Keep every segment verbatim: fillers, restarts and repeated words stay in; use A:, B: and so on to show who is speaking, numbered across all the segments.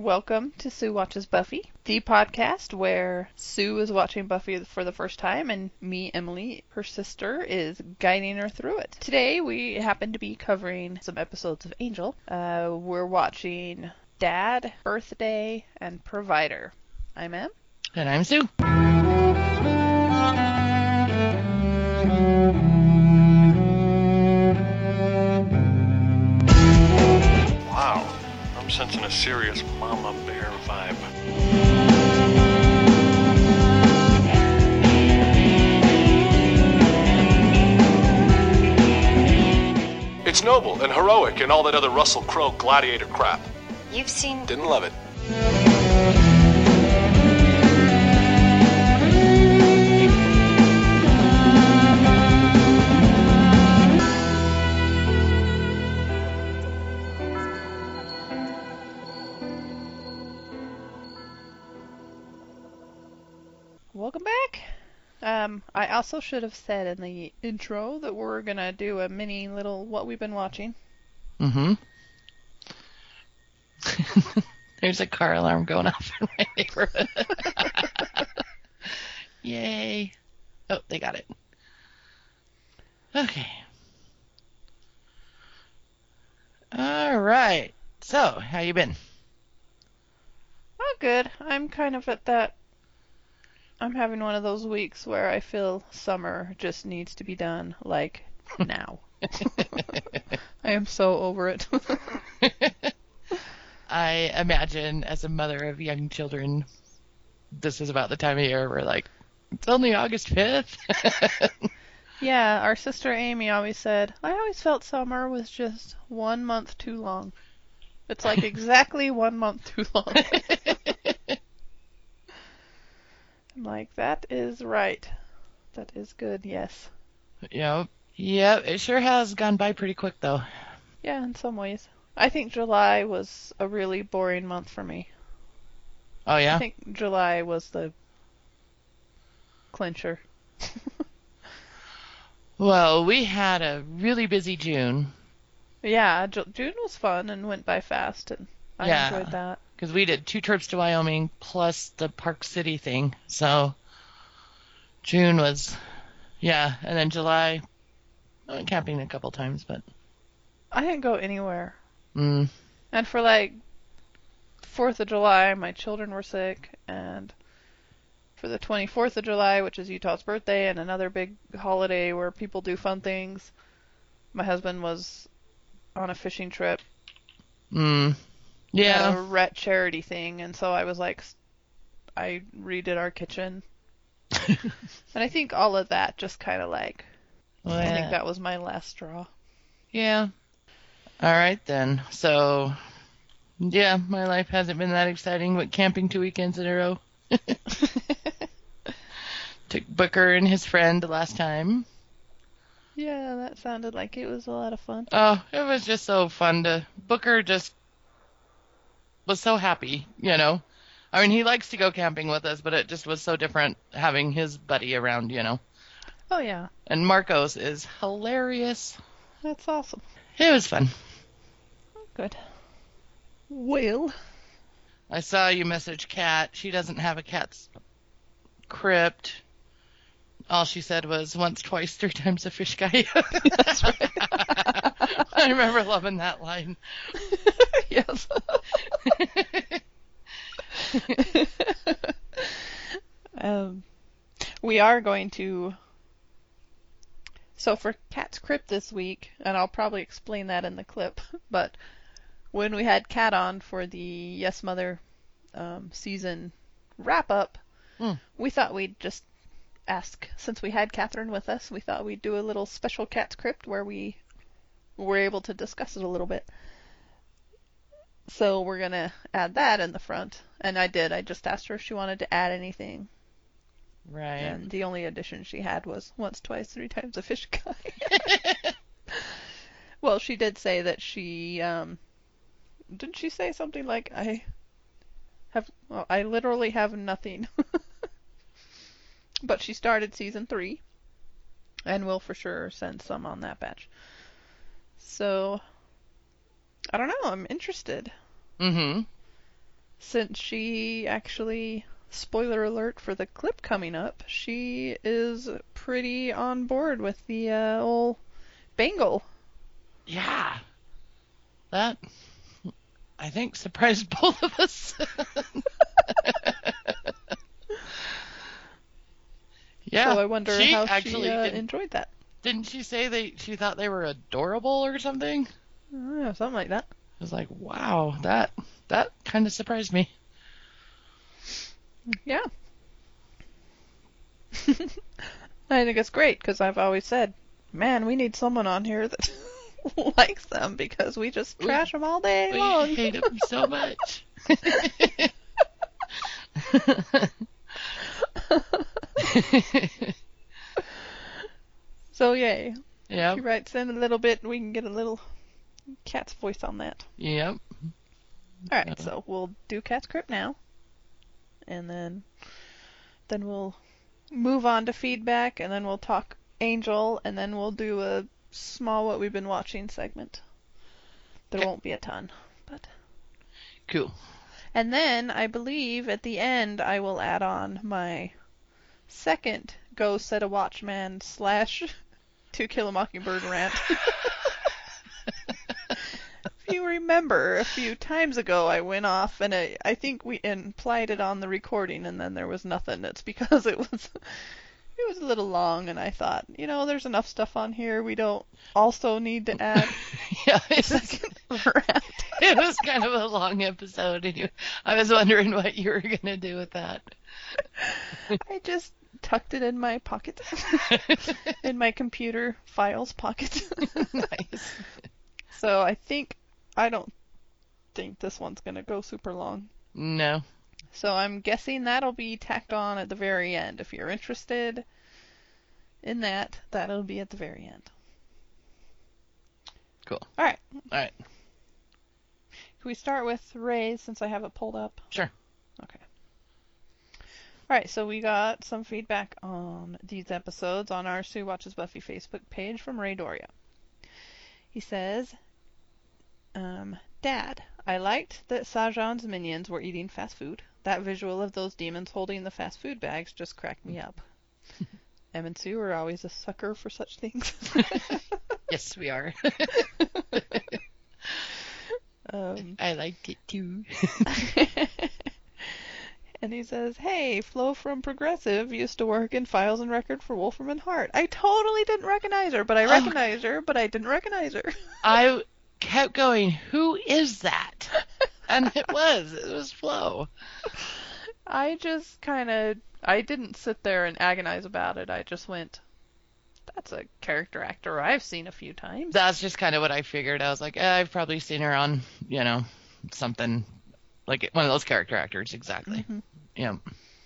A: Welcome to Sue Watches Buffy, the podcast where Sue is watching Buffy for the first time and me, Emily, her sister, is guiding her through it. Today we happen to be covering some episodes of Angel. Uh, we're watching Dad, Birthday, and Provider. I'm Em.
B: And I'm Sue.
C: Wow, I'm sensing a serious mama bear vibe. It's noble and heroic and all that other Russell Crowe gladiator crap.
D: You've seen...
C: Didn't love it.
A: Welcome back. Um, I also should have said in the intro that we're gonna do a mini little what we've been watching.
B: Mm-hmm. There's a car alarm going off in my neighborhood. Yay. Oh, they got it. Okay. All right. So, how you been?
A: Oh, good. I'm kind of at that. I'm having one of those weeks where I feel summer just needs to be done, like, now. I am so over it.
B: I imagine, as a mother of young children, this is about the time of year where, like, it's only August fifth.
A: Yeah, our sister Amy always said, I always felt summer was just one month too long. It's like exactly one month too long. I'm like, that is right. That is good, yes.
B: Yep. Yep, it sure has gone by pretty quick, though.
A: Yeah, in some ways. I think July was a really boring month for me.
B: Oh, yeah?
A: I think July was the clincher.
B: Well, we had a really busy June.
A: Yeah, Ju- June was fun and went by fast, and I
B: Yeah.
A: enjoyed that.
B: Because we did two trips to Wyoming plus the Park City thing. So June was, yeah. And then July, I went camping a couple times, but.
A: I didn't go anywhere.
B: Mm.
A: And for like fourth of July, my children were sick, and for the twenty-fourth of July, which is Utah's birthday and another big holiday where people do fun things, my husband was on a fishing trip.
B: Mm. Yeah.
A: At a ret charity thing, and so I was like, I redid our kitchen. And I think all of that just kind of like,
B: Well,
A: I
B: yeah.
A: think that was my last straw.
B: Yeah. All right, then. So, yeah, my life hasn't been that exciting, but camping two weekends in a row. Took Booker and his friend last time.
A: Yeah, that sounded like it was a lot of fun.
B: Oh, it was just so fun to... Booker just was so happy, you know. I mean, he likes to go camping with us, but it just was so different having his buddy around, you know.
A: Oh, yeah.
B: And Marcos is hilarious.
A: That's awesome.
B: It was fun.
A: Good. Well,
B: I saw you message Kat. She doesn't have a cat's crypt. All she said was once, twice, three times a fish guy.
A: That's right.
B: I remember loving that line.
A: Yes. um, we are going to. So for Cat's Crypt this week, and I'll probably explain that in the clip, but when we had Kat on for the Yes Mother um, season wrap-up,
B: Mm.
A: we thought we'd just ask, since we had Catherine with us, we thought we'd do a little special Cat's Crypt where we were able to discuss it a little bit. So we're going to add that in the front. And I did. I just asked her if she wanted to add anything.
B: Right.
A: And the only addition she had was once, twice, three times a fish guy. Well, she did say that she, um, didn't she say something like, I have, well, I literally have nothing. But she started season three, and will for sure send some on that batch. So, I don't know, I'm interested.
B: Mm-hmm.
A: since she actually, spoiler alert for the clip coming up, she is pretty on board with the uh, old Bangle.
B: Yeah. That, I think, surprised both of us. Yeah.
A: So I wonder
B: she
A: how
B: actually
A: she uh,
B: didn't,
A: enjoyed that.
B: didn't she say they she thought they were adorable or something?
A: I don't know, something like that.
B: I was like, wow, that that kind of surprised me.
A: Yeah. I think it's great because I've always said, man, we need someone on here that likes them because we just
B: We-
A: trash them all day
B: We
A: long.
B: hate them so much.
A: So yay.
B: Yep.
A: She writes in a little bit and we can get a little cat's voice on that.
B: Yep.
A: Alright, so we'll do Cat's Crypt now. And then then we'll move on to feedback and then we'll talk Angel and then we'll do a small what we've been watching segment. There
B: Okay.
A: won't be a ton, but
B: Cool.
A: and then I believe at the end I will add on my second Go Set a Watchman slash To Kill a Mockingbird rant. If you remember, a few times ago I went off and I, I think we implied it on the recording and then there was nothing. It's because it was it was a little long and I thought, you know, there's enough stuff on here. We don't also need to add
B: Yeah,
A: a
B: it was,
A: second rant.
B: it was kind of a long episode. And you, I was wondering what you were going to do with that.
A: I just tucked it in my pocket. In my computer files pocket.
B: Nice.
A: So I think, I don't think this one's going to go super long.
B: No.
A: So I'm guessing that'll be tacked on at the very end. If you're interested in that, that'll be at the very end.
B: Cool.
A: Alright.
B: Alright.
A: Can we start with Ray's since I have it pulled up?
B: Sure.
A: Okay. Alright, so we got some feedback on these episodes on our Sue Watches Buffy Facebook page from Ray Doria. He says, um, Dad, I liked that Sajan's minions were eating fast food. That visual of those demons holding the fast food bags just cracked me up. Em and Sue are always a sucker for such things.
B: Yes, we are.
A: um,
B: I liked it too.
A: And he says, hey, Flo from Progressive used to work in files and record for Wolfram and Hart. I totally didn't recognize her, but I
B: Oh.
A: recognized her, but I didn't recognize her.
B: I kept going, who is that? And it was. It was Flo.
A: I just kind of, I didn't sit there and agonize about it. I just went, that's a character actor I've seen a few times.
B: That's just kind of what I figured. I was like, eh, I've probably seen her on, you know, something like one of those character actors. Exactly.
A: Mhm.
B: Yeah.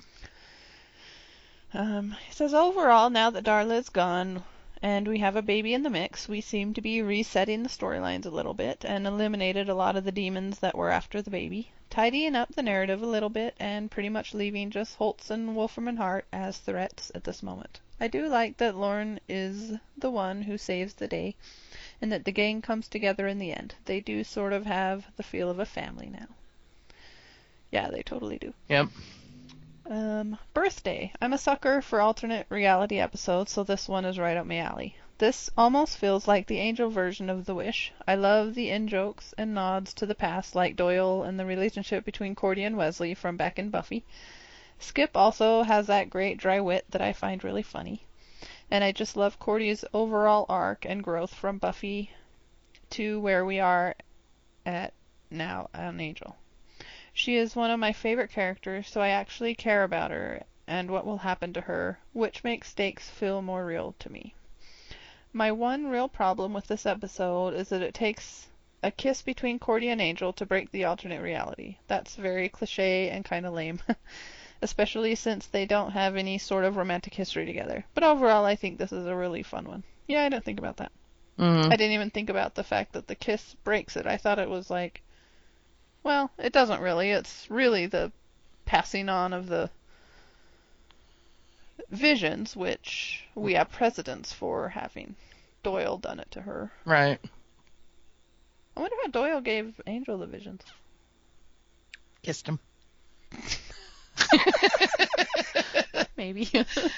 A: Um, he says, overall, now that Darla is gone and we have a baby in the mix, we seem to be resetting the storylines a little bit and eliminated a lot of the demons that were after the baby, tidying up the narrative a little bit and pretty much leaving just Holtz and Wolfram and Hart as threats at this moment. I do like that Lorne is the one who saves the day and that the gang comes together in the end. They do sort of have the feel of a family now. Yeah, they totally do.
B: Yep.
A: Um, birthday. I'm a sucker for alternate reality episodes, so this one is right up my alley. This almost feels like the Angel version of The Wish. I love the in-jokes and nods to the past, like Doyle and the relationship between Cordy and Wesley from back in Buffy. Skip also has that great dry wit that I find really funny. And I just love Cordy's overall arc and growth from Buffy to where we are at now on Angel. She is one of my favorite characters, so I actually care about her and what will happen to her, which makes stakes feel more real to me. My one real problem with this episode is that it takes a kiss between Cordy and Angel to break the alternate reality. That's very cliche and kind of lame, especially since they don't have any sort of romantic history together. But overall, I think this is a really fun one. Yeah, I didn't think about that.
B: Mm-hmm.
A: I didn't even think about the fact that the kiss breaks it. I thought it was like, well, it doesn't really. It's really the passing on of the visions, which we have precedents for having Doyle done it to her.
B: Right.
A: I wonder how Doyle gave Angel the visions.
B: Kissed him.
A: Maybe.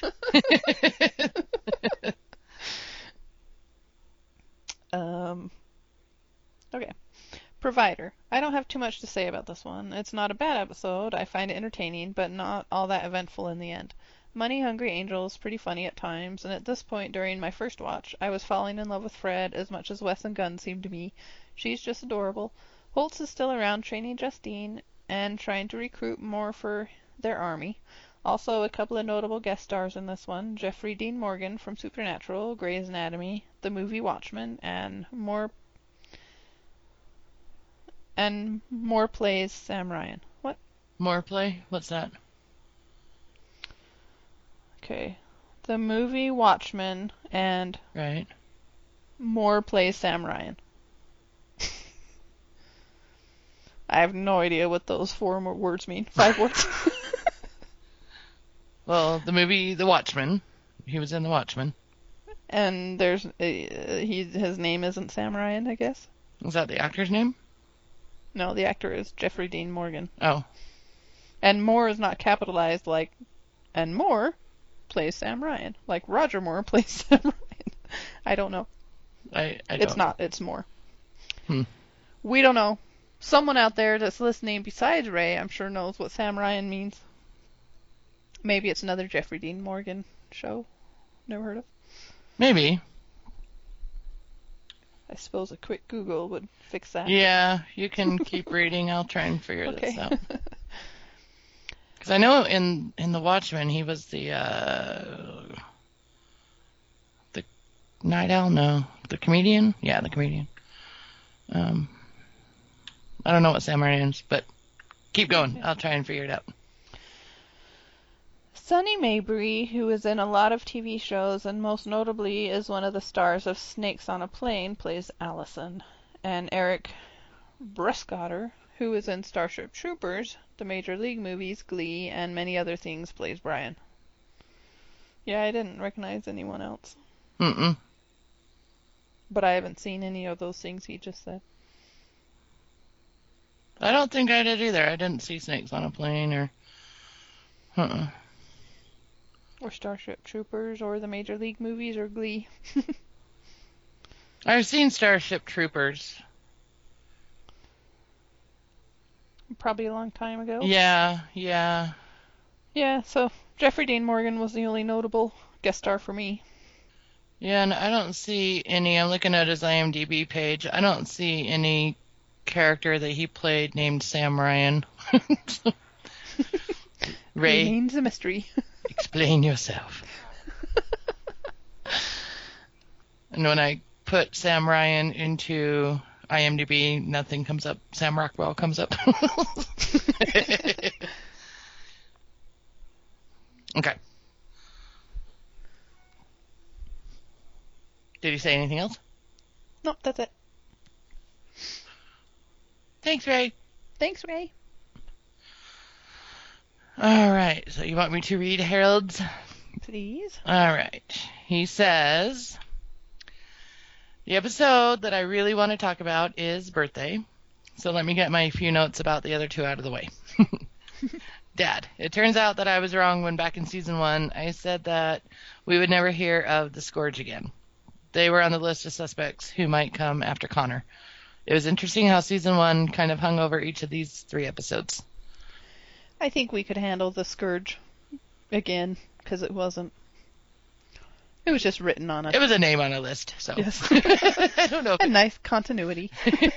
A: um. Okay. Provider. I don't have too much to say about this one. It's not a bad episode. I find it entertaining, but not all that eventful in the end. Money Hungry Angel is pretty funny at times, and at this point during my first watch, I was falling in love with Fred as much as Wes and Gunn seemed to me. She's just adorable. Holtz is still around training Justine and trying to recruit more for their army. Also, a couple of notable guest stars in this one. Jeffrey Dean Morgan from Supernatural, Grey's Anatomy, the movie Watchmen, and more and more plays Sam Ryan. What?
B: More play? What's that?
A: Okay. The movie Watchmen and
B: Right.
A: more plays Sam Ryan. I have no idea what those four more words mean. Five words.
B: Well, the movie The Watchmen. He was in The Watchmen.
A: And there's uh, he his name isn't Sam Ryan, I guess.
B: Is that the actor's name?
A: No, the actor is Jeffrey Dean Morgan.
B: Oh.
A: And Moore is not capitalized like, and Moore plays Sam Ryan. Like Roger Moore plays Sam Ryan. I don't know.
B: I, I don't
A: It's not. It's Moore.
B: Hmm.
A: We don't know. Someone out there that's listening besides Ray, I'm sure knows what Sam Ryan means. Maybe it's another Jeffrey Dean Morgan show. Never heard of.
B: Maybe.
A: I suppose a quick Google would fix that.
B: Yeah, you can keep reading. I'll try and figure
A: Okay.
B: this out. Because I know in in The Watchmen he was the uh, the night owl. No, the comedian. Yeah, the comedian. Um, I don't know what Sam Ryan is, but keep going. I'll try and figure it out.
A: Sonny Mabry, who is in a lot of T V shows and most notably is one of the stars of Snakes on a Plane, plays Allison. And Eric Brescotter, who is in Starship Troopers, the Major League movies, Glee, and many other things, plays Brian. Yeah, I didn't recognize anyone else.
B: Mm-mm.
A: But I haven't seen any of those things he just said.
B: I don't think I did either. I didn't see Snakes on a Plane or... Uh-uh.
A: Or Starship Troopers, or the Major League movies, or Glee.
B: I've seen Starship Troopers.
A: Probably a long time ago.
B: Yeah, yeah.
A: Yeah, so Jeffrey Dean Morgan was the only notable guest star for me.
B: Yeah, and I don't see any... I'm looking at his IMDb page. I don't see any character that he played named Sam Ryan. Ray,
A: Remains a mystery.
B: explain yourself. And when I put Sam Ryan into IMDb, nothing comes up. Sam Rockwell comes up. Okay. Did he say anything else?
A: Nope, that's it.
B: Thanks, Ray.
A: Thanks, Ray.
B: All right, so you want me to read Harold's?
A: Please.
B: All right. He says, the episode that I really want to talk about is Birthday. So let me get my few notes about the other two out of the way. Dad, it turns out that I was wrong when back in season one I said that we would never hear of the Scourge again. They were on the list of suspects who might come after Connor. It was interesting how season one kind of hung over each of these three episodes.
A: I think we could handle the Scourge again, because it wasn't... It was just written on it.
B: It was a name on a list, so...
A: Yes.
B: I don't know. If
A: A nice continuity.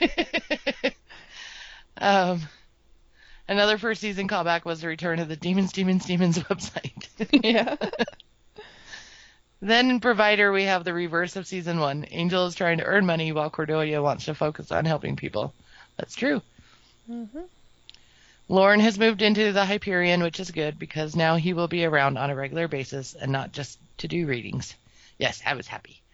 B: um, another first season callback was the return of the Demons, Demons, Demons website.
A: Yeah.
B: Then in Provider, we have the reverse of season one. Angel is trying to earn money while Cordelia wants to focus on helping people. That's true.
A: Mm-hmm.
B: Lauren has moved into the Hyperion, which is good because now he will be around on a regular basis and not just to do readings. Yes, I was happy.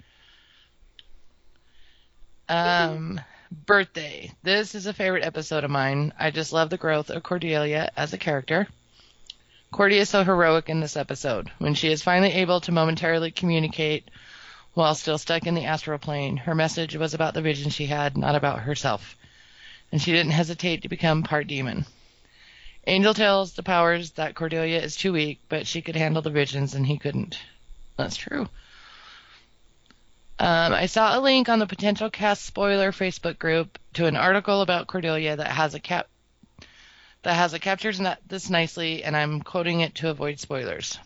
B: Um, Birthday. This is a favorite episode of mine. I just love the growth of Cordelia as a character. Cordy is so heroic in this episode. When she is finally able to momentarily communicate while still stuck in the astral plane, her message was about the vision she had, not about herself. And she didn't hesitate to become part demon. Angel tells the powers that Cordelia is too weak, but she could handle the visions and he couldn't. That's true. Um, I saw a link on the Potential Cast Spoiler Facebook group to an article about Cordelia that has a cap that has it captures this nicely, and I'm quoting it to avoid spoilers.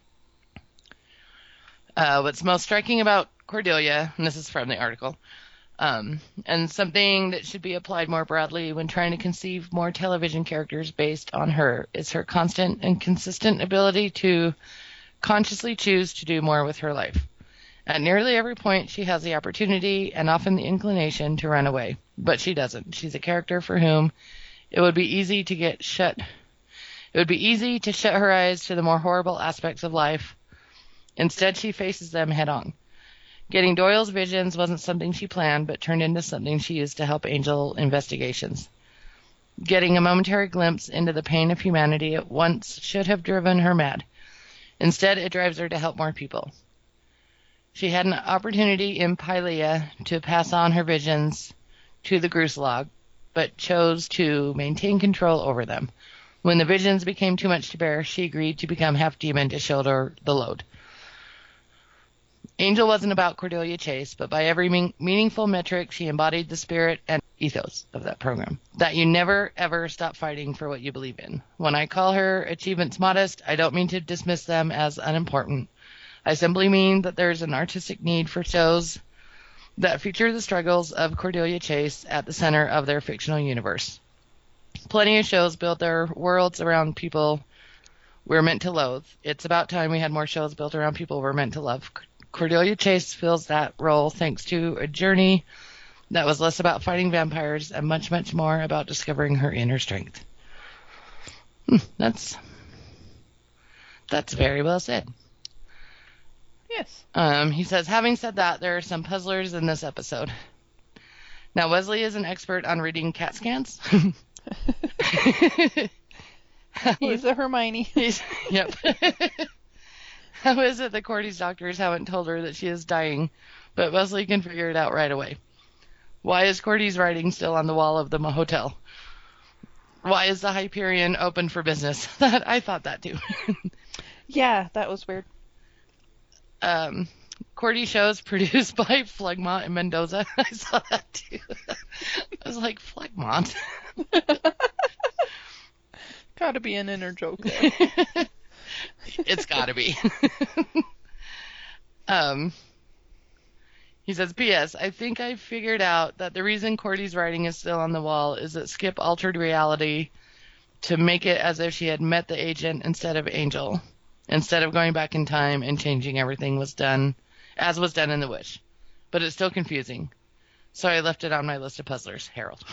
B: Uh, what's most striking about Cordelia, and this is from the article, um, and something that should be applied more broadly when trying to conceive more television characters based on her, is her constant and consistent ability to consciously choose to do more with her life. At nearly every point, she has the opportunity and often the inclination to run away, but she doesn't. She's a character for whom it would be easy to get shut. It would be easy to shut her eyes to the more horrible aspects of life. Instead, she faces them head on. Getting Doyle's visions wasn't something she planned, but turned into something she used to help Angel investigations. Getting a momentary glimpse into the pain of humanity at once should have driven her mad. Instead, it drives her to help more people. She had an opportunity in Pylea to pass on her visions to the Gruselog, but chose to maintain control over them. When the visions became too much to bear, she agreed to become half-demon to shoulder the load. Angel wasn't about Cordelia Chase, but by every mean- meaningful metric, she embodied the spirit and ethos of that program. That you never, ever stop fighting for what you believe in. When I call her achievements modest, I don't mean to dismiss them as unimportant. I simply mean that there's an artistic need for shows that feature the struggles of Cordelia Chase at the center of their fictional universe. Plenty of shows build their worlds around people we're meant to loathe. It's about time we had more shows built around people we're meant to love. Cordelia Chase fills that role thanks to a journey that was less about fighting vampires and much, much more about discovering her inner strength. Hmm, that's that's very well said.
A: Yes.
B: Um, he says, having said that, there are some puzzlers in this episode. Now, Wesley is an expert on reading CAT scans.
A: He's a Hermione.
B: He's, yep. How is it that Cordy's doctors haven't told her that she is dying, but Wesley can figure it out right away? Why is Cordy's writing still on the wall of the hotel? Why is the Hyperion open for business? That I thought that too.
A: Yeah, that was weird.
B: Um, Cordy shows produced by Phlegmont and Mendoza. I saw that too. I was like, Phlegmont?
A: Gotta be an inner joke there.
B: It's gotta be. um, he says, P S. I think I figured out that the reason Cordy's writing is still on the wall is that Skip altered reality to make it as if she had met the agent instead of Angel. Instead of going back in time and changing everything was done, as was done in The Witch. But it's still confusing. So I left it on my list of puzzlers. Harold.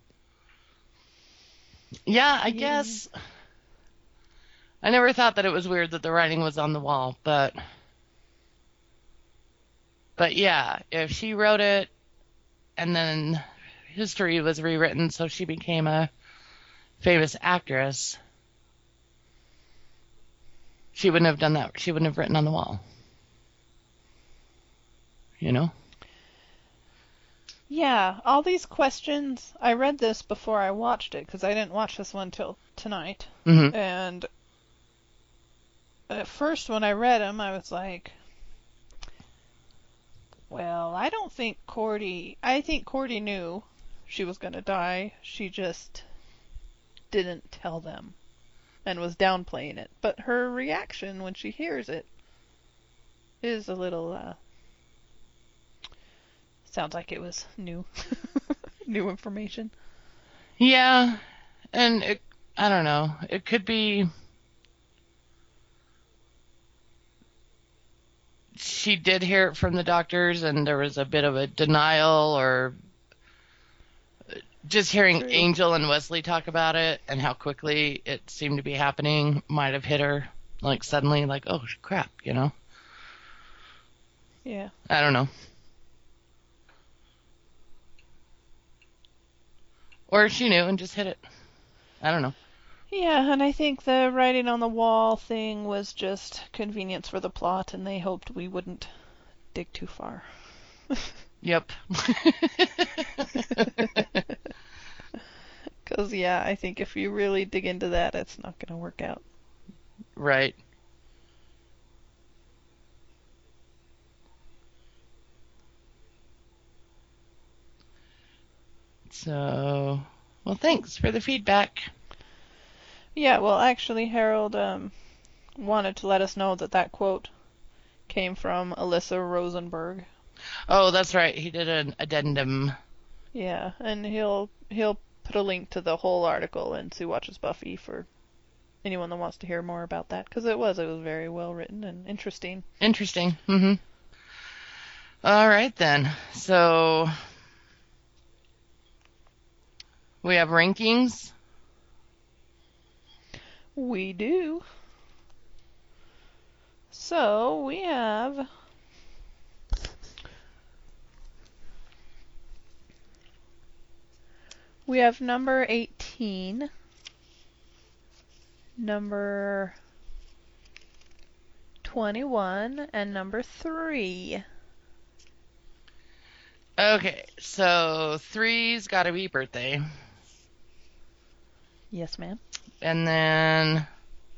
B: Yeah, I
A: Yeah.
B: guess. I never thought that it was weird that the writing was on the wall, but. But yeah, if she wrote it and then history was rewritten so she became a famous actress, she wouldn't have done that. She wouldn't have written on the wall. You know?
A: Yeah, all these questions. I read this before I watched it because I didn't watch this one till tonight.
B: Mm-hmm.
A: And at first, when I read them, I was like, well, I don't think Cordy. I think Cordy knew she was going to die. She just didn't tell them and was downplaying it. But her reaction when she hears it is a little, uh, sounds like it was new. New information.
B: Yeah, and it, I don't know. It could be she did hear it from the doctors and there was a bit of a denial, or just hearing
A: True.
B: Angel and Wesley talk about it and how quickly it seemed to be happening might have hit her, like suddenly, like, oh crap, you know?
A: Yeah.
B: I don't know. Or she knew and just hit it. I don't know.
A: Yeah, and I think the writing on the wall thing was just convenience for the plot, and they hoped we wouldn't dig too far.
B: Yep.
A: Because, yeah, I think if you really dig into that, it's not going to work out.
B: Right. So, well, thanks for the feedback.
A: Yeah, well, actually, Harold um, wanted to let us know that that quote came from Alyssa Rosenberg.
B: Oh, that's right. He did an addendum.
A: Yeah, and he'll he'll put a link to the whole article in Sue Watches Buffy for anyone that wants to hear more about that, because it was it was very well written and interesting.
B: Interesting. Mm-hmm. All right, then. So, we have rankings.
A: We do. So, we have... We have number eighteen, number twenty-one, and number three.
B: Okay, so three's got to be birthday.
A: Yes, ma'am.
B: And then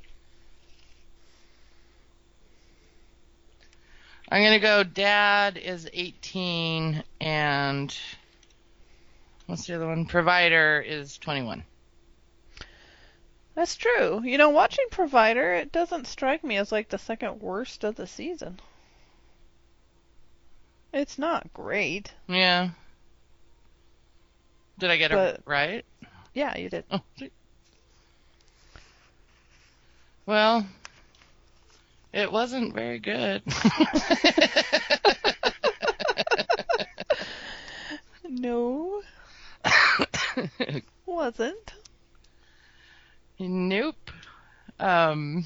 B: I'm going to go Dad is eighteen and what's the other one? Provider is twenty-one.
A: That's true. You know, watching Provider, it doesn't strike me as like the second worst of the season. It's not great.
B: Yeah. Did I get
A: But-
B: it right?
A: Yeah, you did.
B: Oh, sweet. Well, it wasn't very good.
A: No, wasn't.
B: Nope. Um.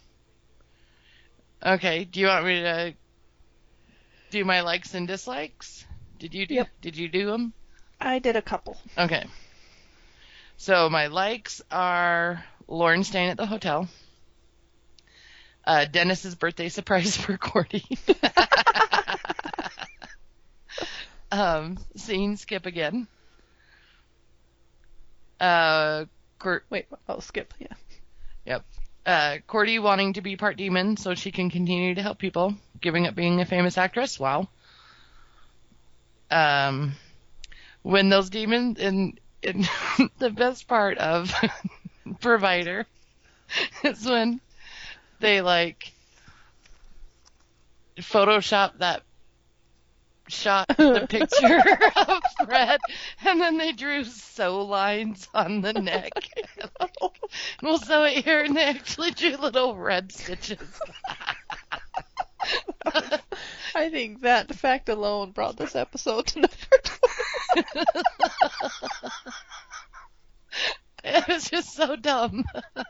B: Okay. Do you want me to do my likes and dislikes? Did you do?
A: Yep.
B: Did you do them?
A: I did a couple.
B: Okay. So my likes are Lauren staying at the hotel. Uh, Dennis's birthday surprise for Cordy. um, seeing Skip again. Uh, Cor-
A: Wait, I'll skip. Yeah.
B: Yep. Uh, Cordy wanting to be part demon so she can continue to help people, giving up being a famous actress. Wow. Um, when those demons, and, and the best part of Provider is when they like Photoshop that shot, the picture of Fred, and then they drew sew lines on the neck. We'll sew it here, and they actually drew little red stitches.
A: I think that fact alone brought this episode to number two.
B: It was just so dumb.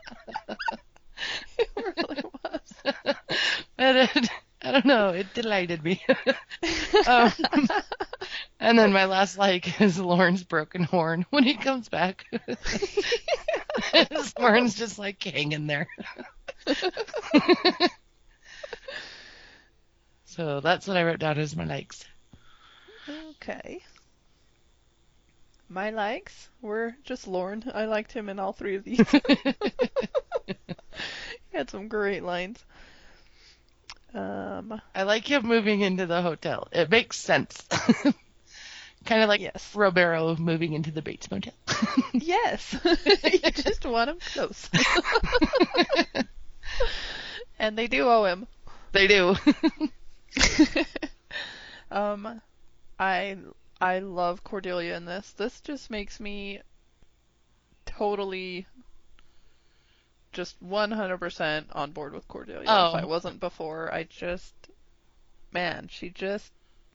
A: It really was.
B: And it, I don't know, it delighted me. um, and then my last like is Lauren's broken horn when he comes back. His horn's just like hanging there. So that's what I wrote down as my likes.
A: Okay. My likes were just Lauren. I liked him in all three of these. He had some great lines. Um,
B: I like him moving into the hotel. It makes sense. Kind of like
A: Yes.
B: Roberto moving into the Bates Motel.
A: yes. You just want him close. And they do owe him.
B: They do.
A: um, I I love Cordelia in this. This just makes me totally just one hundred percent on board with Cordelia.
B: Oh.
A: If I wasn't before, I just, man, she just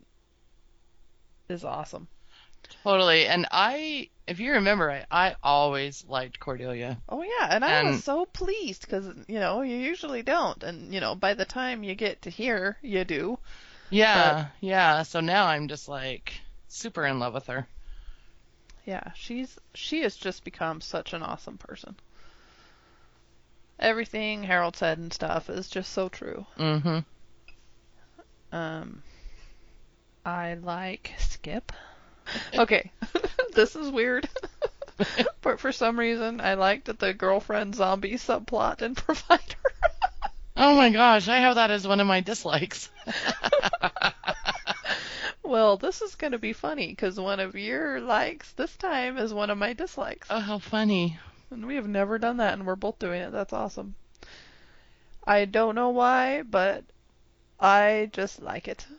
A: is awesome.
B: Totally. And I, if you remember, I, I always liked Cordelia.
A: Oh yeah, and I
B: And-
A: was so pleased because, you know, you usually don't. And, you know, by the time you get to here, you do.
B: Yeah, yeah. So now I'm just like super in love with her.
A: Yeah, she's she has just become such an awesome person. Everything Harold said and stuff is just so true.
B: Mm-hmm.
A: Um, I like Skip. Okay, this is weird. But for some reason, I liked the girlfriend zombie subplot in Provider.
B: Oh my gosh, I have that as one of my dislikes.
A: Well, this is going to be funny because one of your likes this time is one of my dislikes.
B: Oh, how funny.
A: And we have never done that, and we're both doing it. That's awesome. I don't know why, but I just like it.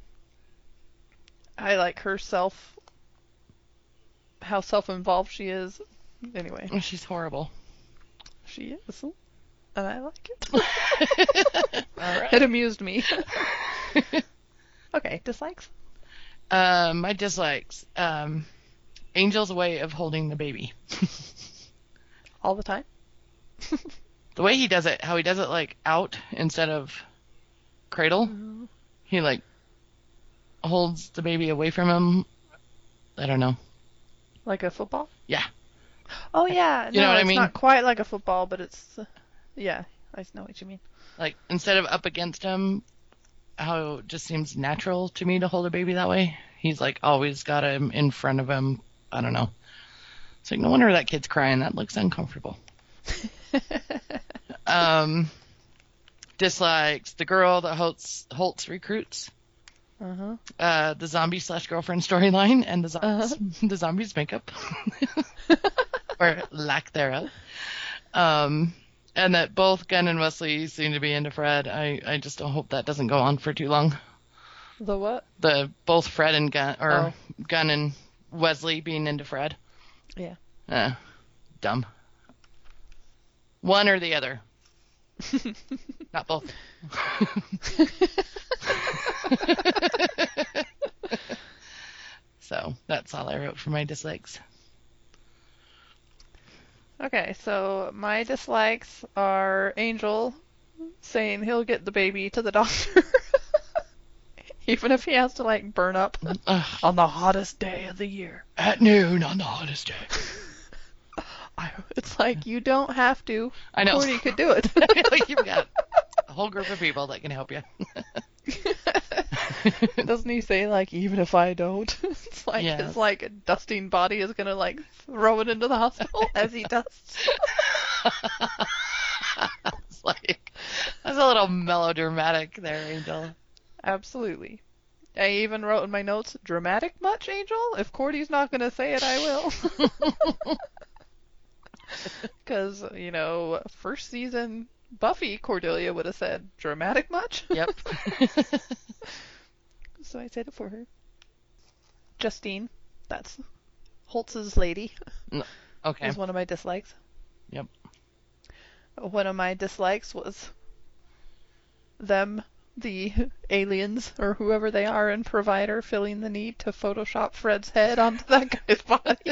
A: I like her self, how self-involved she is. Anyway,
B: Oh, she's horrible.
A: she is, and I like it.
B: All right.
A: It amused me. Okay, dislikes?
B: Um, my dislikes. Um, Angel's way of holding the baby.
A: All the time?
B: The way he does it, how he does it like out instead of cradle. He like holds the baby away from him. I don't know.
A: Like a football?
B: Yeah.
A: Oh, yeah.
B: You
A: no,
B: know what I
A: it's
B: mean?
A: not quite like a football, but it's, uh, yeah, I know what you mean.
B: Like instead of up against him, how it just seems natural to me to hold a baby that way. He's like always got him in front of him. I don't know. It's like no wonder that kid's crying. That looks uncomfortable. um, dislikes the girl that Holtz, Holtz recruits.
A: Uh-huh.
B: Uh, the zombie slash girlfriend storyline and the zombies,
A: Uh-huh.
B: the zombies makeup or lack thereof. Um, and that both Gunn and Wesley seem to be into Fred. I, I just don't hope that doesn't go on for too long.
A: The what?
B: The both Fred and Gunn or
A: Oh.
B: Gunn and Wesley being into Fred.
A: Yeah.
B: Uh, dumb. One or the other. Not both. So that's all I wrote for my dislikes.
A: Okay, so my dislikes are Angel saying he'll get the baby to the doctor. Even if he has to, like, burn up
B: Ugh,
A: on the hottest day of the year.
B: at noon on the hottest day.
A: I, it's like, you don't have to.
B: I know.
A: Cordy could do it.
B: You've got a whole group of people that can help you.
A: Doesn't he say, like, even if I don't? It's like
B: Yeah.
A: his, like, dusting body is gonna, like, throw it into the hospital as he dusts.
B: It's like, that's a little melodramatic there, Angel.
A: Absolutely. I even wrote in my notes, dramatic much, Angel? If Cordy's not gonna say it, I will. Because, you know, first season Buffy, Cordelia would have said, dramatic much?
B: Yep.
A: So I said it for her. Justine, that's Holtz's lady,
B: Okay.
A: is one of my dislikes.
B: Yep.
A: One of my dislikes was them, the aliens, or whoever they are in Provider, feeling the need to Photoshop Fred's head onto that guy's body.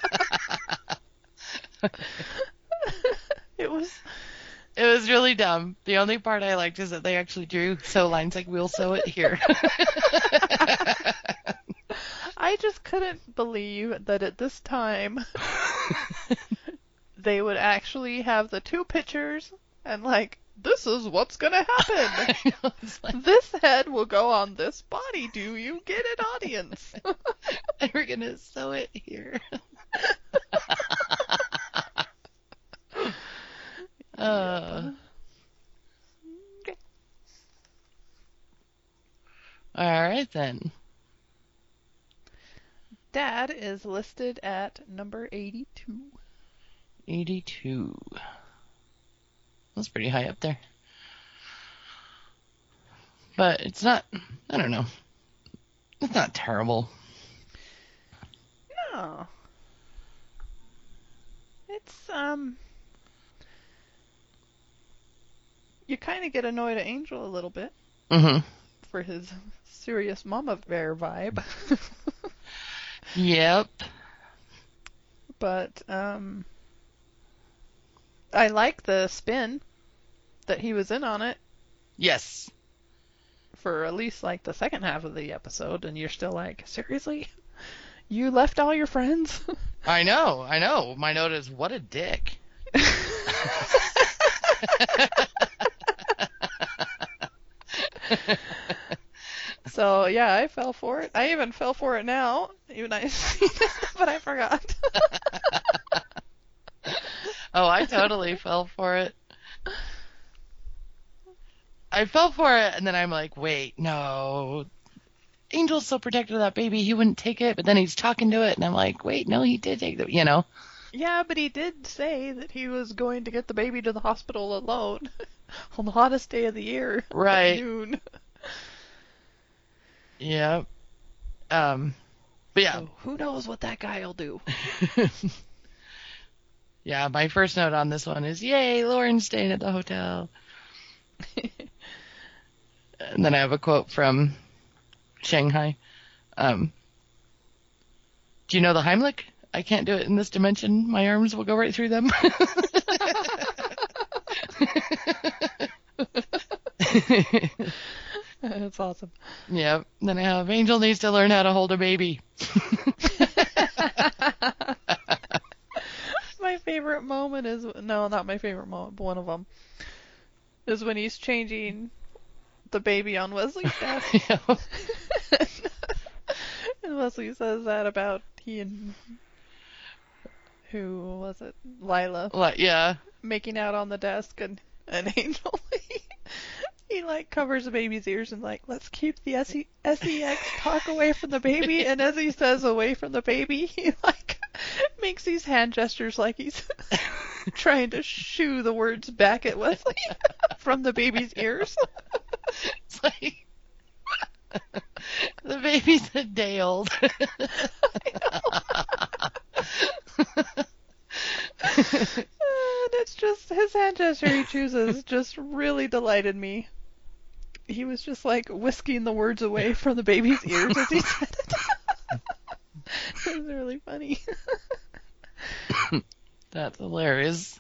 A: It was...
B: It was really dumb. The only part I liked is that they actually drew sew lines like we'll sew it here.
A: I just couldn't believe that at this time they would actually have the two pictures and like, this is what's gonna happen.
B: I know, it's like,
A: This head will go on this body. Do you get it, audience?
B: and we're gonna sew it here. uh,
A: Okay.
B: all right then.
A: Dad is listed at number eighty-two.
B: eighty-two. That's pretty high up there. But it's not, I don't know. It's not terrible.
A: No. It's, um... You kind of get annoyed at Angel a little bit
B: Mm-hmm.
A: for his serious mama bear vibe.
B: Yep.
A: But, um... I like the spin that he was in on it
B: Yes.
A: for at least, like, the second half of the episode, and you're still like, seriously? You left all your friends?
B: I know, I know. My note is, what a dick.
A: So, yeah, I fell for it. I even fell for it now, even I, but I forgot.
B: Oh, I totally fell for it. I fell for it, and then I'm like, wait, no. Angel's so protective of that baby, he wouldn't take it, but then he's talking to it, and I'm like, wait, no, he did take it, you know?
A: Yeah, but he did say that he was going to get the baby to the hospital alone on the hottest day of the year.
B: Right.
A: At noon.
B: Yeah. Um, but yeah.
A: So who knows what that guy'll do?
B: Yeah, my first note on this one is, yay, Lauren's staying at the hotel. And then I have a quote from Shanghai. Um, do you know the Heimlich? I can't do it in this dimension. My arms will go right through them.
A: That's awesome.
B: Yeah. Then I have Angel needs to learn how to hold a baby.
A: My favorite moment is, no, not my favorite moment, but one of them, is when he's changing the baby on Wesley's desk.
B: Yeah.
A: And Wesley says that about he and, who was it, Lila,
B: Like, yeah.
A: making out on the desk, and, and Angel, he, he like covers the baby's ears and like, let's keep the S E X talk away from the baby, and as he says away from the baby, he like makes these hand gestures like he's trying to shoo the words back at Wesley from the baby's ears.
B: It's like the baby's a day old.
A: And it's just his hand gesture he chooses just really delighted me. He was just like whisking the words away from the baby's ears as he said it. It was really funny.
B: That's hilarious.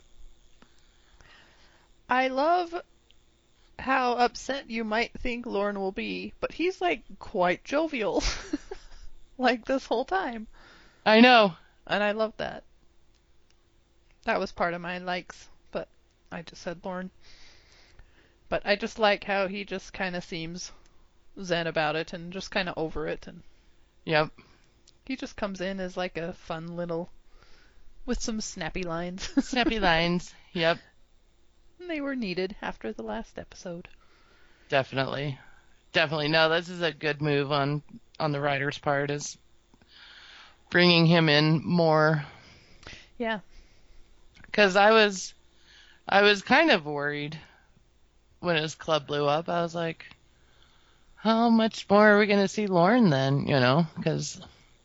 A: I love how upset you might think Lorne will be, but he's like quite jovial. Like this whole time.
B: I know.
A: And I love that. That was part of my likes, but I just said Lorne. But I just like how he just kind of seems zen about it and just kind of over it. And
B: Yep.
A: he just comes in as like a fun little, with some snappy lines.
B: Snappy lines. Yep.
A: And they were needed after the last episode.
B: Definitely. Definitely. No, this is a good move on, on the writer's part, is bringing him in more.
A: Yeah.
B: Because I was, I was kind of worried when his club blew up. I was like, how much more are we going to see Lorne then? You know, because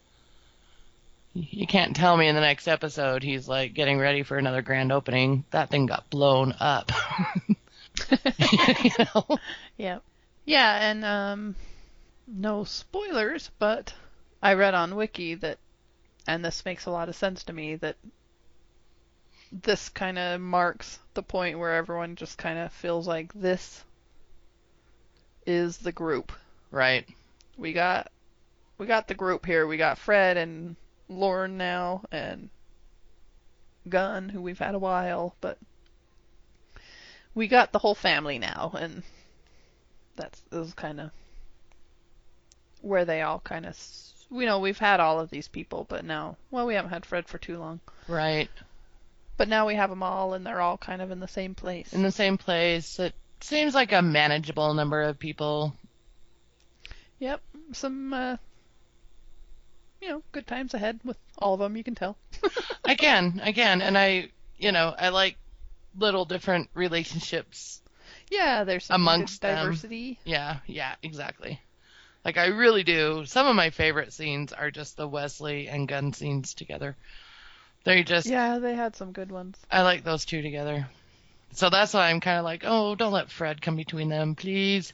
B: you can't tell me in the next episode he's like getting ready for another grand opening. That thing got blown up. You know?
A: Yeah. Yeah, and um, no spoilers, but I read on Wiki that, and this makes a lot of sense to me, that this kind of marks the point where everyone just kind of feels like this is the group.
B: Right.
A: We got we got the group here. We got Fred and Lorne now, and Gunn, who we've had a while, but we got the whole family now, and that's is kind of where they all kind of, you know, we've had all of these people, but now, well, we haven't had Fred for too long.
B: Right.
A: But now we have them all, and they're all kind of in the same place.
B: In the same place. It seems like a manageable number of people.
A: Yep, some, uh, you know, good times ahead with all of them, you can tell.
B: I can, I can, and I, you know, I like little different relationships.
A: Yeah, there's some
B: amongst
A: good
B: them.
A: diversity.
B: Yeah, yeah, exactly. Like, I really do. Some of my favorite scenes are just the Wesley and Gunn scenes together. They're just,
A: Yeah, they had some good ones.
B: I like those two together. So that's why I'm kind of like, oh, don't let Fred come between them, please.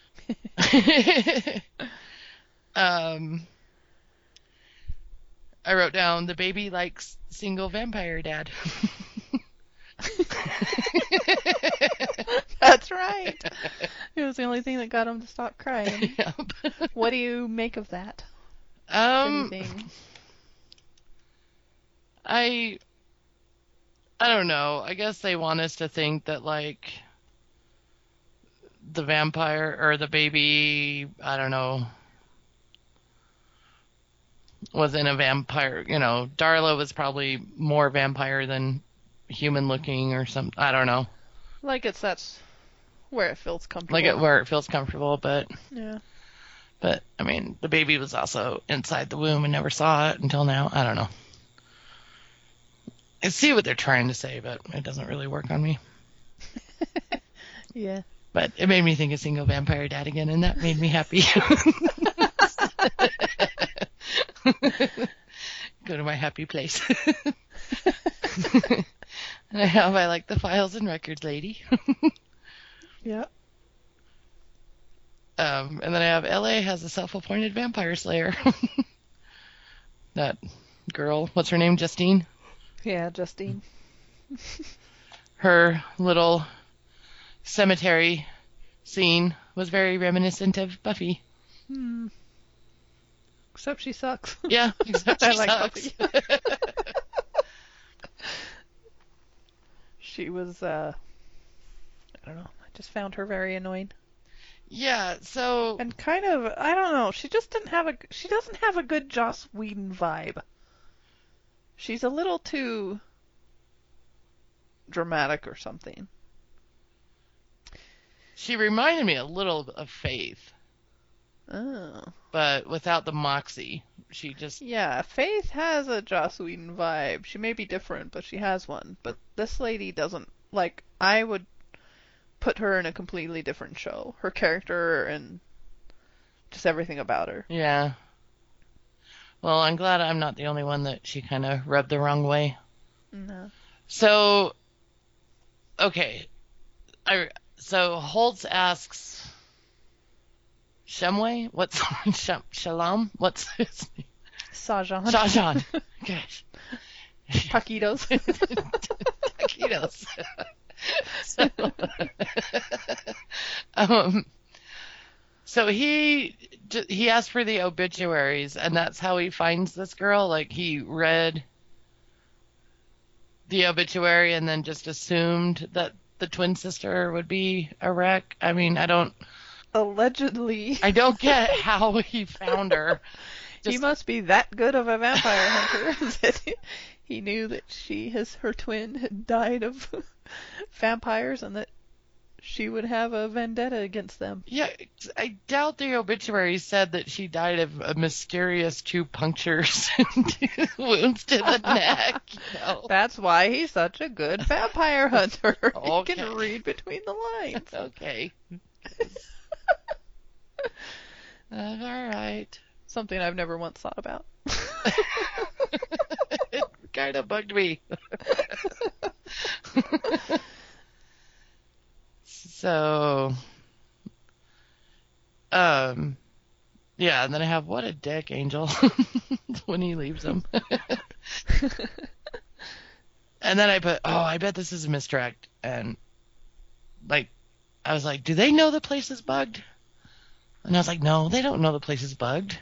B: um, I wrote down, the baby likes single vampire dad.
A: That's right. It was the only thing that got him to stop crying.
B: Yep.
A: What do you make of that?
B: Um,
A: Anything?
B: I, I don't know. I guess they want us to think that, like, the vampire, or the baby, I don't know, was in a vampire, you know, Darla was probably more vampire than human looking or something. I don't know.
A: Like it's that's where it feels comfortable.
B: Like it where it feels comfortable, but
A: Yeah.
B: but I mean, the baby was also inside the womb and never saw it until now. I don't know. I see what they're trying to say, but it doesn't really work on me.
A: Yeah.
B: But it made me think of Single Vampire Dad again, and that made me happy. Go to my happy place. And I have I like the files and records lady.
A: Yeah.
B: Um, and then I have L A has a self-appointed vampire slayer. That girl, what's her name, Justine?
A: Yeah, Justine.
B: Her little cemetery scene was very reminiscent of Buffy.
A: Hmm. Except she sucks.
B: Yeah, except she
A: I like
B: sucks.
A: Buffy. She was, uh, I don't know, I just found her very annoying.
B: Yeah, so
A: And kind of, I don't know, she just didn't have a, she doesn't have a good Joss Whedon vibe. She's a little too dramatic or something.
B: she reminded me a little of Faith,
A: Oh.
B: but without the moxie. She just,
A: Yeah, Faith has a Joss Whedon vibe. She may be different, but she has one. But this lady doesn't. Like, I would put her in a completely different show. Her character and just everything about her.
B: yeah. Well, I'm glad I'm not the only one that she kind of rubbed the wrong way.
A: No.
B: So, okay. I, so Holtz asks Shemway, what's Shem, Shalom? What's his name?
A: Sajan.
B: Shajan. Gosh.
A: Taquitos.
B: Taquitos. So, um, so he he asked for the obituaries, and that's how he finds this girl. Like, he read the obituary and then just assumed that the twin sister would be a wreck. I mean, I don't,
A: Allegedly.
B: I don't get how he found her.
A: He
B: Just-
A: must be that good of a vampire hunter that he, he knew that she, his her twin, had died of vampires and that she would have a vendetta against them.
B: Yeah, I doubt the obituary said that she died of a mysterious two punctures and two wounds to the neck. You know?
A: That's why he's such a good vampire hunter. He
B: Okay.
A: can read between the lines.
B: Okay. Uh, all right.
A: Something I've never once thought about.
B: It kind of bugged me. So, um, yeah, and then I have what a dick, Angel, when he leaves him. And then I put, oh, I bet this is a misdirect. And, like, I was like, do they know the place is bugged? And I was like, no, they don't know the place is bugged.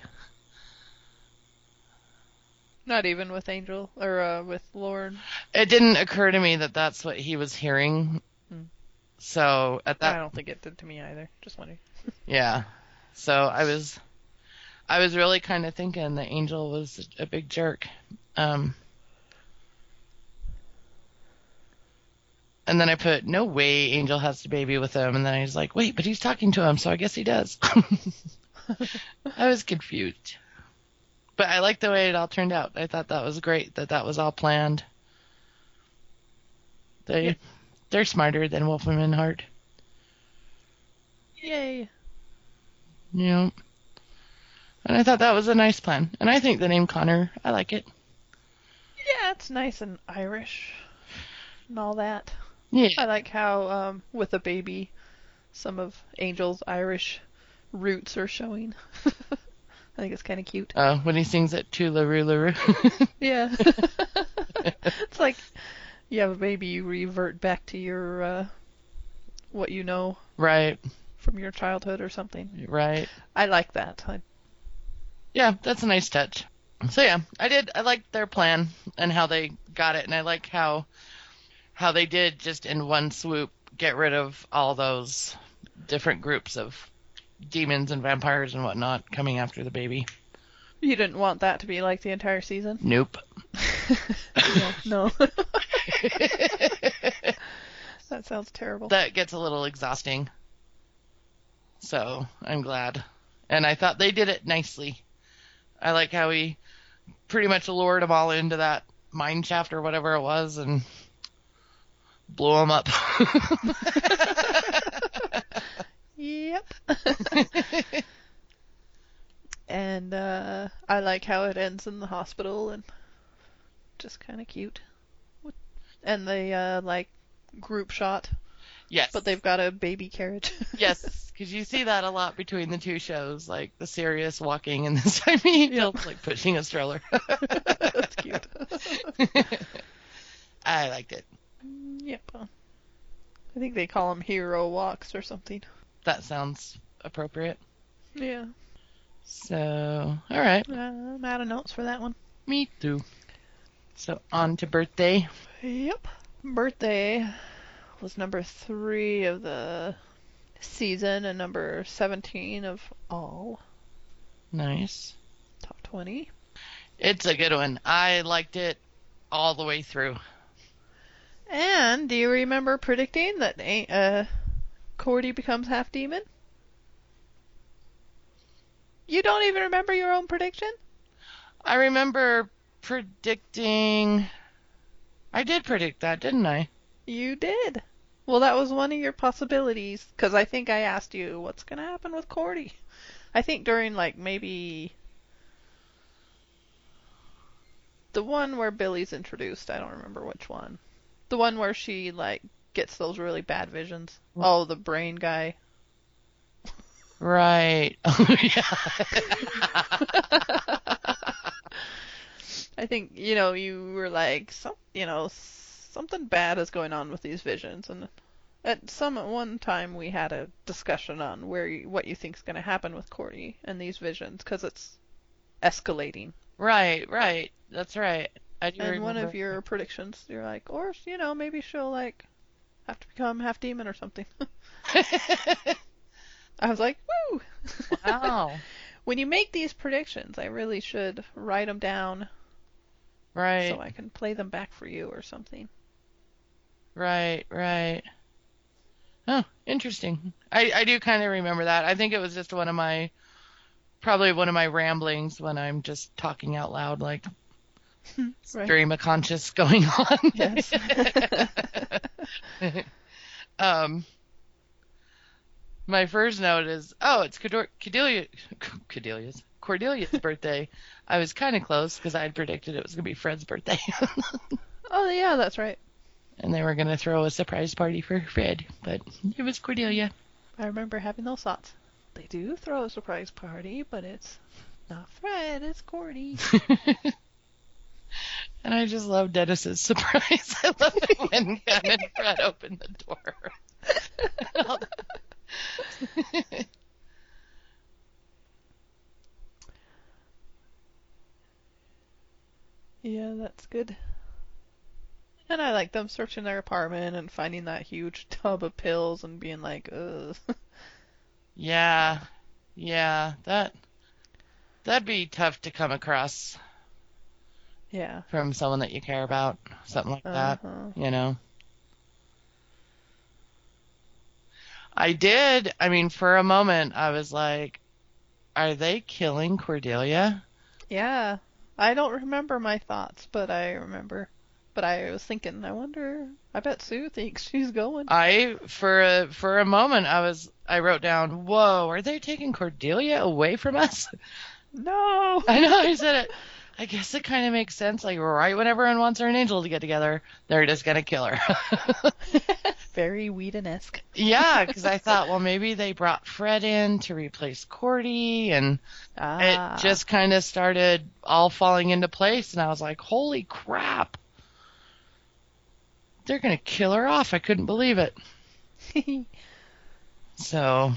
A: Not even with Angel, or uh, with Lord.
B: It didn't occur to me that that's what he was hearing.
A: Hmm.
B: So, at
A: I
B: that,
A: don't think it did to me either. Just wondering.
B: yeah. So I was, I was really kind of thinking that Angel was a big jerk. Um, and then I put, no way Angel has the baby with him. And then I was like, wait, but he's talking to him, so I guess he does. I was confused. But I like the way it all turned out. I thought that was great, that that was all planned. They,
A: Yep.
B: They're smarter than Wolfram and Hart.
A: Yay.
B: You know. And I thought that was a nice plan. And I think the name Connor, I like it.
A: Yeah, it's nice and Irish and all that.
B: Yeah.
A: I like how, um, with a baby, some of Angel's Irish roots are showing. I think it's kind of cute.
B: Uh, when he sings it to LaRue LaRue.
A: Yeah. It's like you have a baby, you revert back to your, uh, what you know
B: Right,
A: from your childhood or something.
B: right.
A: I like that. I,
B: Yeah, that's a nice touch. So yeah, I did, I liked their plan and how they got it. And I like how, how they did just in one swoop get rid of all those different groups of demons and vampires and whatnot coming after the baby.
A: you didn't want that to be like the entire season?
B: Nope.
A: Yeah, no. That sounds terrible.
B: That gets a little exhausting. So I'm glad. And I thought they did it nicely. I like how he pretty much lured them all into that mine shaft or whatever it was and blew them up.
A: Yep. And uh, I like how it ends in the hospital and just kind of cute. And the uh, like group shot.
B: Yes.
A: But they've got a baby carriage.
B: Yes, because you see that a lot between the two shows, like the serious walking and this time he feels like pushing a stroller.
A: That's cute.
B: I liked it.
A: Yep. I think they call them hero walks or something.
B: That sounds appropriate.
A: Yeah.
B: So, all right.
A: Uh, I'm out of notes for that one.
B: Me too. So, on to birthday.
A: Yep. Birthday was number three of the season and number seventeen of all.
B: Nice.
A: Top twenty.
B: It's a good one. I liked it all the way through.
A: And do you remember predicting that uh, Cordy becomes half demon? You don't even remember your own prediction?
B: I remember predicting... I did predict that, didn't I?
A: You did. Well, that was one of your possibilities, because I think I asked you, what's going to happen with Cordy? I think during, like, maybe... the one where Billy's introduced. I don't remember which one. The one where she, like, gets those really bad visions.
B: What?
A: Oh, the brain guy.
B: Right. Oh, yeah.
A: I think, you know, you were like, some, you know, something bad is going on with these visions. And at some at one time we had a discussion on where you, what you think is going to happen with Cordy and these visions, because it's escalating.
B: Right, right. That's right. I do
A: And
B: remember.
A: one of your predictions, you're like, or, you know, maybe she'll, like, have to become half demon or something. I was like, woo!
B: Wow.
A: When you make these predictions, I really should write them down
B: Right.
A: so I can play them back for you or something.
B: Right, right. Oh, interesting. I, I do kind of remember that. I think it was just one of my, probably one of my ramblings when I'm just talking out loud, like
A: Right.
B: stream of conscious going on.
A: Yes.
B: um, my first note is, oh, it's Cordor- Cordelia, Cordelia's, Cordelia's birthday. I was kind of close because I had predicted it was going to be Fred's birthday.
A: Oh, yeah, that's right.
B: And they were going to throw a surprise party for Fred, but it was Cordelia.
A: I remember having those thoughts. They do throw a surprise party, but it's not Fred, it's Cordy.
B: And I just love Dennis's surprise. I love it when Ken and Fred open the door.
A: Yeah, that's good. And I like them searching their apartment and finding that huge tub of pills and being like, ugh.
B: Yeah, yeah, that that'd be tough to come across
A: Yeah.
B: from someone that you care about, something like that,
A: Uh-huh.
B: you know. I did, I mean, for a moment, I was like, are they killing Cordelia?
A: Yeah. I don't remember my thoughts, but I remember. But I was thinking, I wonder, I bet Sue thinks she's going.
B: I, for a, for a moment, I was, I wrote down, whoa, are they taking Cordelia away from us?
A: No!
B: I know, I said it. I guess it kind of makes sense. Like, right when everyone wants her and Angel to get together, they're just going to kill her.
A: Very Whedon-esque.
B: Yeah, because I thought, well, maybe they brought Fred in to replace Cordy, and
A: Ah.
B: it just kind of started all falling into place, and I was like, holy crap. They're going to kill her off. I couldn't believe it. So,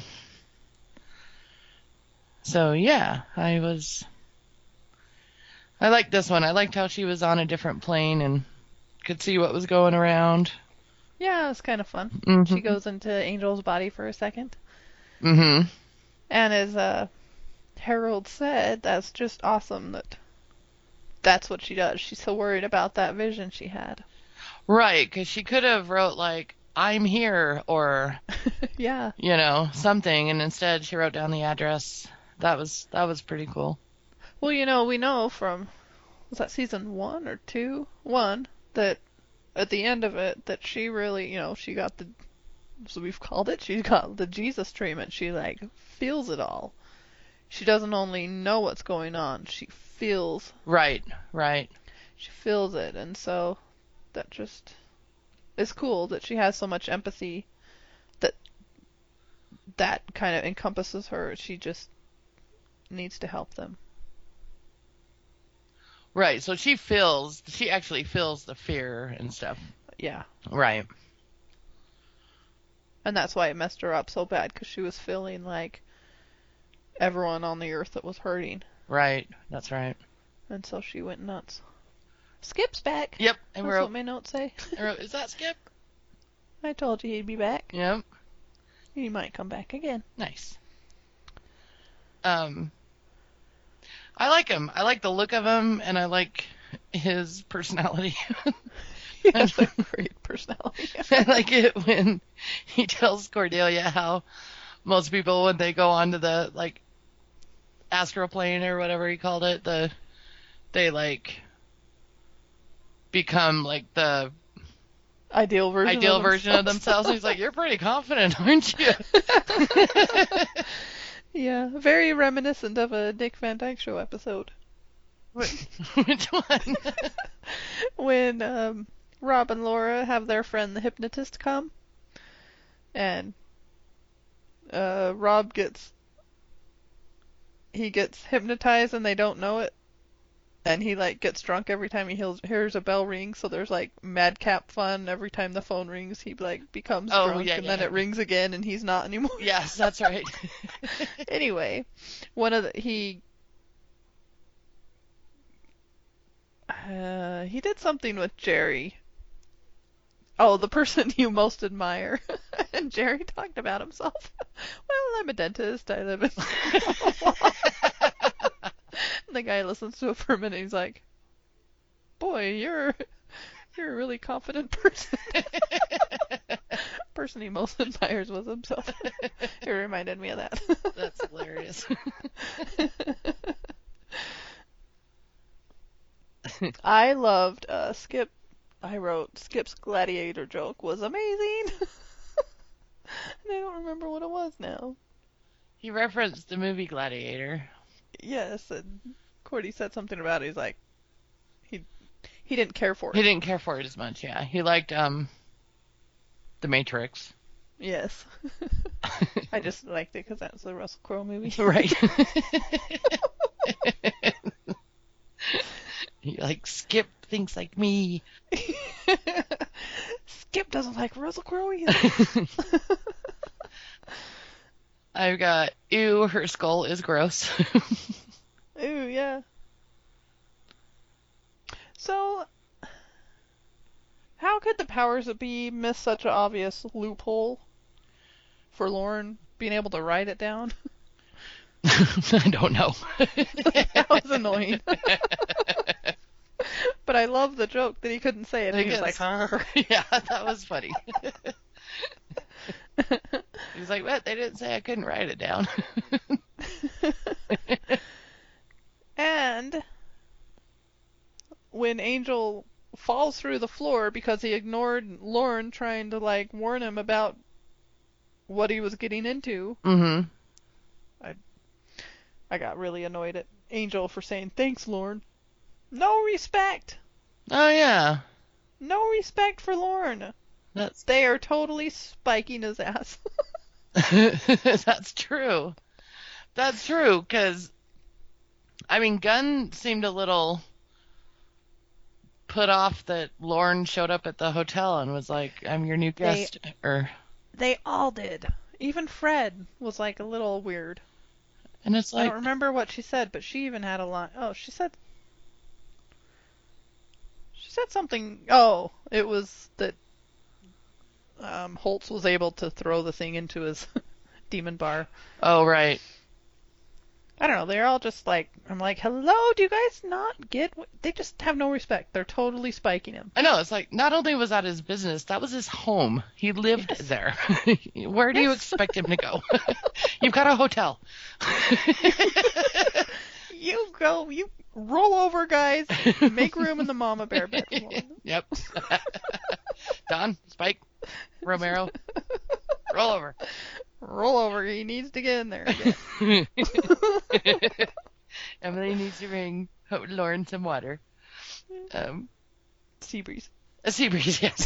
B: so yeah, I was, I liked this one. I liked how she was on a different plane and could see what was going around.
A: Yeah, it's kind of fun.
B: Mhm.
A: She goes into Angel's body for a second.
B: Mm-hmm.
A: And as uh, Harold said, that's just awesome that that's what she does. She's so worried about that vision she had.
B: Right, because she could have wrote like, I'm here, or,
A: Yeah.
B: you know, something, and instead she wrote down the address. That was that was pretty cool.
A: Well, you know, we know from, was that season one or two? One, that at the end of it, that she really, you know, she got the, so we've called it, she got the Jesus treatment. She, like, feels it all. She doesn't only know what's going on, she feels,
B: Right, right.
A: she feels it. And so that just is cool that she has so much empathy that that kind of encompasses her. She just needs to help them.
B: Right, so she feels, she actually feels the fear and stuff.
A: Yeah.
B: Right.
A: And that's why it messed her up so bad, because she was feeling like everyone on the earth that was hurting.
B: Right, that's right.
A: And so she went nuts. Skip's back.
B: Yep, and
A: That's
B: we're
A: what my notes say.
B: I wrote, is that Skip?
A: I told you he'd be back.
B: Yep.
A: He might come back again.
B: Nice. Um, I like him. I like the look of him, and I like his personality.
A: He has a great personality.
B: I like it when he tells Cordelia how most people, when they go onto the, like, astral plane or whatever he called it, the they, like, become, like, the
A: Ideal version
B: ideal
A: of
B: version of themselves. He's like, you're pretty confident, aren't you?
A: Yeah, very reminiscent of a Dick Van Dyke Show episode.
B: Which one?
A: When um, Rob and Laura have their friend the hypnotist come, and uh, Rob gets he gets hypnotized and they don't know it, and he like gets drunk every time he hears, hears a bell ring. So there's like madcap fun every time the phone rings. He like becomes
B: Oh,
A: drunk,
B: yeah,
A: and
B: yeah.
A: then it rings again, and he's not anymore.
B: Yes, that's right.
A: Anyway, one of the he uh, he did something with Jerry. Oh, the person you most admire. And Jerry talked about himself. Well, I'm a dentist. I live in. And the guy listens to it for a minute. He's like, "Boy, you're you're a really confident person." Person he most admires was himself. It reminded me of that.
B: That's hilarious.
A: I loved uh, Skip. I wrote Skip's gladiator joke was amazing. And I don't remember what it was now.
B: He referenced the movie Gladiator.
A: Yes, and Cordy said something about it. He's like, he he didn't care for it.
B: He didn't care for it as much, yeah. He liked um The Matrix.
A: Yes. I just liked it because that was the Russell Crowe movie.
B: Right. He like, Skip thinks like me.
A: Skip doesn't like Russell Crowe either.
B: I've got, ew, her skull is gross.
A: Ooh, yeah. So, how could the powers that be miss such an obvious loophole for Lauren being able to write it down?
B: I don't know.
A: That was annoying. But I love the joke that he couldn't say it. He was like, huh?
B: Yeah, that was funny. He was like, what? They didn't say I couldn't write it down.
A: And when Angel falls through the floor because he ignored Lauren trying to, like, warn him about what he was getting into,
B: Mm-hmm.
A: I, I got really annoyed at Angel for saying, thanks, Lauren. No respect.
B: Oh, yeah.
A: No respect for Lauren.
B: That's
A: They are totally spiking his ass.
B: That's true. That's true, because, I mean, Gunn seemed a little put off that Lauren showed up at the hotel and was like, I'm your new guest. Or,
A: They all did. Even Fred was, like, a little weird.
B: and it's
A: I
B: like,
A: don't remember what she said, but she even had a line. Oh, she said... She said something... Oh, it was that um, Holtz was able to throw the thing into his demon bar.
B: oh, right.
A: I don't know. They're all just like, I'm like, hello, do you guys not get what? They just have no respect. They're totally spiking him.
B: I know, it's like, not only was that his business, that was his home. He lived
A: Yes.
B: there. Where do you
A: Yes.
B: expect him to go? You've got a hotel.
A: You go, you roll over, guys. Make room in the mama bear bed.
B: Yep. Don, Spike, Romero, roll over.
A: Roll over. He needs to get in there again.
B: Emily needs to bring Lauren some water. Um,
A: Sea breeze.
B: a sea breeze, yes.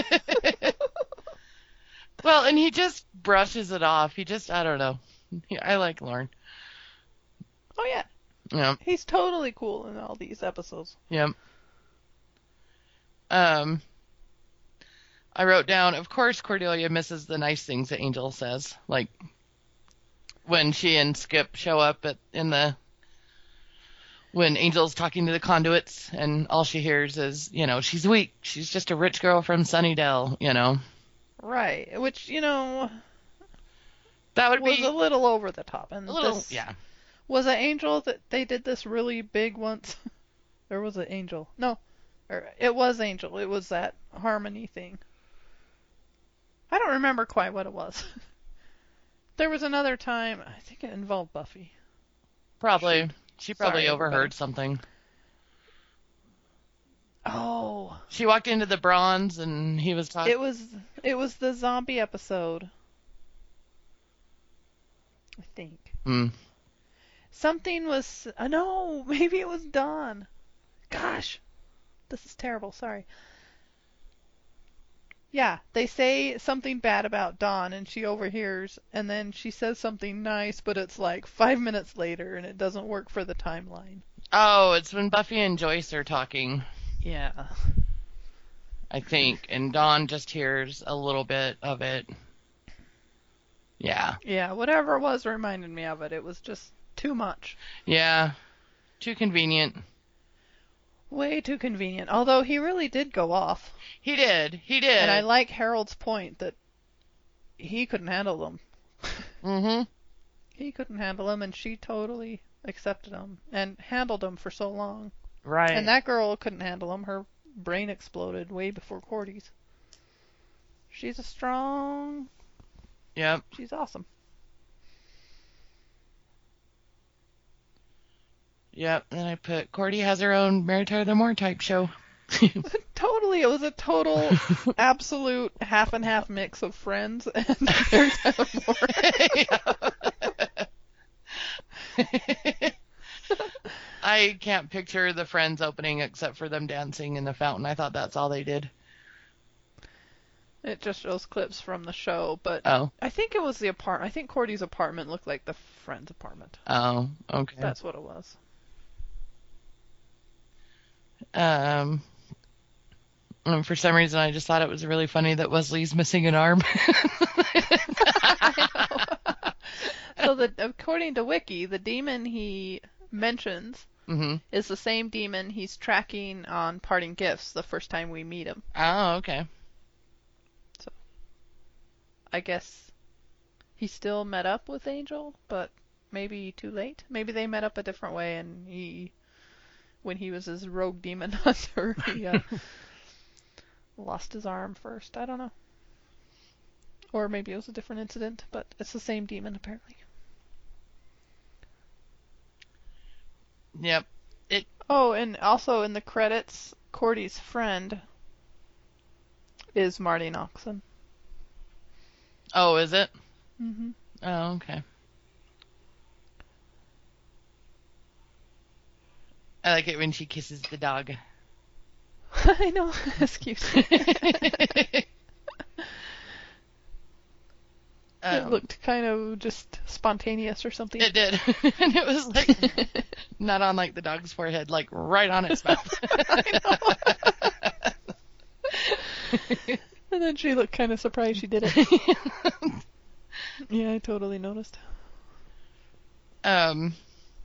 B: Well, and he just brushes it off. He just, I don't know. He- I like Lauren.
A: Oh yeah,
B: Yeah,
A: he's totally cool in all these episodes.
B: yeah. Um, I wrote down, of course, Cordelia misses the nice things that Angel says. Like, when she and Skip show up at in the when Angel's talking to the conduits and all she hears is, you know, she's weak. She's just a rich girl from Sunnydale, you know.
A: Right, which you know
B: That would
A: was
B: be
A: a little over the top. And
B: a little,
A: this,
B: yeah.
A: was it Angel that they did this really big once? Or was it Angel? No, or it was Angel. It was that harmony thing. I don't remember quite what it was. There was another time. I think it involved Buffy.
B: Probably. She probably
A: Sorry,
B: overheard
A: everybody.
B: something.
A: Oh,
B: She walked into the bronze and he was talking.
A: it was it was the zombie episode. I think.
B: Hmm.
A: Something was. Uh, no, maybe it was Dawn. Gosh, this is terrible. Sorry. Yeah, they say something bad about Dawn, and she overhears, and then she says something nice, but it's like five minutes later, and it doesn't work for the timeline.
B: Oh, it's when Buffy and Joyce are talking,
A: Yeah.
B: I think, and Dawn just hears a little bit of it. Yeah.
A: Yeah, whatever it was reminded me of it. It was just too much.
B: Yeah. Too convenient.
A: Way too convenient. Although he really did go off.
B: He did. He did.
A: And I like Harold's point that he couldn't handle them.
B: Mm-hmm.
A: He couldn't handle them, and she totally accepted them and handled them for so long.
B: Right.
A: And that girl couldn't handle them. Her brain exploded way before Cordy's. She's a strong...
B: Yep.
A: She's awesome.
B: Yep. Then I put Cordy has her own Mary Tyler Moore type show.
A: Totally. It was a total, absolute half and half mix of Friends and Mary Tyler Moore.
B: I can't picture the Friends opening except for them dancing in the fountain. I thought that's all they did.
A: It just shows clips from the show, but
B: Oh.
A: I think it was the apartment. I think Cordy's apartment looked like the Friends apartment.
B: Oh, okay.
A: That's what it was.
B: Um, and for some reason, I just thought it was really funny that Wesley's missing an arm.
A: So, the, according to Wiki, the demon he mentions
B: hmm
A: is the same demon he's tracking on Parting Gifts the first time we meet him.
B: Oh, okay.
A: I guess he still met up with Angel, but maybe too late. Maybe they met up a different way, and he, when he was his rogue demon hunter, he uh, lost his arm first. I don't know. Or maybe it was a different incident, but it's the same demon apparently.
B: Yep. It.
A: Oh, and also in the credits, Cordy's friend is Marty Noxon.
B: Oh, is it?
A: Mm-hmm.
B: Oh, okay. I like it when she kisses the dog.
A: I know. That's cute. It
B: Um,
A: looked kind of just spontaneous or something.
B: It did. And it was like, not on like the dog's forehead, like right on its mouth.
A: I know. And then she looked kind of surprised she did it. Yeah, I totally noticed.
B: Um,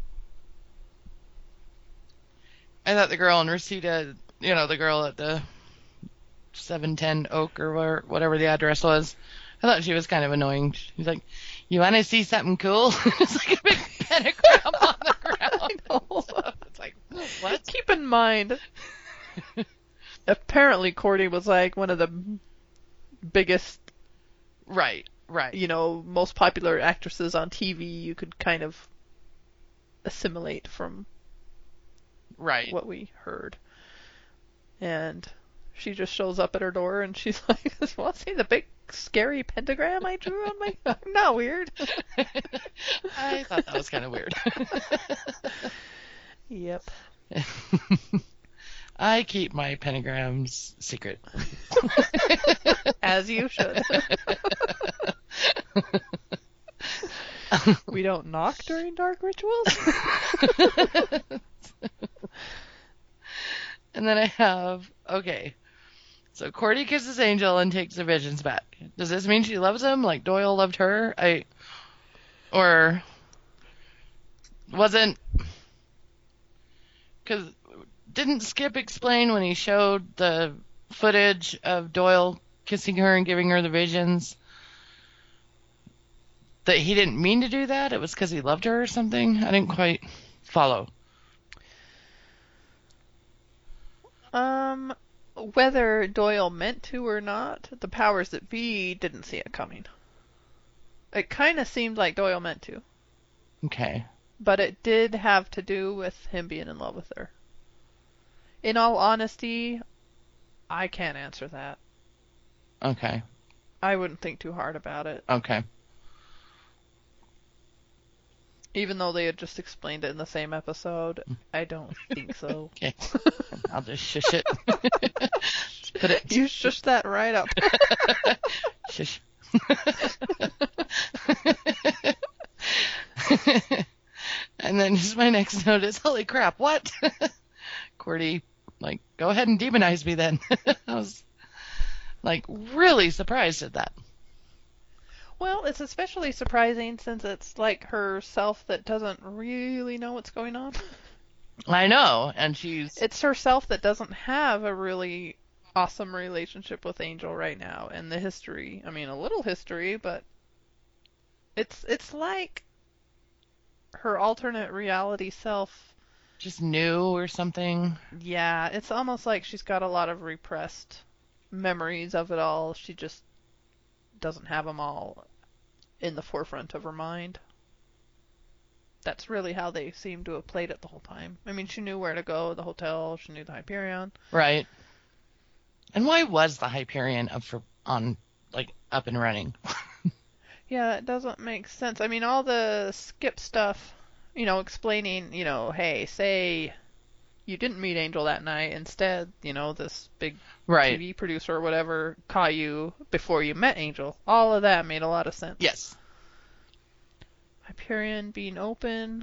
B: I thought the girl in Reseda, you know, the girl at the seven ten Oak or where, whatever the address was, I thought she was kind of annoying. She's like, "You want to see something cool?" It's like a big pentagram on the ground.
A: I know.
B: So it's like, what?
A: Keep in mind, apparently Cordy was like one of the biggest,
B: Right, right.
A: you know, most popular actresses on T V. You could kind of assimilate from
B: Right.
A: what we heard. And she just shows up at her door and she's like, "Want to see the big scary pentagram I drew on my..." I'm not weird.
B: I thought that was kind of weird.
A: Yep.
B: I keep my pentagrams secret.
A: As you should. We don't knock during dark rituals?
B: And then I have, okay, so Cordy kisses Angel and takes the visions back. Does this mean she loves him like Doyle loved her? I, or wasn't, because didn't Skip explain when he showed the footage of Doyle kissing her and giving her the visions that he didn't mean to do that? It was because he loved her or something? I didn't quite follow.
A: Um, whether Doyle meant to or not, the powers that be didn't see it coming. It kind of seemed like Doyle meant to,
B: Okay.
A: but it did have to do with him being in love with her. In all honesty, I can't answer that.
B: Okay.
A: I wouldn't think too hard about it,
B: Okay.
A: even though they had just explained it in the same episode. I don't think so.
B: Okay. I'll just shush it. Just put it.
A: You shush that right up.
B: Shush. And then just my next note is, holy crap, what? Cordy, like, go ahead and demonize me then. I was, like, really surprised at that.
A: Well, it's especially surprising since it's like herself that doesn't really know what's going on.
B: I know, and she's...
A: It's herself that doesn't have a really awesome relationship with Angel right now, and the history. I mean, a little history, but it's it's like her alternate reality self.
B: just new or something.
A: Yeah, it's almost like she's got a lot of repressed memories of it all. She just doesn't have them all in the forefront of her mind. That's really how they seem to have played it the whole time. I mean, she knew where to go, the hotel, she knew the Hyperion.
B: Right. And why was the Hyperion up for on like up and running?
A: Yeah, it doesn't make sense. I mean, all the Skip stuff, you know, explaining, you know, hey, say you didn't meet Angel that night. Instead, you know, this big
B: Right.
A: T V producer or whatever caught you before you met Angel. All of that made a lot of sense.
B: Yes.
A: Hyperion being open?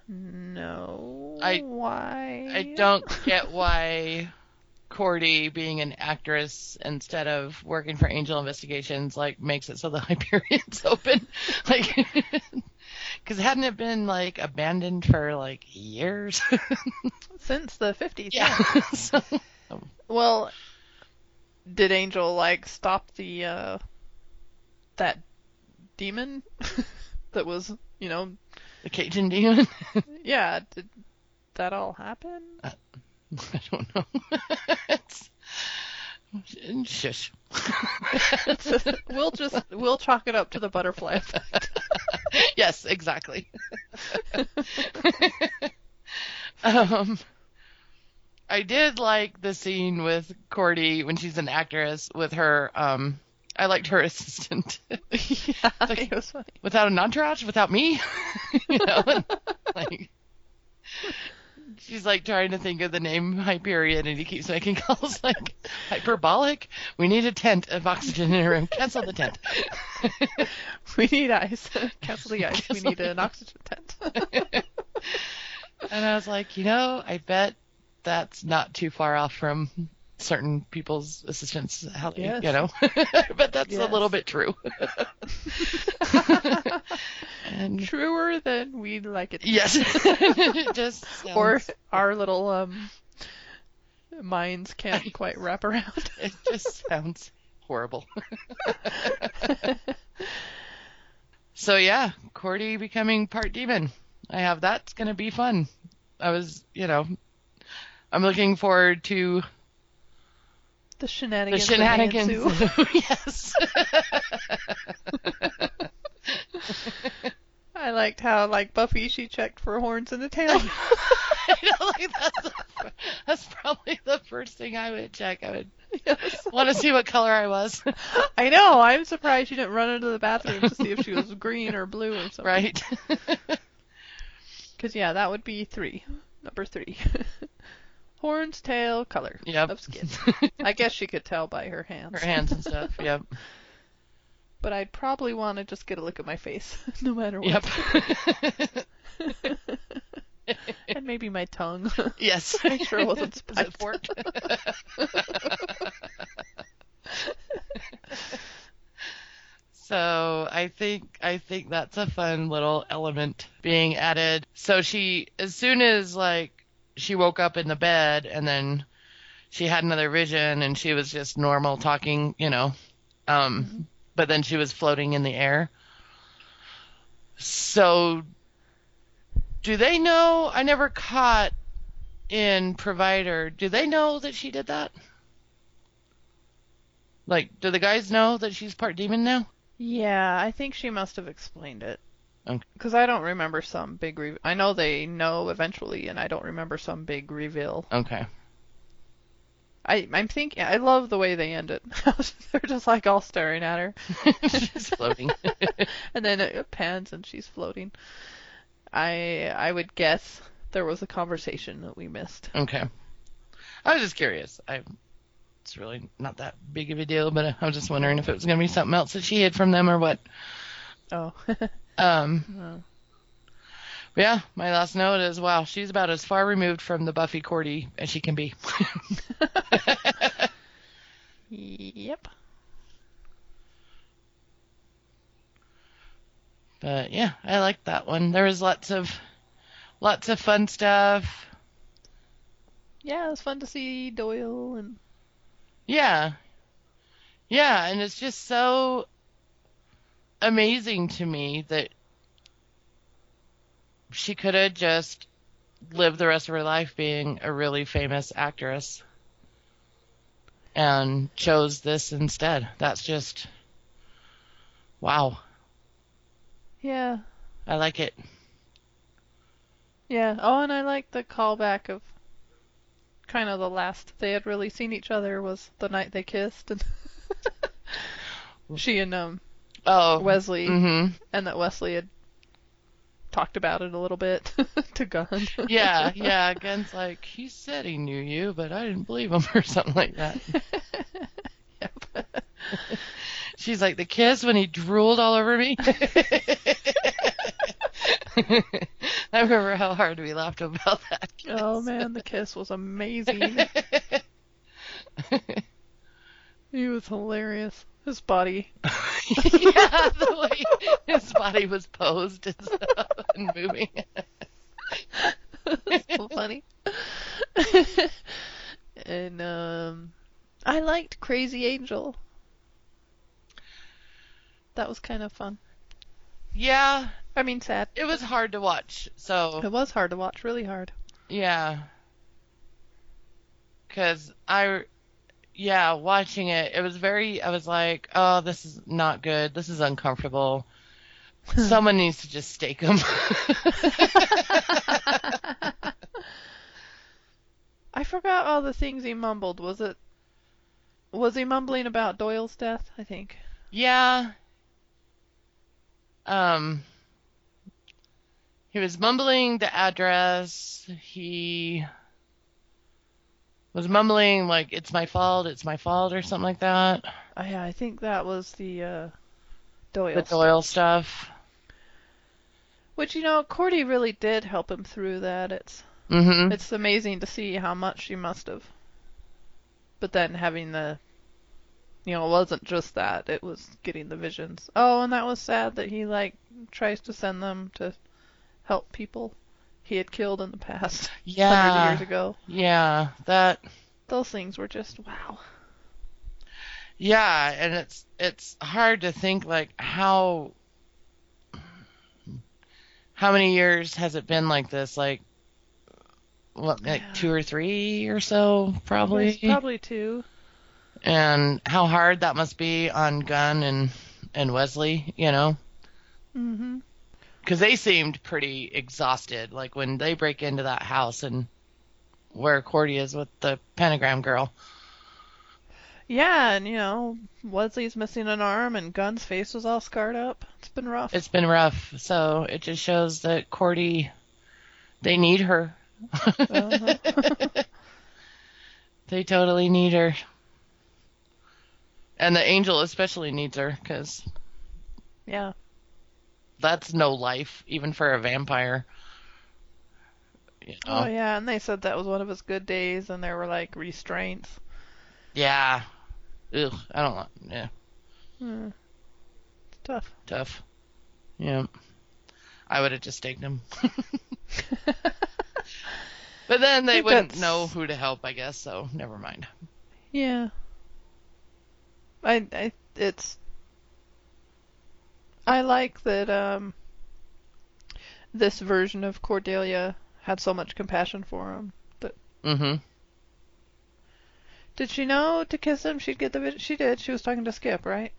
A: No.
B: I-
A: Why?
B: I don't get why Cordy, being an actress instead of working for Angel Investigations, like makes it so the Hyperion's open. Like, because hadn't it been like abandoned for like years?
A: Since the fifties.
B: Yeah. So,
A: Well, did Angel like stop the uh that demon that was, you know,
B: the Cajun demon.
A: yeah, did that all happen?
B: I don't know. It's, shush.
A: we'll just we'll chalk it up to the butterfly effect.
B: Yes, exactly. um, I did like the scene with Cordy when she's an actress with her. Um, I liked her assistant.
A: Yeah,
B: Like-
A: it was funny.
B: Without an entourage, without me, you know, and, like she's like trying to think of the name Hyperion, and he keeps making calls like hyperbolic. We need a tent of oxygen in a room. Cancel the tent.
A: We need ice. Cancel the ice. We
B: Cancel
A: need
B: the
A: an oxygen tent.
B: And I was like, you know, I bet that's not too far off from certain people's assistants. How,
A: Yes.
B: You know, but that's a
A: Yes.
B: little bit true. And
A: Truer than we'd like it to be.
B: yes, it just sounds,
A: Or our little um minds can't quite wrap around.
B: it just sounds horrible. So yeah, Cordy becoming part demon. I have that's going to be fun. I was, you know, I'm looking forward to
A: The
B: the
A: shenanigans.
B: shenanigans.
A: That may ensue.
B: Yes.
A: I liked how, like Buffy, she checked for horns and a tail.
B: I know, like that's, that's probably the first thing I would check. I would
A: Yes.
B: want to see what color I was.
A: I know. I'm surprised she didn't run into the bathroom to see if she was green or blue or something.
B: Right.
A: Because, yeah, that would be three. Number three. Horns, tail, color
B: Yep.
A: of skin. I guess she could tell by her hands.
B: Her hands and stuff. Yep.
A: But I'd probably want to just get a look at my face, no matter what.
B: Yep.
A: And maybe my tongue.
B: Yes.
A: Make sure it wasn't
B: Is
A: spiked.
B: it forked? So I think I think that's a fun little element being added. So she, as soon as like she woke up in the bed and then she had another vision and she was just normal talking, you know, um,
A: Mm-hmm.
B: but then she was floating in the air. So do they know? I never caught in Provider. Do they know that she did that? Like, do the guys know that she's part demon now?
A: Yeah, I think she must have explained it.
B: Okay.
A: Because I don't remember some big re- I know they know eventually, and I don't remember some big reveal.
B: Okay.
A: I, I'm thinking, I love the way they end it. They're just like all staring at her.
B: She's floating.
A: And then it pans and she's floating. I I would guess there was a conversation that we missed.
B: Okay. I was just curious. I It's really not that big of a deal, but I was just wondering if it was going to be something else that she hid from them or what.
A: Oh.
B: Um.
A: Oh.
B: But yeah, my last note is, wow, she's about as far removed from the Buffy Cordy as she can be.
A: Yep.
B: But yeah, I liked that one. There was lots of lots of fun stuff.
A: Yeah, it was fun to see Doyle and
B: Yeah. Yeah, and it's just so amazing to me that she could have just lived the rest of her life being a really famous actress and chose this instead. That's just, wow.
A: yeah.
B: I like it.
A: Yeah. Oh, and I like the callback of kind of the last they had really seen each other was the night they kissed, and she and um
B: Oh,
A: Wesley,
B: Mm-hmm.
A: and that Wesley had talked about it a little bit to Gunn.
B: Yeah, yeah. Gun's like, he said he knew you, but I didn't believe him or something like that.
A: Yep.
B: She's like, the kiss when he drooled all over me. I remember how hard we laughed about that kiss.
A: Oh man, the kiss was amazing. He was hilarious. His body.
B: Yeah, the way his body was posed and stuff and moving.
A: So funny. And um I liked Crazy Angel. That was kind of fun.
B: Yeah,
A: I mean, sad.
B: it was hard to watch. So
A: It was hard to watch, really hard.
B: yeah, because I, yeah, watching it, it was very. I was like, oh, this is not good. This is uncomfortable. Someone needs to just stake him.
A: I forgot all the things he mumbled. Was it? Was he mumbling about Doyle's death? I think.
B: Yeah. Um. He was mumbling the address. He was mumbling like, "It's my fault. It's my fault," or something like that.
A: Oh, yeah, I think that was the uh, Doyle.
B: The Doyle stuff.
A: Which, you know, Cordy really did help him through that. It's
B: Mm-hmm.
A: it's amazing to see how much she must have. But then having the, you know, it wasn't just that. It was getting the visions. Oh, and that was sad that he, like, tries to send them to help people he had killed in the past. Hundreds of
B: Yeah.
A: years ago.
B: Yeah. That.
A: Those things were just, wow.
B: Yeah, and it's it's hard to think like how how many years has it been like this? Like, what, like
A: Yeah.
B: two or three or so, probably?
A: There's probably two.
B: And how hard that must be on Gunn and, and Wesley, you know?
A: Mm-hmm.
B: Because they seemed pretty exhausted, like when they break into that house and where Cordy is with the pentagram girl.
A: Yeah, and, you know, Wesley's missing an arm and Gunn's face was all scarred up. It's been rough.
B: It's been rough, so it just shows that Cordy, they need her.
A: Uh-huh.
B: They totally need her. And the angel especially needs her, because
A: Yeah.
B: that's no life, even for a vampire. You know?
A: Oh, yeah, and they said that was one of his good days, and there were, like, restraints.
B: Yeah. Ugh, I don't want, yeah,
A: Hmm. It's tough.
B: tough. Yeah. I would have just taken him. But then they
A: think
B: wouldn't
A: that's-
B: know who to help, I guess, so never mind.
A: Yeah. I, I, it's, I like that, um, this version of Cordelia had so much compassion for him. That,
B: Mm-hmm.
A: did she know to kiss him she'd get the vid- She did. She was talking to Skip, right?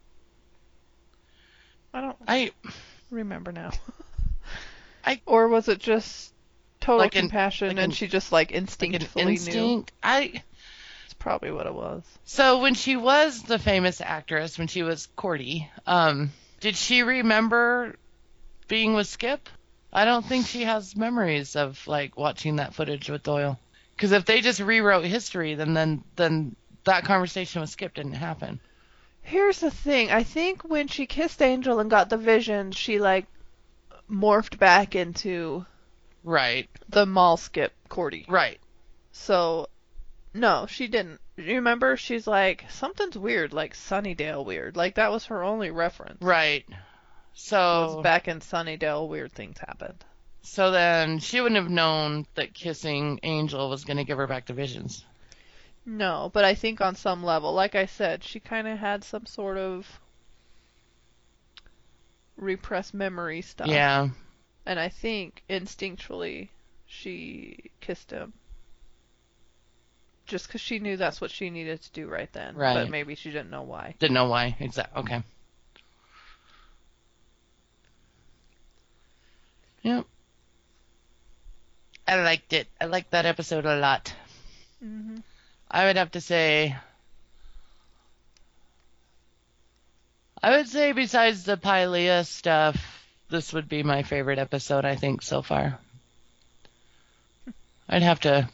A: I don't
B: I,
A: remember now.
B: I-
A: Or was it just total
B: Like an-
A: compassion
B: like
A: and
B: an-
A: she just like
B: like an
A: instinctively knew?
B: instinct. I,
A: It's probably what it was.
B: so when she was the famous actress, when she was Cordy, um, did she remember being with Skip? I don't think she has memories of like watching that footage with Doyle. Because if they just rewrote history, then then then that conversation with Skip didn't happen.
A: Here's the thing. I think when she kissed Angel and got the vision, she like morphed back into
B: Right,
A: the mall Skip Cordy.
B: right.
A: So, no, she didn't. You remember? She's like, something's weird, like Sunnydale weird. Like that was her only reference.
B: Right.
A: Was
B: So
A: back in Sunnydale, weird things happened.
B: so then she wouldn't have known that kissing Angel was going to give her back to visions.
A: No, but I think on some level, like I said, she kind of had some sort of repressed memory stuff.
B: Yeah.
A: And I think instinctually she kissed him. Just because she knew that's what she needed to do right then.
B: Right.
A: But maybe she didn't know why.
B: Didn't know why. Exactly. Okay. Yep. I liked it. I liked that episode a lot.
A: hmm
B: I would have to say, I would say besides the Pylea stuff, this would be my favorite episode, I think, so far. I'd have to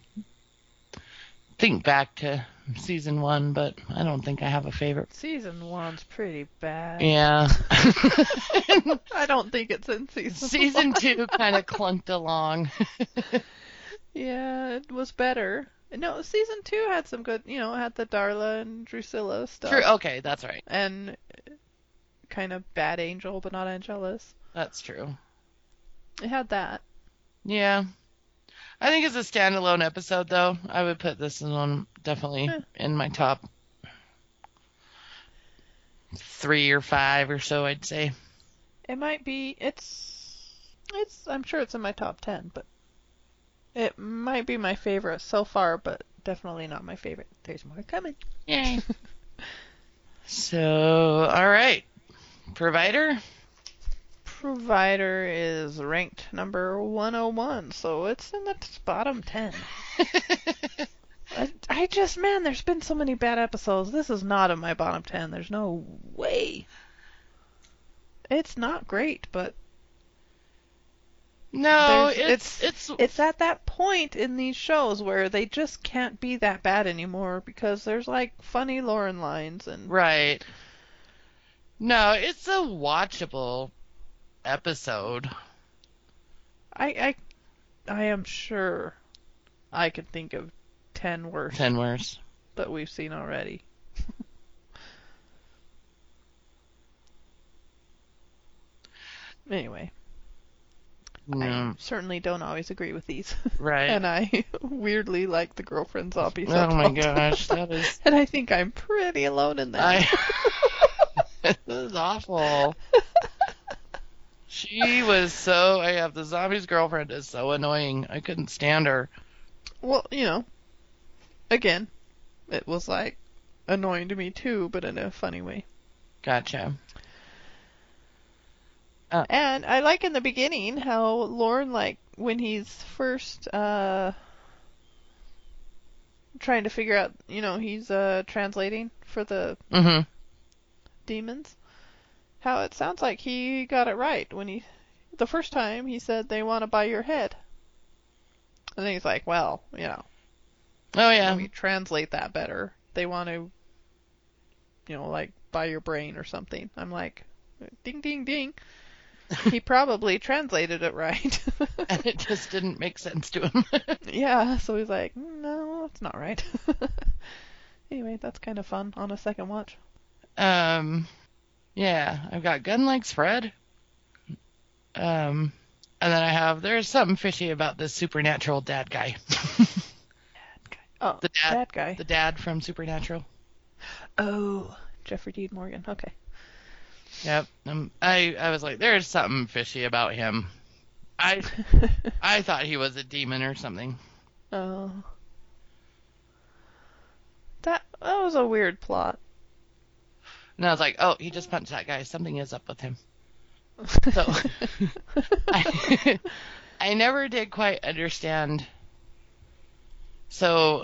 B: think back to season one, but I don't think I have a favorite.
A: Season one's pretty bad.
B: Yeah.
A: I don't think it's in season
B: Season
A: one.
B: two kind of clunked along.
A: Yeah, it was better. No, season two had some good, you know, it had the Darla and Drusilla stuff.
B: True. Okay, that's right.
A: And kind of bad Angel, but not Angelus.
B: That's true.
A: It had that.
B: Yeah. I think as a standalone episode, though, I would put this one definitely
A: Eh.
B: in my top three or five or so, I'd say.
A: It might be, it's, it's, I'm sure it's in my top ten, but it might be my favorite so far, but definitely not my favorite. There's more coming.
B: Yay. So, all right. Provider?
A: Provider is ranked number one oh one, so it's in the t- bottom ten. I, I just, man, there's been so many bad episodes. This is not in my bottom ten. There's no way. It's not great, but
B: No,
A: There's-
B: it's, it's,
A: it's at that point in these shows where they just can't be that bad anymore because there's like funny Lauren lines and
B: right. No, it's a watchable episode.
A: I I I am sure I could think of ten worse
B: Ten worse.
A: that we've seen already. Anyway, I
B: No,
A: certainly don't always agree with these.
B: right.
A: And I weirdly like the girlfriend zombie
B: Oh my
A: subplot.
B: gosh, that is.
A: And I think I'm pretty alone in that.
B: I. This is awful. She was so, I have the zombie's girlfriend is so annoying. I couldn't stand her.
A: Well, you know, again, it was like annoying to me too, but in a funny way.
B: Gotcha.
A: And I like in the beginning how Lorne, like, when he's first uh, trying to figure out, you know, he's uh, translating for the
B: Mm-hmm.
A: demons, how it sounds like he got it right when he, the first time he said they want to buy your head. And then he's like, well, you know,
B: Oh, yeah.
A: let me translate that better. They want to, you know, like, buy your brain or something. I'm like, ding, ding, ding. He probably translated it right.
B: And it just didn't make sense to him.
A: Yeah, so he's like, no, that's not right. Anyway, that's kind of fun on a second watch.
B: Um, yeah, I've got Gun Likes Fred. Um, and then I have, there's something fishy about this supernatural dad guy.
A: Oh,
B: The dad,
A: that guy.
B: the dad from Supernatural.
A: Oh, Jeffrey Dean Morgan. Okay.
B: Yep. Um, I, I was like, there's something fishy about him. I, I thought he was a demon or something.
A: Oh. That, that was a weird plot.
B: And I was like, oh, he just punched that guy. Something is up with him. So, I, I never did quite understand. So,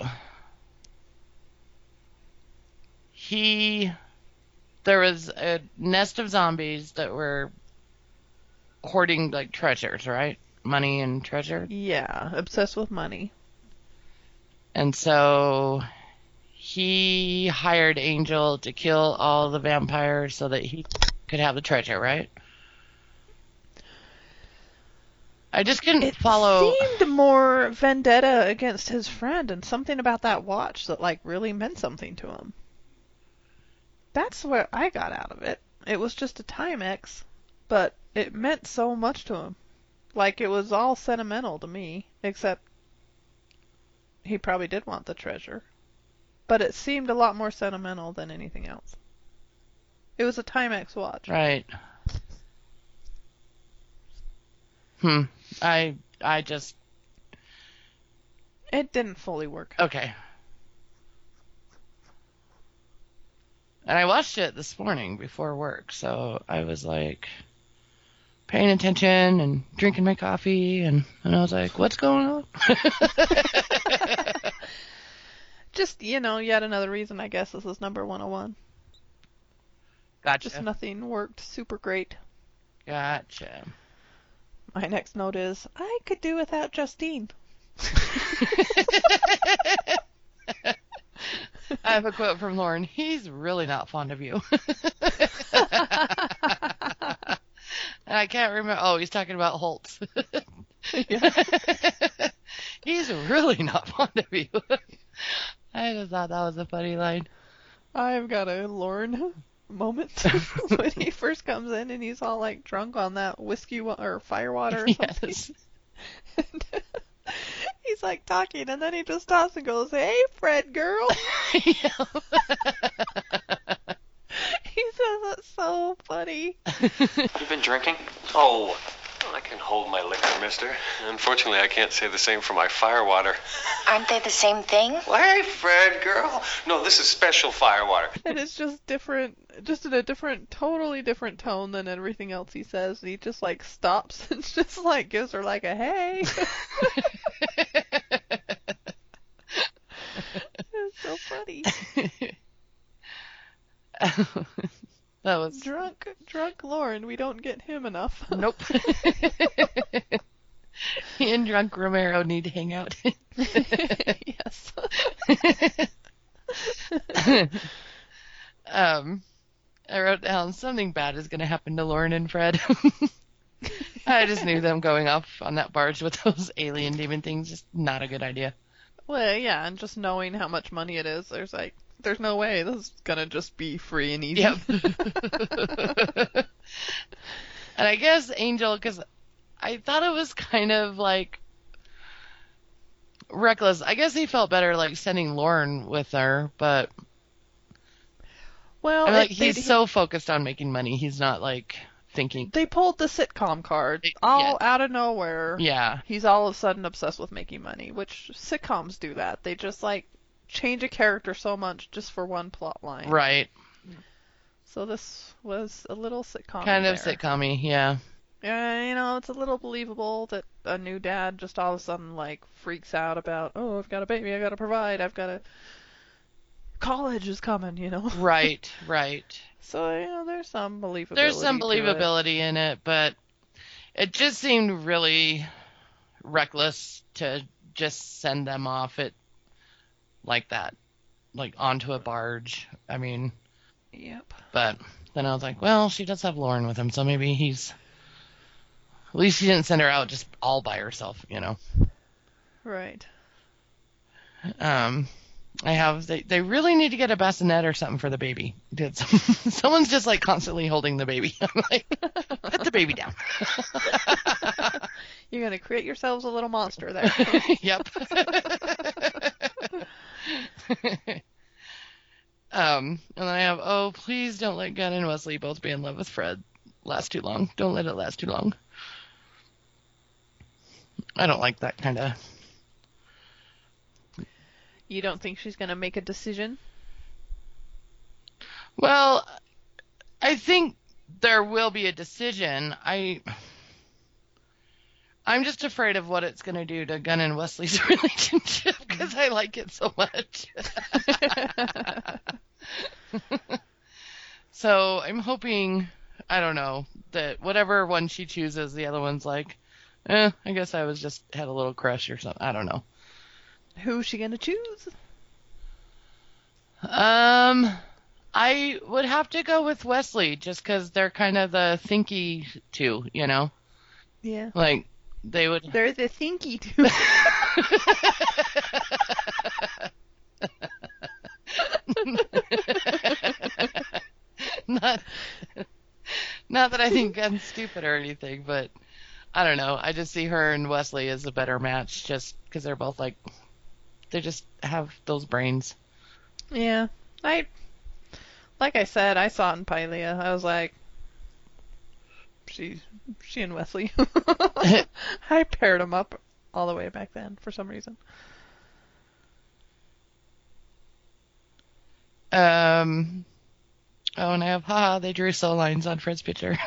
B: he, there was a nest of zombies that were hoarding, like, treasures, right? Money and treasure.
A: Yeah, obsessed with money.
B: And so, he hired Angel to kill all the vampires so that he could have the treasure, right? I just couldn't
A: It
B: follow.
A: seemed more vendetta against his friend and something about that watch that, like, really meant something to him. That's what I got out of it. It was just a Timex, but it meant so much to him. Like, it was all sentimental to me, except he probably did want the treasure. But it seemed a lot more sentimental than anything else. It was a Timex watch.
B: Right. Hmm. I I just
A: It didn't fully work.
B: okay. And I watched it this morning before work, so I was like paying attention and drinking my coffee, and, and I was like, what's going on?
A: Just, you know, yet another reason I guess this is number one oh one.
B: Gotcha.
A: Just nothing worked super great.
B: Gotcha.
A: My next note is, I could do without Justine.
B: I have a quote from Lauren. He's really not fond of you. And I can't remember. Oh, he's talking about Holtz.
A: Yeah.
B: He's really not fond of you. I just thought that was a funny line.
A: I've got a Lorne moment when he first comes in and he's all like drunk on that whiskey wa- or firewater or something.
B: Yes.
A: And he's like talking and then he just stops and goes, "Hey, Fred girl."
B: Yeah.
A: He says it so funny.
C: You been drinking? Oh, I can hold my liquor, mister. Unfortunately, I can't say the same for my firewater.
D: Aren't they the same thing?
C: Hey, Fred, girl. No, this is special firewater.
A: And it's just different, just in a different, totally different tone than everything else he says. And he just like stops and just like gives her like a hey. It's so funny.
B: That was
A: Drunk, drunk Lauren. We don't get him enough.
B: nope. He and drunk Romero need to hang out.
A: Yes.
B: um, I wrote down something bad is going to happen to Lauren and Fred. I just knew them going off on that barge with those alien demon things. Just not a good idea.
A: Well, yeah, and just knowing how much money it is, there's like, there's no way this is gonna just be free and easy.
B: Yep. And I guess Angel, because I thought it was kind of like reckless. I guess he felt better like sending Lauren with her, but
A: Well,
B: I mean, like
A: it-
B: he's
A: they-
B: so focused on making money, he's not like thinking.
A: They pulled the sitcom card
B: They-
A: all
B: yeah.
A: out of nowhere.
B: Yeah.
A: He's all of a sudden obsessed with making money, which sitcoms do that. They just like change a character so much just for one plot line.
B: Right.
A: So this was a little sitcom.
B: Kind of
A: there.
B: sitcom-y, yeah.
A: Yeah, you know, it's a little believable that a new dad just all of a sudden like freaks out about, oh, I've got a baby, I got to provide, I've got to. College is coming, you know.
B: Right, right.
A: So you know, there's some believability.
B: There's some
A: to it.
B: believability in it, but it just seemed really reckless to just send them off it like that, like onto a barge. I mean,
A: Yep.
B: but then I was like, well, she does have Lauren with him, so maybe he's. At least he didn't send her out just all by herself, you know.
A: Right.
B: Um, I have. They they really need to get a bassinet or something for the baby. Did some, someone's just like constantly holding the baby. I'm like, put the baby down.
A: You're gonna create yourselves a little monster there.
B: Yep. um, and then I have, oh, please don't let Gunn and Wesley both be in love with Fred last too long. Don't let it last too long. I don't like that kind of.
A: You don't think she's gonna make a decision?
B: Well, I think there will be a decision. I. I'm just afraid of what it's going to do to Gunn and Wesley's relationship because I like it so much. So I'm hoping, I don't know, that whatever one she chooses, the other one's like, eh, I guess I was just had a little crush or something. I don't know.
A: Who's she gonna choose?
B: Um, I would have to go with Wesley just because they're kind of the thinky two, you know?
A: Yeah.
B: Like, they would.
A: They're the thinky too.
B: not, not that I think Gunn's stupid or anything, but I don't know. I just see her and Wesley as a better match just because they're both like, they just have those brains.
A: Yeah. I, like I said, I saw it in Pylea. I was like, she, she and Wesley. I paired them up all the way back then for some reason.
B: Um. Oh, and I have, haha, they drew soul lines on Fred's picture.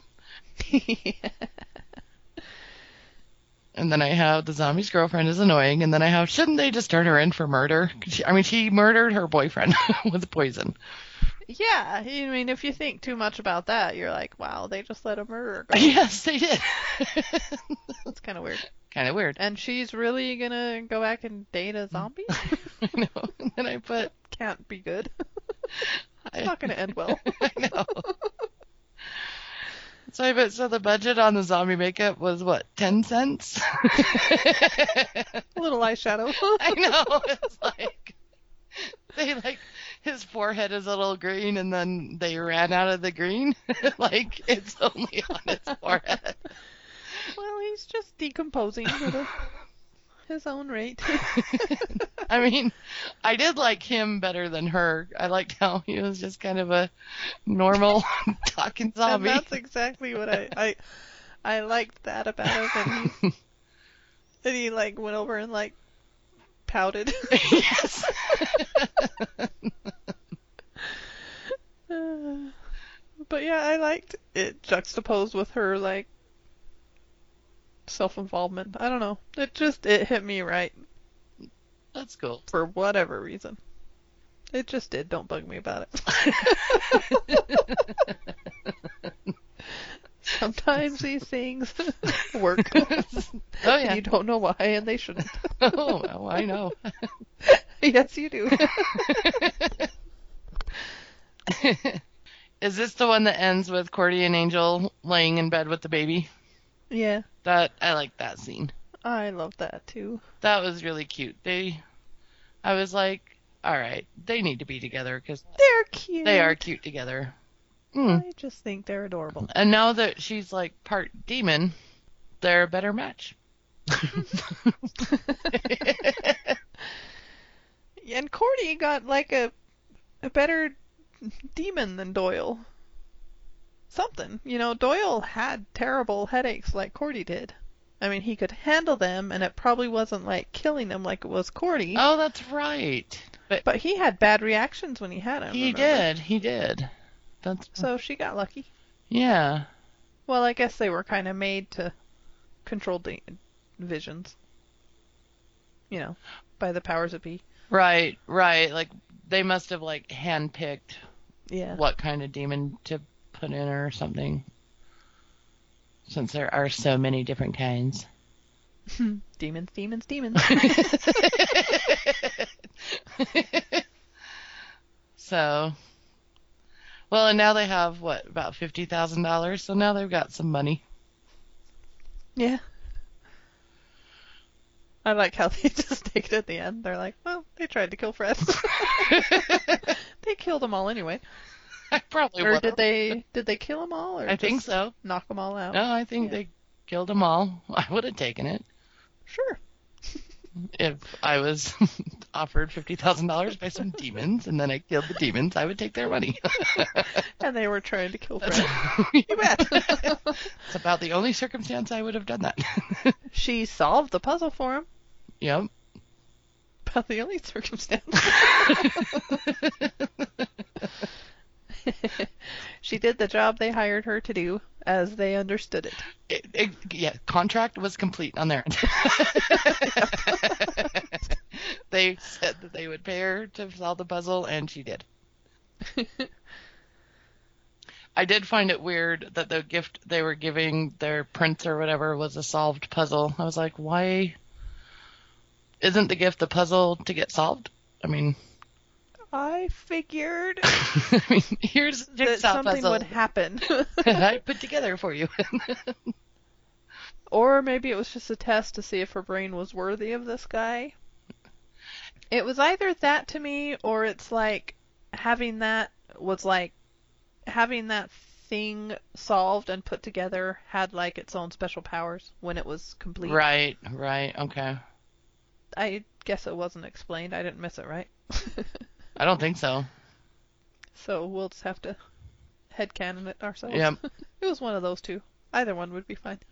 B: And then I have the zombie's girlfriend is annoying, and then I have, shouldn't they just turn her in for murder? She, I mean, she murdered her boyfriend with poison.
A: Yeah, I mean, if you think too much about that, you're like, wow, they just let a murderer go.
B: Yes, they did.
A: That's kind of weird.
B: Kind of weird.
A: And she's really gonna go back and date a zombie?
B: I know. And then I put,
A: Can't be good. It's
B: I-
A: not gonna end well.
B: I know. So I bet, so the budget on the zombie makeup was what, ten cents?
A: Little eyeshadow.
B: I know. It's like, they like, his forehead is a little green and then they ran out of the green. Like, it's only on his forehead.
A: Well, he's just decomposing at a, his own rate.
B: I mean, I did like him better than her. I liked how he was just kind of a normal talking
A: And
B: zombie.
A: that's exactly what I, I I liked that about him. And he, and he like went over and like pouted.
B: Yes.
A: Uh, but yeah, I liked it juxtaposed with her like self-involvement. I don't know. It just it hit me right
B: That's cool.
A: for whatever reason. It just did. Don't bug me about it. Sometimes these things work.
B: Oh, yeah.
A: And you don't know why, and they shouldn't.
B: Oh, well, I know.
A: Yes, you do.
B: Is this the one that ends with Cordy and Angel laying in bed with the baby?
A: Yeah,
B: That I like that scene.
A: I love that too.
B: That was really cute. They, I was like, all right, they need to be together because
A: They're cute.
B: they are cute together. Mm.
A: I just think they're adorable.
B: And now that she's like part demon, they're a better match.
A: And Cordy got like a a better demon than Doyle. something. You know, Doyle had terrible headaches like Cordy did. I mean, he could handle them, and it probably wasn't like killing him like it was Cordy.
B: Oh, that's right. But,
A: but he had bad reactions when he had them.
B: He
A: remember?
B: did. He did. That's
A: So she got lucky.
B: Yeah.
A: Well, I guess they were kind of made to control the visions. You know, by the powers that be.
B: Right, right. Like, they must have, like, handpicked
A: Yeah.
B: what kind of demon to put in her or something. Since there are so many different kinds.
A: Demons, demons, demons.
B: So, well, and now they have, what, about fifty thousand dollars, so now they've got some money.
A: Yeah. I like how they just take it at the end. They're like, well, they tried to kill Fred. They killed them all anyway.
B: I probably
A: Or
B: would.
A: did they did they kill them all? Or
B: I think
A: just
B: so.
A: knock them all out?
B: No, I think
A: Yeah.
B: they killed them all. I would have taken it
A: Sure.
B: if I was offered fifty thousand dollars by some demons, and then I killed the demons. I would take their money.
A: And they were trying to kill Fred.
B: you
A: bet.
B: It's about the only circumstance I would have done that.
A: She solved the puzzle for him.
B: Yep.
A: About the only circumstance. She did the job they hired her to do, as they understood it.
B: It, it, yeah, contract was complete on their end. They said that they would pay her to solve the puzzle, and she did. I did find it weird that the gift they were giving their prince or whatever was a solved puzzle. I was like, why isn't the gift the puzzle to get solved? I mean,
A: I figured
B: I mean here's a
A: that
B: jigsaw
A: something
B: puzzle
A: would happen.
B: I put together for you.
A: Or maybe it was just a test to see if her brain was worthy of this guy. It was either that to me, or it's like having that was like having that thing solved and put together had like its own special powers when it was complete.
B: Right, right, okay.
A: I guess it wasn't explained. I didn't miss it, right?
B: I don't think so.
A: So we'll just have to headcanon it ourselves.
B: Yep.
A: It was one of those two. Either one would be fine.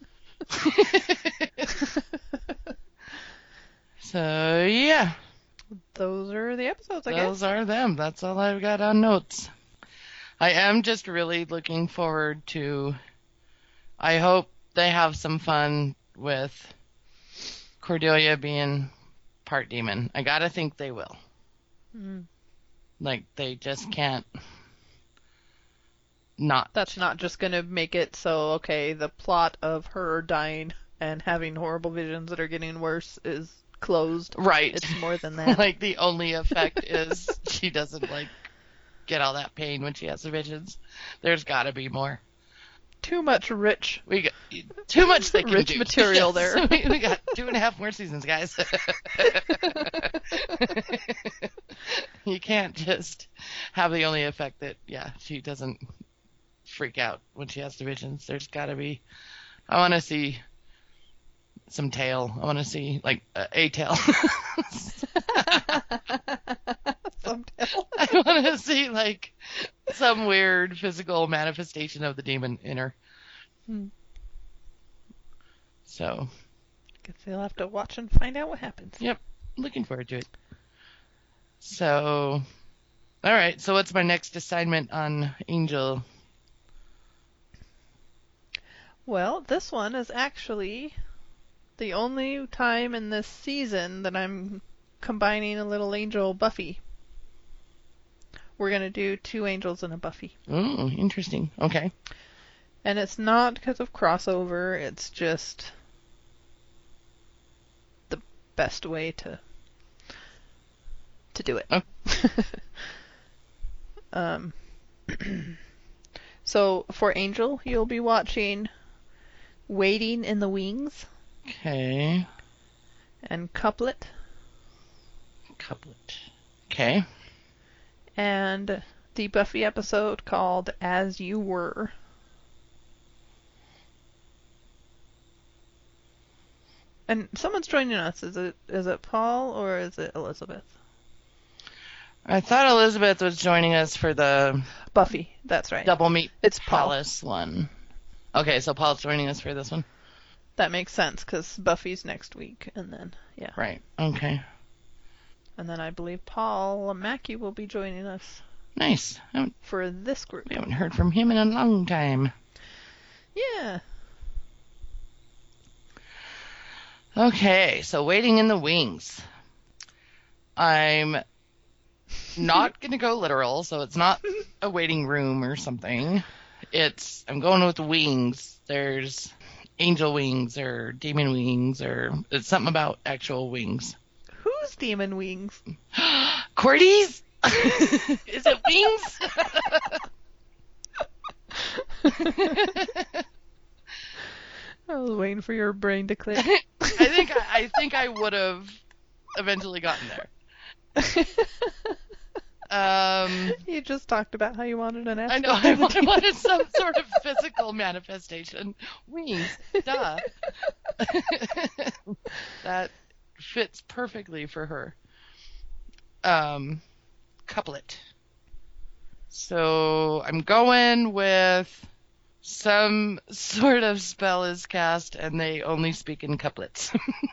B: So, yeah.
A: Those are the episodes, I guess.
B: Those are them. That's all I've got on notes. I am just really looking forward to... I hope they have some fun with Cordelia being part demon. I gotta think they will.
A: Mm.
B: Like, they just can't not.
A: That's not just going to make it so, okay, the plot of her dying and having horrible visions that are getting worse is closed.
B: Right.
A: It's more than that.
B: Like, the only effect is she doesn't, like, get all that pain when she has the visions. There's gotta be more.
A: Too much rich.
B: We got too much they can
A: Rich
B: do.
A: material
B: Yes.
A: there.
B: we, we got two and a half more seasons, guys. You can't just have the only effect that, yeah, she doesn't freak out when she has the visions. There's got to be. I want to see some tail. I want to see like uh, a tail.
A: Some tail.
B: I want to see like some weird physical manifestation of the demon in her.
A: Hmm.
B: So,
A: Guess you'll have to watch and find out what happens.
B: yep, looking forward to it. So, all right. So, what's my next assignment on Angel?
A: Well, this one is actually the only time in this season that I'm combining a little angel Buffy. We're going to do two angels and a Buffy.
B: Oh, interesting. Okay.
A: And it's not because of crossover, it's just the best way to to do it.
B: Oh.
A: um, so for Angel, you'll be watching Waiting in the Wings
B: Okay.
A: and Couplet,
B: Couplet. Okay.
A: and the Buffy episode called As You Were. And someone's joining us. Is it is it Paul or is it Elizabeth?
B: I thought Elizabeth was joining us for the
A: Buffy, that's right.
B: Double Meat
A: It's Paul.
B: Palace one. Okay, so Paul's joining us for this one.
A: That makes sense, because Buffy's next week, and then, yeah.
B: Right, okay.
A: And then I believe Paul Mackey will be joining us
B: Nice. I haven't,
A: for this group.
B: we haven't heard from him in a long time.
A: Yeah.
B: Okay, so waiting in the wings. I'm not going to go literal, so it's not a waiting room or something. It's, I'm going with wings. There's angel wings or demon wings, or it's something about actual wings.
A: Who's Demon Wings?
B: Cordy's? Is it wings?
A: I was waiting for your brain to click.
B: I think I, I think I would have eventually gotten there. Um,
A: You just talked about how you wanted an
B: I know I wa- I wanted some sort of physical manifestation. Wings, duh. That fits perfectly for her. Um, couplet. So I'm going with some sort of spell is cast and they only speak in couplets.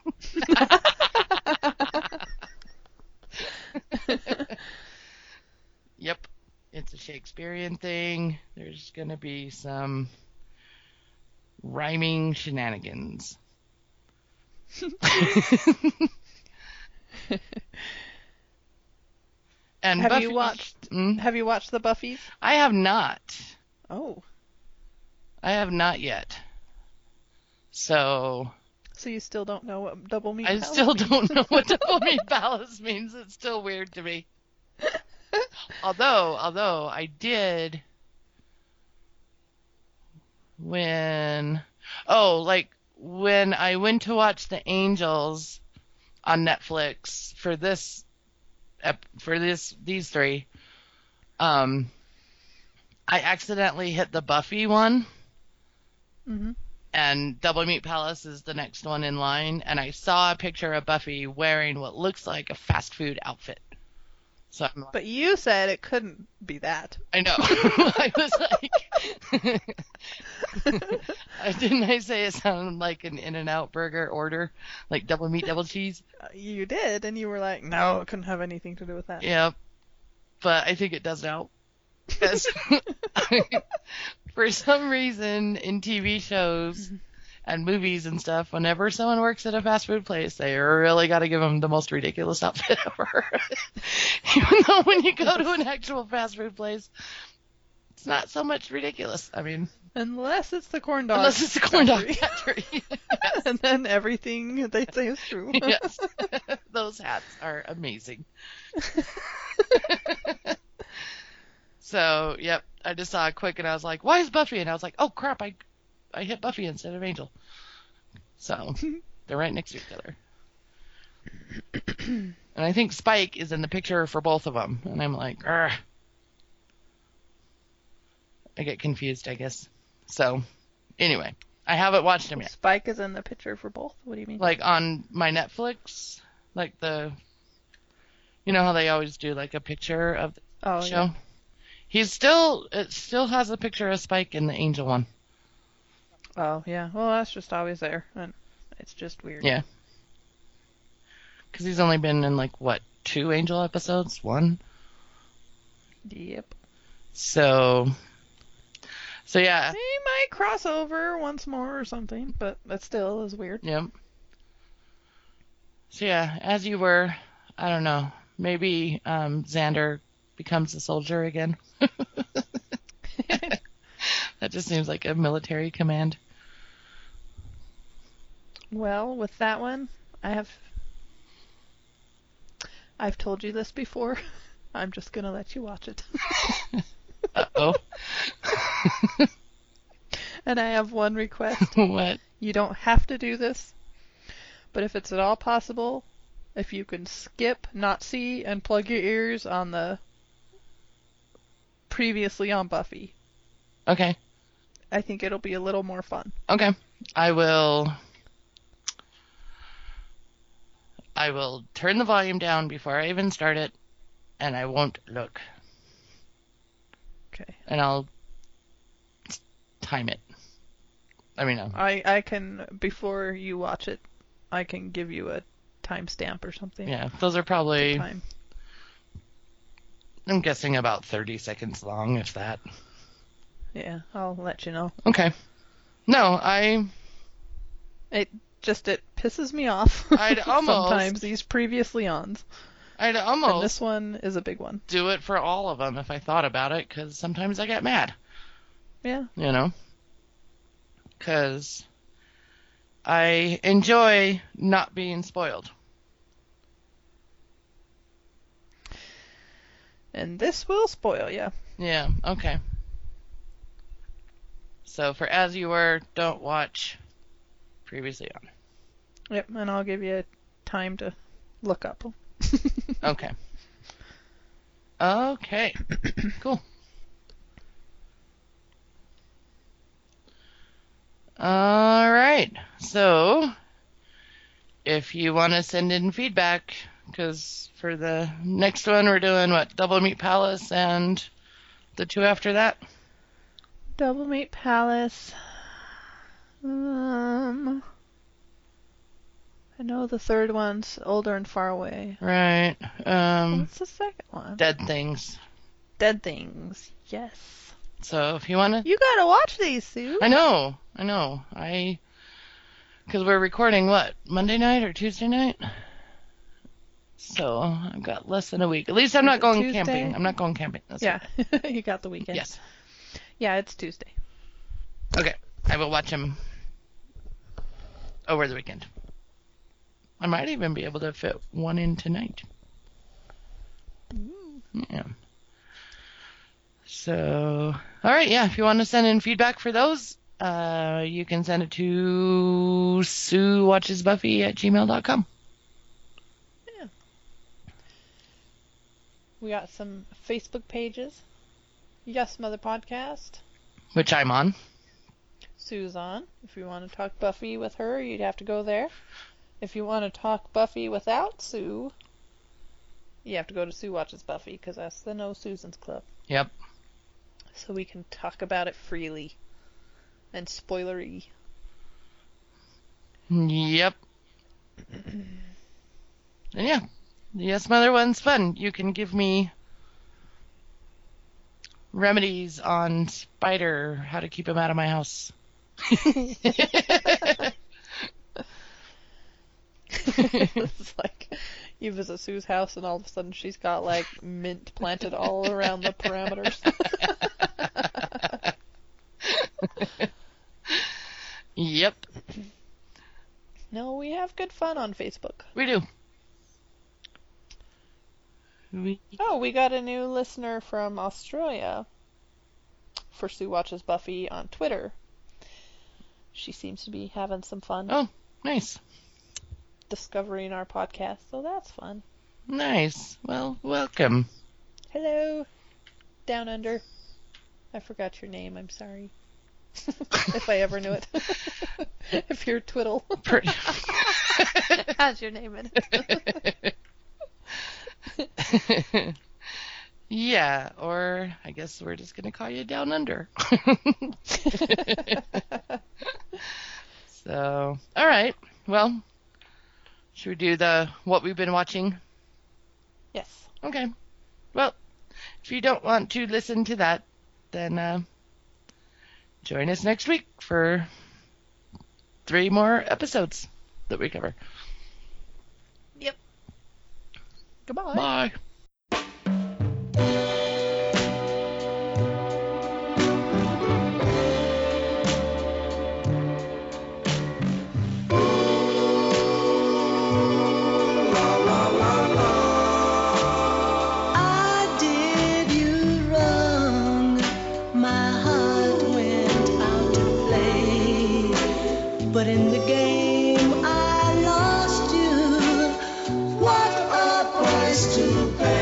B: Yep, it's a Shakespearean thing. There's going to be some rhyming shenanigans. And
A: Have
B: Buffy,
A: you watched?
B: Hmm?
A: Have you watched the Buffys?
B: I have not.
A: Oh,
B: I have not yet. So
A: so you still don't know what double meat?
B: I
A: palace
B: still
A: means?
B: don't know what double meat palace means. It's still weird to me. although, although I did when oh, like when I went to watch The Angels on Netflix for this ep- for this these three, um, I accidentally hit the Buffy one.
A: Mm-hmm.
B: And Double Meat Palace is the next one in line, and I saw a picture of Buffy wearing what looks like a fast food outfit. So I'm like,
A: But you said it couldn't be that.
B: I know. I was like, I didn't I say it sounded like an In-N-Out burger order, like double meat, double cheese?
A: Uh, You did, and you were like, no, it couldn't have anything to do with that.
B: Yeah, but I think it does now. Because for some reason in T V shows and movies and stuff, whenever someone works at a fast food place, they really got to give them the most ridiculous outfit ever. Even though when you go to an actual fast food place, it's not so much ridiculous. I mean,
A: Unless it's the corn dog.
B: unless it's a corn dog
A: factory.
B: factory.
A: And then everything they say is true.
B: Yes. Those hats are amazing. So, yep, I just saw it quick and I was like, why is Buffy? And I was like, oh crap, I I hit Buffy instead of Angel. So, they're right next to each other. And I think Spike is in the picture for both of them. And I'm like, Urgh. I get confused, I guess. So, anyway, I haven't watched him yet.
A: Spike is in the picture for both? What do you mean?
B: Like on my Netflix, like the, you know how they always do like a picture of the
A: oh,
B: show?
A: yeah.
B: He's still, it still has a picture of Spike in the Angel one.
A: Oh, yeah. Well, that's just always there. And it's just weird.
B: Yeah. Because he's only been in like, what, two Angel episodes? One?
A: Yep.
B: So, so yeah.
A: He might cross over once more or something, but that still is weird.
B: Yep. So yeah, as you were, I don't know, maybe um, Xander becomes a soldier again. That just seems like a military command.
A: Well, with that one, I have... I've told you this before. I'm just going to let you watch it.
B: Uh-oh.
A: And I have one request.
B: What?
A: You don't have to do this, but if it's at all possible, if you can skip, not see, and plug your ears on the previously on Buffy,
B: Okay.
A: I think it'll be a little more fun.
B: Okay. I will... I will turn the volume down before I even start it, and I won't look.
A: Okay.
B: And I'll time it. I mean, um,
A: I I can, before you watch it, I can give you a timestamp or something.
B: yeah, those are probably,
A: Time.
B: I'm guessing about thirty seconds long, if that.
A: Yeah, I'll let you know.
B: Okay. No, I
A: It just it pisses me off.
B: I'd almost-
A: sometimes these previously ons.
B: I'd
A: And
B: almost
A: this one is a big one.
B: do it for all of them if I thought about it, because sometimes I get mad,
A: Yeah.
B: you know? Because I enjoy not being spoiled.
A: And this will spoil you.
B: Yeah, okay. So for As You Were, don't watch previously on.
A: Yep, and I'll give you time to look up.
B: Okay. Okay. Cool. All right. So, if you want to send in feedback, because for the next one we're doing what? Double Meat Palace and the two after that?
A: Double Meat Palace. Um, I know the third one's Older and Far Away.
B: Right. Um,
A: What's the second one?
B: Dead Things.
A: Dead Things. Yes.
B: So if you want to...
A: You gotta watch these, Sue.
B: I know. I know. I... Because we're recording, what, Monday night or Tuesday night? So I've got less than a week. At least I'm
A: Is
B: not
A: it
B: going
A: Tuesday?
B: camping. I'm not going camping. That's
A: Yeah, you got the weekend.
B: Yes.
A: Yeah, it's Tuesday.
B: Okay. I will watch them over the weekend. I might even be able to fit one in tonight. Yeah. So, all right. Yeah. If you want to send in feedback for those, uh, you can send it to Sue Watches Buffy at gmail dot com.
A: We got some Facebook pages. Yes, Mother Podcast.
B: Which I'm on.
A: Sue's on. If you want to talk Buffy with her, you'd have to go there. If you want to talk Buffy without Sue, you have to go to Sue Watches Buffy, because that's the No Susans Club.
B: Yep.
A: So we can talk about it freely and spoilery.
B: Yep. And yeah, the Yes Mother one's fun. You can give me remedies on Spider, how to keep him out of my house.
A: It's like you visit Sue's house and all of a sudden she's got like mint planted all around the parameters.
B: Yep,
A: No, we have good fun on Facebook.
B: we do. We...
A: Oh, we got a new listener from Australia for Sue Watches Buffy on Twitter. She seems to be having some fun
B: Oh, nice.
A: discovering our podcast, so that's fun.
B: Nice. Well, welcome.
A: Hello, Down Under. I forgot your name, I'm sorry. If I ever knew it. If you're Twiddle.
B: Pretty...
A: Has your name in it.
B: Yeah, or I guess we're just going to call you Down Under. So, all right. Well, should we do the what we've been watching?
A: Yes.
B: Okay. Well, if you don't want to listen to that, then uh, join us next week for three more episodes that we cover.
A: Yep. Goodbye.
B: Bye.
E: I did you wrong. My heart went out to play, but in the game I lost you. What a price to pay.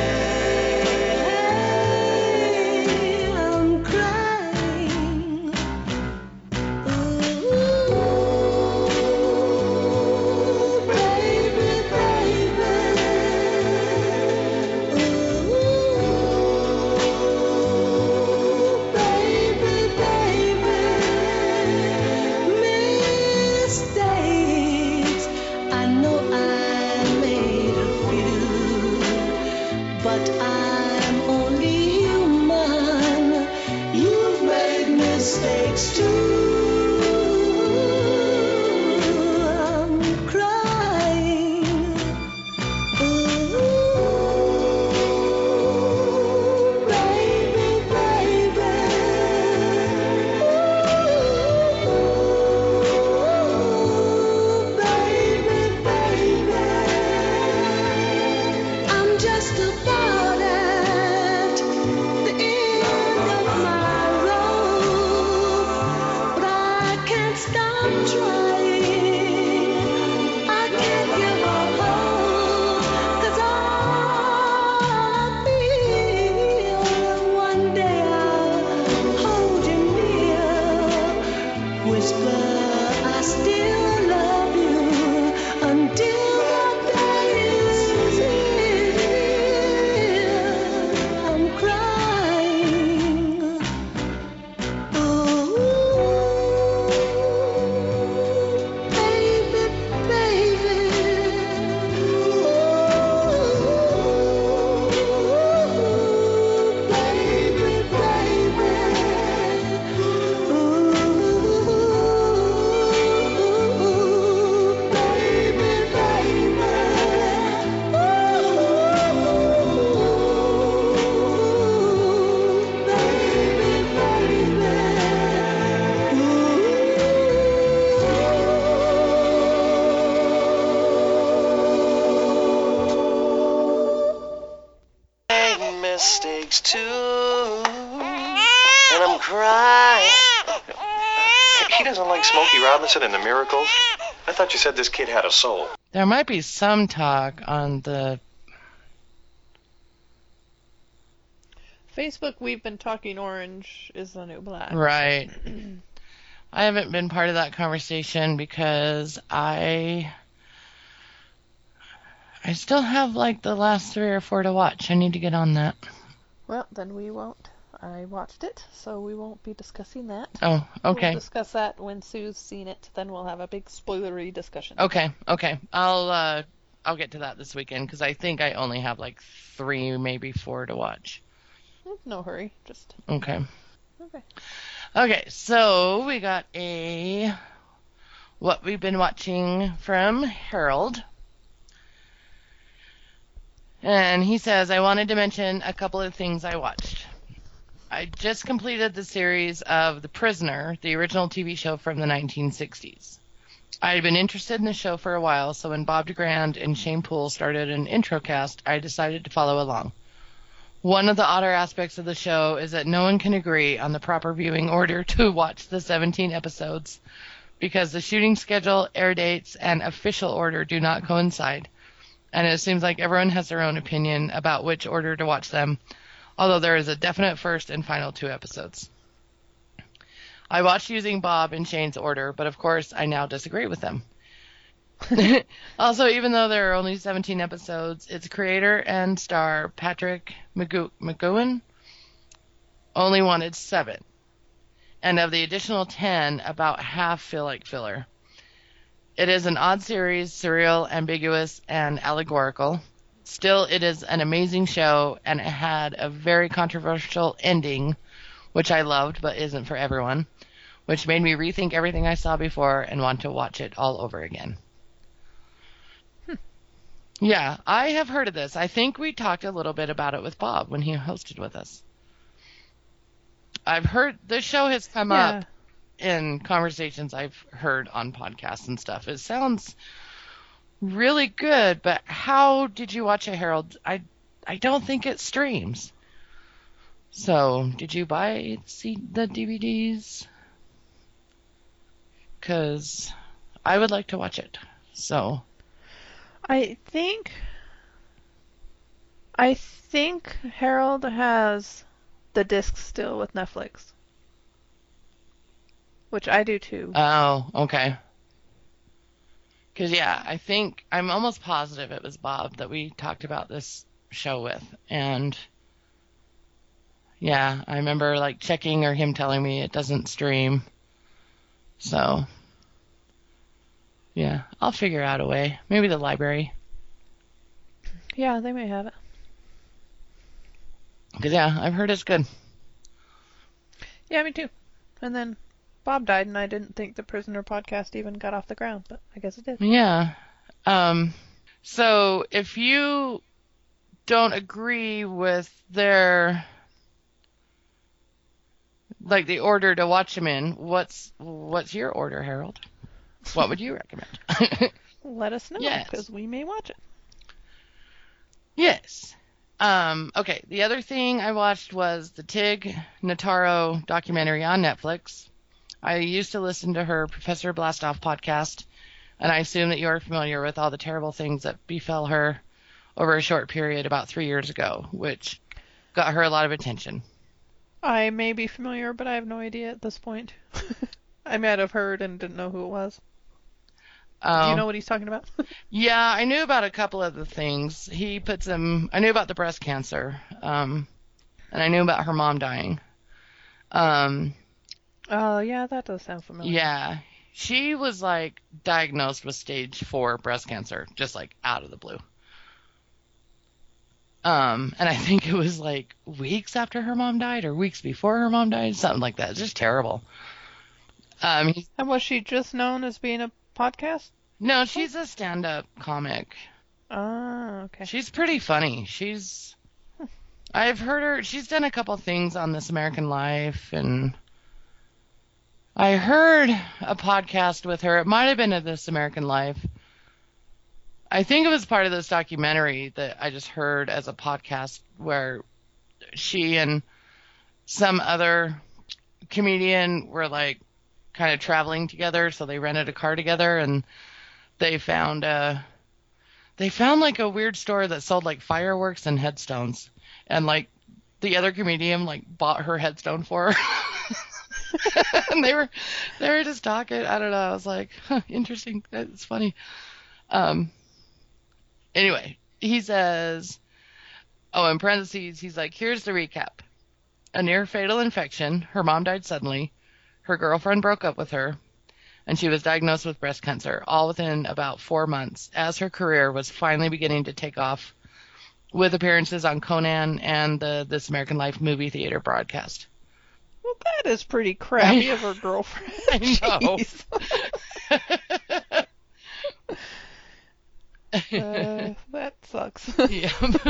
E: can't stop trying. I can't give up hope, 'cause all I feel, one day I'll hold you near, whisper I still love you, until that day is here. I'm crying. Ooh, baby, baby. Ooh, baby, baby. Ooh, baby,
C: Made mistakes too, and I'm crying. He doesn't like Smokey Robinson and the Miracles. I thought you said this kid had a soul.
B: There might be some talk on the...
A: Facebook, we've been talking orange is the new black.
B: Right. I haven't been part of that conversation because I... I still have like the last three or four to watch. I need to get on that.
A: Well, then we won't. I watched it, so we won't be discussing that.
B: Oh, okay.
A: We'll discuss that when Sue's seen it. Then we'll have a big spoilery discussion.
B: Okay, okay. I'll uh, I'll get to that this weekend because I think I only have like three, maybe four to watch.
A: No hurry. Just
B: Okay.
A: okay.
B: Okay, so we got a what we've been watching from Harold. And he says, I wanted to mention a couple of things I watched. I just completed the series of The Prisoner, the original T V show from the nineteen sixties. I had been interested in the show for a while, so when Bob DeGrand and Shane Poole started an intro cast, I decided to follow along. One of the odder aspects of the show is that no one can agree on the proper viewing order to watch the seventeen episodes, because the shooting schedule, air dates, and official order do not coincide, and it seems like everyone has their own opinion about which order to watch them, although there is a definite first and final two episodes. I watched using Bob and Shane's order, but of course I now disagree with them. Also, even though there are only seventeen episodes, its creator and star, Patrick McGo- McGowan, only wanted seven. And of the additional ten, about half feel like filler. It is an odd series, surreal, ambiguous, and allegorical. Still, it is an amazing show, and it had a very controversial ending, which I loved, but isn't for everyone, which made me rethink everything I saw before and want to watch it all over again. Hmm. Yeah, I have heard of this. I think we talked a little bit about it with Bob when he hosted with us. I've heard this show has come
A: Yeah.
B: up in conversations I've heard on podcasts and stuff. It sounds really good, but how did you watch it, Harold? I I don't think it streams. So, did you buy see the D V Ds? Because I would like to watch it. So,
A: I think I think Harold has the disc still with Netflix, which I do too.
B: oh, okay. Because, yeah, I think, I'm almost positive it was Bob that we talked about this show with. And, yeah, I remember, like, checking or him telling me it doesn't stream. So, yeah, I'll figure out a way. Maybe the library.
A: Yeah, they may have it.
B: Because, yeah, I've heard it's good.
A: Yeah, me too. And then Bob died, and I didn't think the Prisoner podcast even got off the ground, but I guess it did.
B: Yeah. Um, so if you don't agree with their, like, the order to watch them in, what's what's your order, Harold? What would you recommend?
A: Let us know,
B: Yes.
A: because we may watch it.
B: Yes. Um, okay, the other thing I watched was the Tig Notaro documentary on Netflix. I used to listen to her Professor Blastoff podcast, and I assume that you're familiar with all the terrible things that befell her over a short period about three years ago, which got her a lot of attention.
A: I may be familiar, but I have no idea at this point. I might have heard and didn't know who it was.
B: Um,
A: Do you know what he's talking about?
B: Yeah, I knew about a couple of the things. He put some, I knew about the breast cancer, um, and I knew about her mom dying. Um,
A: Oh, yeah, that does sound familiar.
B: yeah, she was like diagnosed with stage four breast cancer, just like out of the blue. Um, and I think it was like weeks after her mom died or weeks before her mom died, something like that. It's just terrible. Um, he,
A: And was she just known as being a podcast?
B: no, she's a stand-up comic.
A: Ah, okay.
B: She's pretty funny. She's, I've heard her, she's done a couple things on This American Life, and I heard a podcast with her. It might have been a This American Life. I think it was part of this documentary that I just heard as a podcast where she and some other comedian were like kind of traveling together, so they rented a car together, and they found uh they found like a weird store that sold like fireworks and headstones, and like the other comedian like bought her headstone for her. And they were they were just talking. I don't know. I was like, huh, interesting. It's funny. Um. Anyway, he says, oh, in parentheses, he's like, here's the recap. A near fatal infection. Her mom died suddenly. Her girlfriend broke up with her, and she was diagnosed with breast cancer, all within about four months, as her career was finally beginning to take off with appearances on Conan and the This American Life movie theater broadcast.
A: Well, that is pretty crappy of her girlfriend.
B: I know.
A: Jeez. uh, that sucks.
B: Yeah.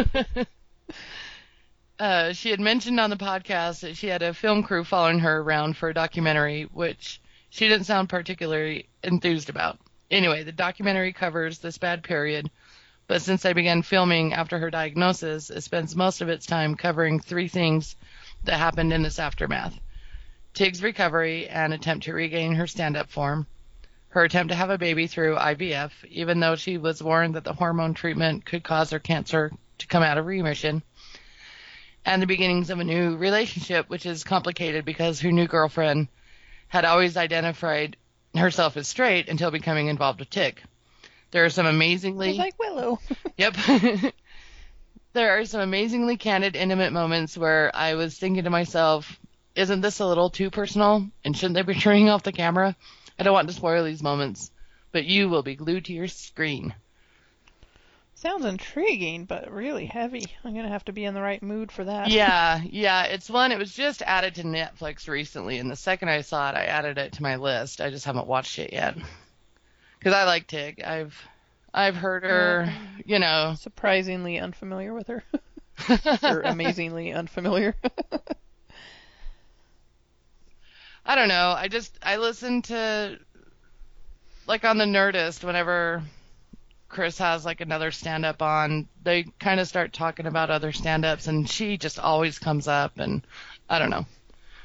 B: uh, she had mentioned on the podcast that she had a film crew following her around for a documentary, which she didn't sound particularly enthused about. Anyway, the documentary covers this bad period, but since I began filming after her diagnosis, it spends most of its time covering three things that happened in this aftermath. Tig's recovery and attempt to regain her stand-up form, her attempt to have a baby through I V F, even though she was warned that the hormone treatment could cause her cancer to come out of remission, and the beginnings of a new relationship, which is complicated because her new girlfriend had always identified herself as straight until becoming involved with Tig. There are some amazingly...
A: like Willow.
B: Yep. There are some amazingly candid, intimate moments where I was thinking to myself, isn't this a little too personal? And shouldn't they be turning off the camera? I don't want to spoil these moments, but you will be glued to your screen.
A: Sounds intriguing, but really heavy. I'm going to have to be in the right mood for that.
B: Yeah, yeah, it's one. It was just added to Netflix recently, and the second I saw it, I added it to my list. I just haven't watched it yet. Because I like Tig. I've I've heard her,
A: Yeah.
B: you know.
A: Surprisingly unfamiliar with her. Or amazingly unfamiliar.
B: I don't know. I just, I listen to, like on the Nerdist, whenever Chris has like another stand-up on, they kind of start talking about other stand-ups, and she just always comes up, and I don't know.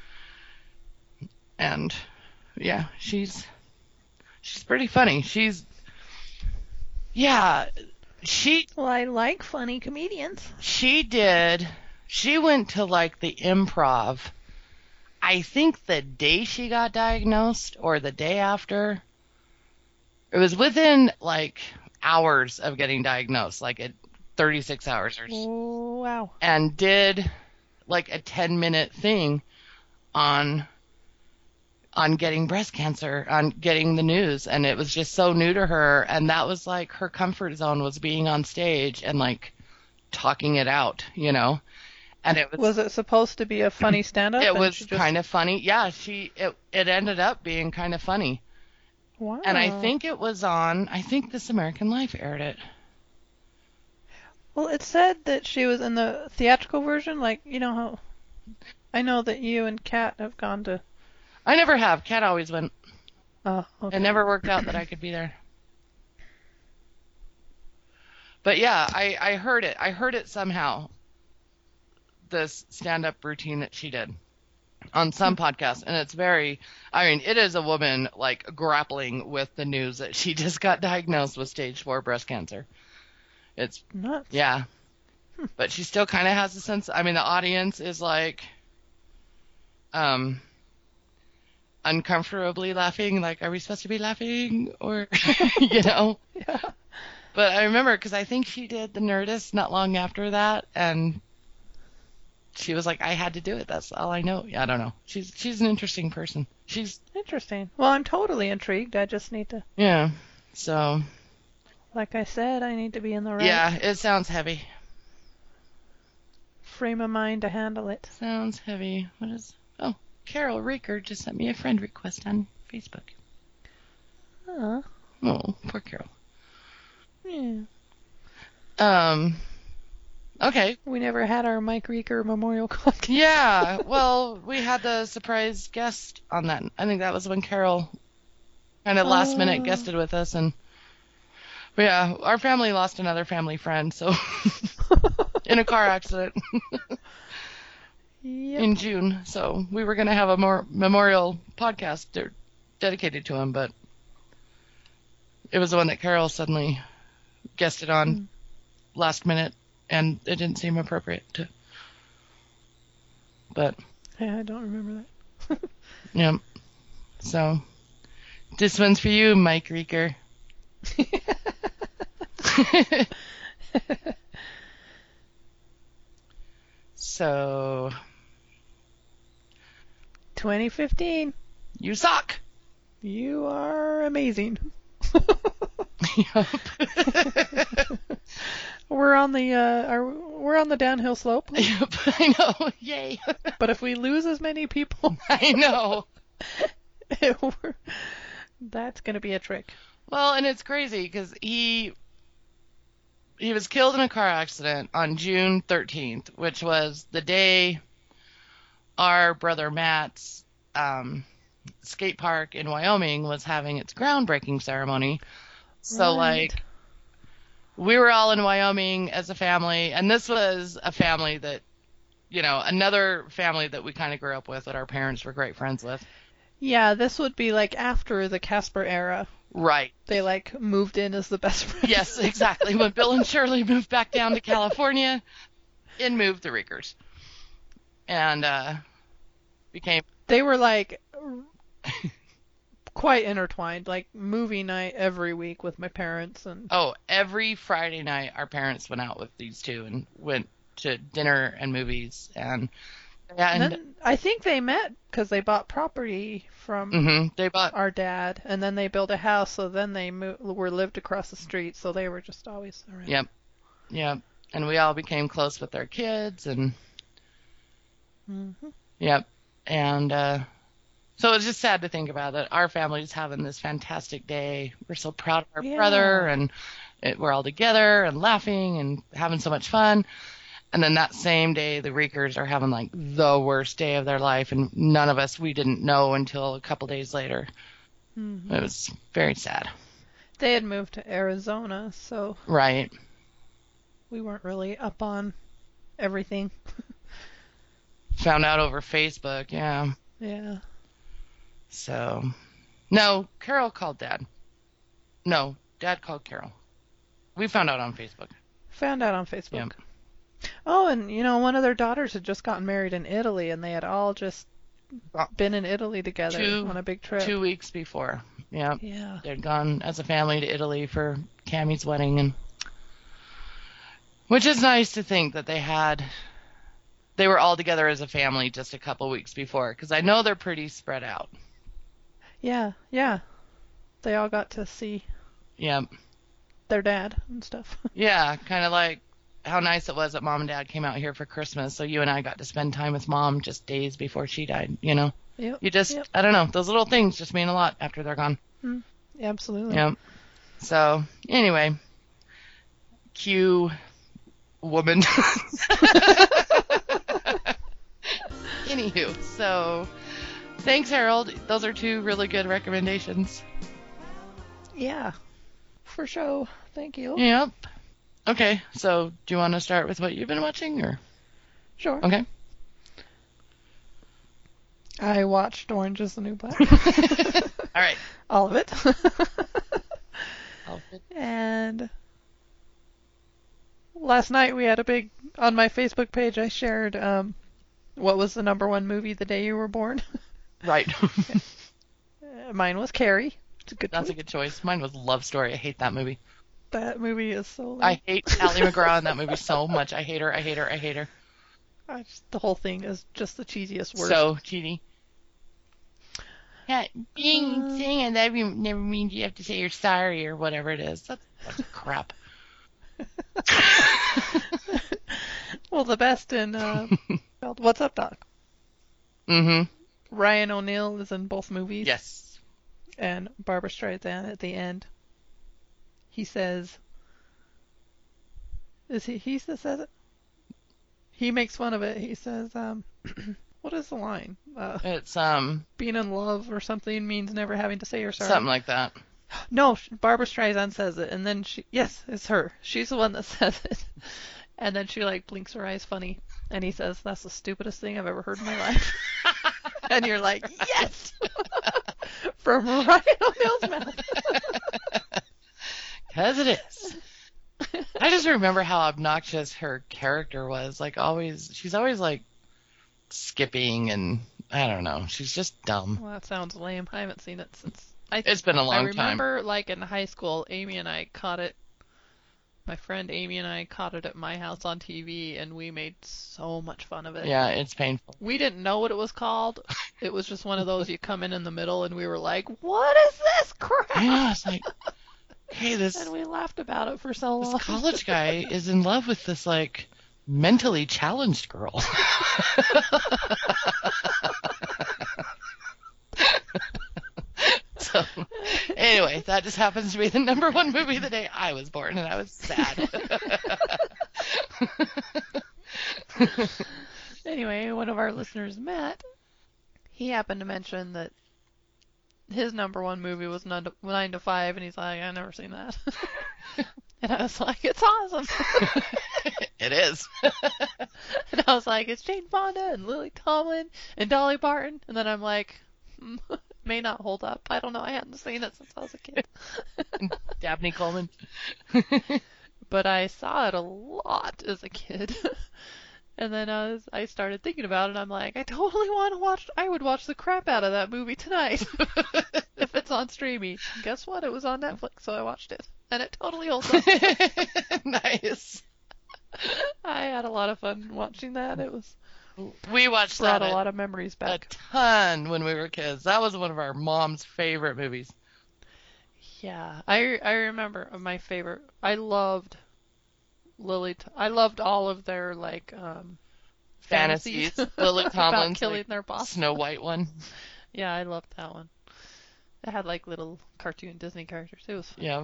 B: And yeah, she's, she's pretty funny. She's, yeah, she,
A: Well, I like funny comedians.
B: she did, she went to like the Improv, I think the day she got diagnosed or the day after. It was within like hours of getting diagnosed, like at thirty-six hours or so,
A: Oh, wow.
B: and did like a ten minute thing on on getting breast cancer, on getting the news, and it was just so new to her, and that was like her comfort zone, was being on stage and like talking it out, you know. And it was,
A: Was it supposed to be a funny stand-up?
B: it
A: and
B: was
A: she just-
B: kind of funny. Yeah, she it it ended up being kind of funny.
A: Wow.
B: And I think it was on, I think This American Life aired it.
A: Well, it said that she was in the theatrical version. Like, you know how... I know that you and Kat have gone to...
B: I never have. Kat always went.
A: Oh, okay.
B: It never worked out that I could be there. But yeah, I, I heard it. I heard it somehow. This stand-up routine that she did. on some podcasts, and it's very, I mean, it is a woman, like, grappling with the news that she just got diagnosed with stage four breast cancer. It's,
A: Nuts.
B: yeah. But she still kind of has a sense, I mean, the audience is, like, um, uncomfortably laughing, like, are we supposed to be laughing, or, you know?
A: Yeah.
B: But I remember, because I think she did the Nerdist not long after that, and she was like, I had to do it. That's all I know. Yeah, I don't know. She's she's an interesting person. She's
A: Interesting. Well, I'm totally intrigued. I just need to,
B: yeah. So
A: like I said, I need to be in the right
B: yeah, it sounds heavy.
A: frame of mind to handle it.
B: Sounds heavy. What is? Oh, Carol Reeker just sent me a friend request on Facebook.
A: Uh,
B: Oh, poor Carol.
A: yeah.
B: Um. Okay.
A: We never had our Mike Rieker memorial contest.
B: Yeah. Well, we had the surprise guest on that. I think that was when Carol kind of last minute
A: Oh.
B: guested with us, and yeah, our family lost another family friend, so in a car accident
A: Yep.
B: in June. So we were gonna have a more memorial podcast de- dedicated to him, but it was the one that Carol suddenly guested on
A: Mm.
B: last minute, and it didn't seem appropriate to. But
A: Yeah, I don't remember that.
B: yeah, so this one's for you, Mike Rieker. So
A: twenty fifteen.
B: you suck.
A: You are amazing.
B: Yep.
A: We're on the uh, are, we're on the downhill slope.
B: Yep, I know. Yay.
A: But if we lose as many people,
B: I know.
A: we're- that's gonna be a trick.
B: Well, and it's crazy because he he was killed in a car accident on June thirteenth, which was the day our brother Matt's um, skate park in Wyoming was having its groundbreaking ceremony. So,
A: Right.
B: like, we were all in Wyoming as a family, and this was a family that, you know, another family that we kind of grew up with that our parents were great friends with.
A: Yeah, this would be like after the Casper era.
B: Right.
A: They like moved in as the best friends.
B: Yes, exactly. When Bill and Shirley moved back down to California, in moved the Riekers. And uh, became,
A: They were like quite intertwined, like movie night every week with my parents, and
B: oh, every Friday night our parents went out with these two and went to dinner and movies. And,
A: and
B: and,
A: then I think they met because they bought property from
B: hmm they bought,
A: our dad, and then they built a house, so then they moved, were lived across the street, so they were just always around.
B: yep, yep. And we all became close with their kids, and
A: hmm
B: yep. And uh, so it's just sad to think about that our family's having this fantastic day. We're so proud of our
A: Yeah.
B: brother, and it, we're all together and laughing and having so much fun. And then that same day, the Riekers are having like the worst day of their life, and none of us, we didn't know until a couple days later.
A: hmm
B: It was very sad.
A: They had moved to Arizona, so
B: Right.
A: we weren't really up on everything.
B: Found out over Facebook, yeah.
A: Yeah.
B: So, no, Carol called Dad. No, Dad called Carol. We found out on Facebook.
A: Found out on Facebook.
B: Yep.
A: Oh, and you know, one of their daughters had just gotten married in Italy, and they had all just been in Italy together
B: Two-
A: on a big trip.
B: Two weeks before. Yeah.
A: Yeah.
B: They'd gone as a family to Italy for Cammie's wedding, and which is nice to think that they had they were all together as a family just a couple weeks before, because I know they're pretty spread out.
A: Yeah, yeah. They all got to see
B: Yeah.
A: their dad and stuff.
B: Yeah, kind of like how nice it was that Mom and Dad came out here for Christmas, so you and I got to spend time with Mom just days before she died, you know?
A: Yep.
B: You just,
A: Yep.
B: I don't know, those little things just mean a lot after they're gone.
A: Absolutely.
B: Yeah. So, anyway, cue woman. Anywho, so thanks, Harold. Those are two really good recommendations.
A: Yeah. For sure. Thank you.
B: Yep. Okay, so do you want to start with what you've been watching, or?
A: Sure.
B: Okay.
A: I watched Orange is the New Black.
B: All right.
A: All of it.
B: All of it.
A: And last night we had a big, on my Facebook page I shared um, what was the number one movie the day you were born.
B: Right.
A: Uh, Mine was Carrie. It's a good
B: That's a
A: movie.
B: good choice. Mine was Love Story. I hate that movie.
A: That movie is so lame.
B: I hate Ally McGraw in that movie so much. I hate her. I hate her. I hate her.
A: I just, the whole thing is just the cheesiest word.
B: So cheaty. Yeah, being
A: Uh,
B: saying I love you never means you have to say you're sorry or whatever it is. That's, that's crap.
A: Well, the best in uh, called What's Up, Doc?
B: Mm-hmm.
A: Ryan O'Neal is in both movies.
B: Yes.
A: And Barbara Streisand at the end. He says, is he, he that says it? He makes fun of it. He says, um, what is the line? Uh,
B: It's um
A: being in love or something means never having to say you're sorry.
B: something like that.
A: No, sh- Barbara Streisand says it, and then she, yes, it's her. She's the one that says it. And then she like blinks her eyes funny, and he says, that's the stupidest thing I've ever heard in my life. And you're like, yes! From Ryan O'Neal's mouth.
B: Because it is. I just remember how obnoxious her character was. Like always, she's always like skipping and I don't know. She's just dumb.
A: Well, that sounds lame. I haven't seen it since. I,
B: It's been a long
A: I
B: time.
A: remember, like, in high school, Amy and I caught it. My friend Amy and I caught it at my house on T V, and we made so much fun of it.
B: Yeah, it's painful.
A: We didn't know what it was called. It was just one of those you come in in the middle, and we were like, what is this crap?
B: Yeah, it's like, hey, this
A: And we laughed about it for so long.
B: this college guy is in love with this like mentally challenged girl. So, anyway, that just happens to be the number one movie the day I was born, and I was sad.
A: Anyway, one of our listeners, Matt, he happened to mention that his number one movie was Nine to, nine to five, and he's like, I've never seen that. And I was like, it's awesome.
B: It is.
A: And I was like, it's Jane Fonda and Lily Tomlin and Dolly Parton. And then I'm like, hmm, may not hold up. I don't know. I hadn't seen it since I was a kid.
B: Dabney Coleman.
A: But I saw it a lot as a kid. And then I, was, I started thinking about it, and I'm like, I totally want to watch, I would watch the crap out of that movie tonight. If it's on streaming. Guess what? It was on Netflix, so I watched it. And it totally holds up.
B: Nice.
A: I had a lot of fun watching that. It was
B: We watched
A: brought
B: that
A: a
B: a,
A: lot of memories
B: a
A: back.
B: ton when we were kids. That was one of our mom's favorite movies.
A: Yeah, I I remember my favorite. I loved Lily. T- I loved all of their like um
B: Fantasies.
A: fantasies
B: Lily
A: about
B: Tomlin's
A: killing
B: like,
A: their boss.
B: Snow White one.
A: Yeah, I loved that one. It had like little cartoon Disney characters. It was fun.
B: Yeah.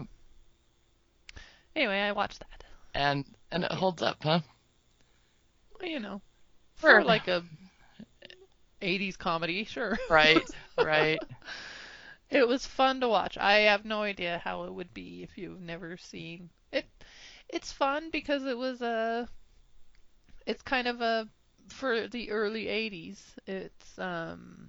A: Anyway, I watched that.
B: And and it holds up, huh?
A: Well, you know,
B: For-
A: for like a eighties comedy, sure.
B: Right, right.
A: It was fun to watch. I have no idea how it would be if you've never seen it. It's fun because it was a. It's kind of a for the early eighties. It's um.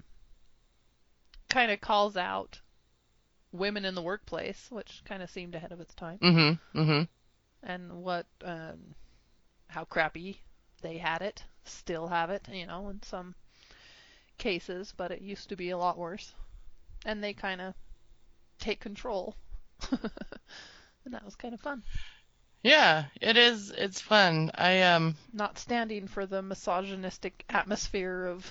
A: Kind of calls out women in the workplace, which kind of seemed ahead of its time,
B: Mm-hmm. Mm-hmm.
A: and what um, how crappy they had it, still have it, you know, in some cases, but it used to be a lot worse. And they kind of take control. And that was kind of fun.
B: Yeah, it is. It's fun. I um.
A: Not standing for the misogynistic atmosphere of.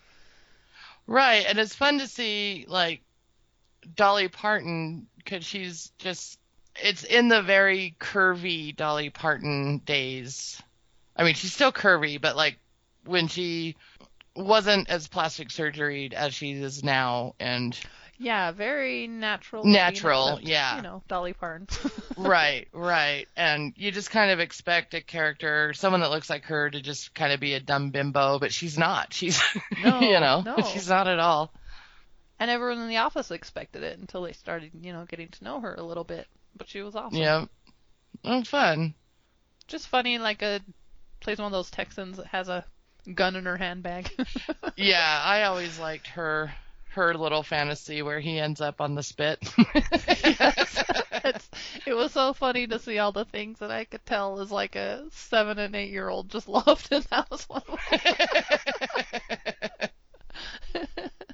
B: Right, and it's fun to see like Dolly Parton because she's just. It's in the very curvy Dolly Parton days. I mean, she's still curvy, but like when she wasn't as plastic surgery as she is now, and.
A: Yeah, very natural.
B: Natural,
A: except,
B: yeah.
A: You know, Dolly Parton.
B: Right, right. And you just kind of expect a character, someone that looks like her, to just kind of be a dumb bimbo, but she's not. She's,
A: No,
B: you know,
A: no.
B: she's not at all.
A: And everyone in the office expected it until they started, you know, getting to know her a little bit. But she was awesome.
B: Yeah. Oh, fun.
A: Just funny, like a plays one of those Texans that has a gun in her handbag.
B: Yeah, I always liked her her little fantasy where he ends up on the spit.
A: Yes. It's, it was so funny to see all the things that I could tell as like a seven and eight year old just loved, and that was one of them.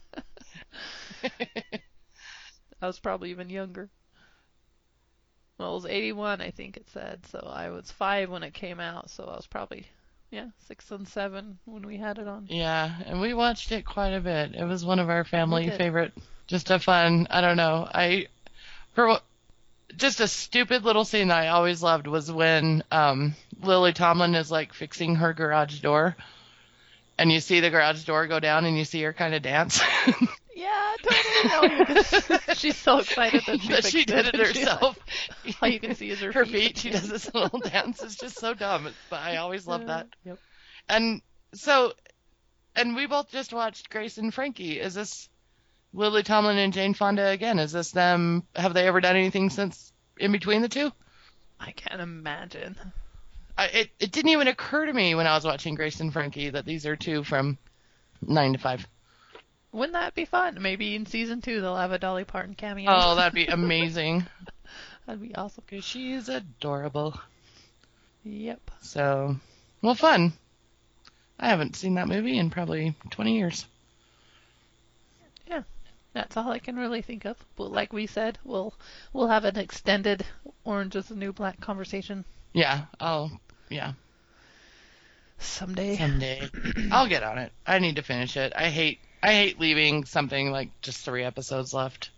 A: I was probably even younger. Well, it was eighty-one, I think it said, so I was five when it came out, so I was probably, yeah, six and seven when we had it on.
B: Yeah, and we watched it quite a bit. It was one of our family
A: We did.
B: favorite. Just a fun, I don't know. I for what- just a stupid little scene that I always loved was when um, Lily Tomlin is like fixing her garage door, and you see the garage door go down, and you see her kind of dance.
A: Yeah, totally. No, you can- she's so excited that she,
B: That she
A: fixed
B: did it
A: and she, like,
B: herself.
A: all you can see is her,
B: Her feet. She does this little dance. It's just so dumb. It's, but I always love that.
A: Yep.
B: And so, and we both just watched Grace and Frankie. Is this Lily Tomlin and Jane Fonda again? Is this them? Have they ever done anything since in between the two?
A: I can't imagine.
B: I, it it didn't even occur to me when I was watching Grace and Frankie that these are two from Nine to Five.
A: Wouldn't that be fun? Maybe in season two they'll have a Dolly Parton cameo.
B: Oh, that'd be amazing.
A: That'd be awesome.
B: Because she's adorable.
A: Yep.
B: So, well, fun. I haven't seen that movie in probably twenty years.
A: Yeah. That's all I can really think of. But like we said, we'll we'll have an extended Orange is the New Black conversation
B: Yeah, I'll, yeah,
A: someday.
B: someday. I'll get on it. I need to finish it. I hate, I hate leaving something like just three episodes left.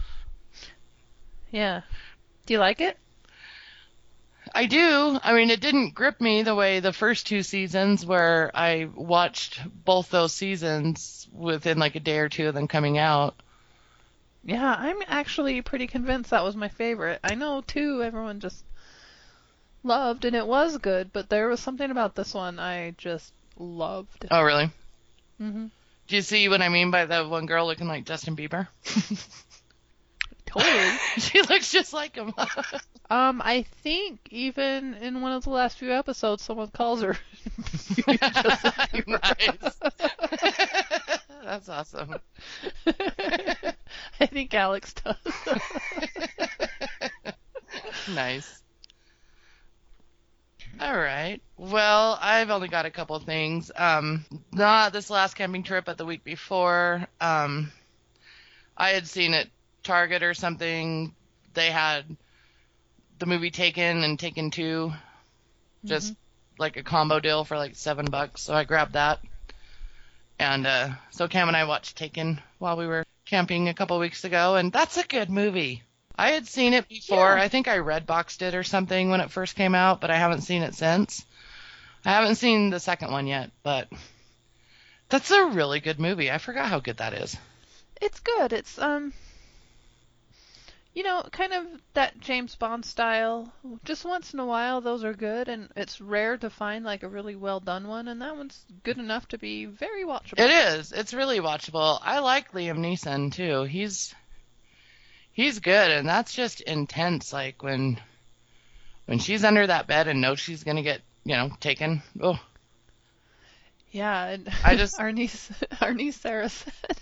A: Yeah. Do you like it?
B: I do. I mean, it didn't grip me the way the first two seasons where I watched both those seasons within like a day or two of them coming out.
A: Yeah, I'm actually pretty convinced that was my favorite. I know two everyone just loved, and it was good, but there was something about this one I just loved.
B: Oh, really?
A: hmm
B: Do you see what I mean by the one girl looking like Justin Bieber?
A: Totally.
B: She looks just like him.
A: Um, I think even in one of the last few episodes, someone calls her Justin Bieber.
B: Nice. That's awesome.
A: I think Alex does.
B: Nice. All right. Well, I've only got a couple of things. Um, not this last camping trip, but the week before. Um, I had seen at Target or something. They had the movie Taken and Taken two, just like a combo deal for like seven bucks. So I grabbed that. And uh, so Cam and I watched Taken while we were camping a couple weeks ago, and that's a good movie. I had seen it before.
A: Yeah.
B: I think I Redboxed it or something when it first came out, but I haven't seen it since. I haven't seen the second one yet, but that's a really good movie. I forgot how good that is.
A: It's good. It's, um, you know, kind of that James Bond style. Just once in a while, those are good, and it's rare to find, like, a really well-done one, and that one's good enough to be very watchable.
B: It is. It's really watchable. I like Liam Neeson, too. He's he's good, and that's just intense, like, when when she's under that bed and knows she's going to get, you know, taken. Oh,
A: Yeah, and
B: I just-
A: our niece, our niece Sarah said,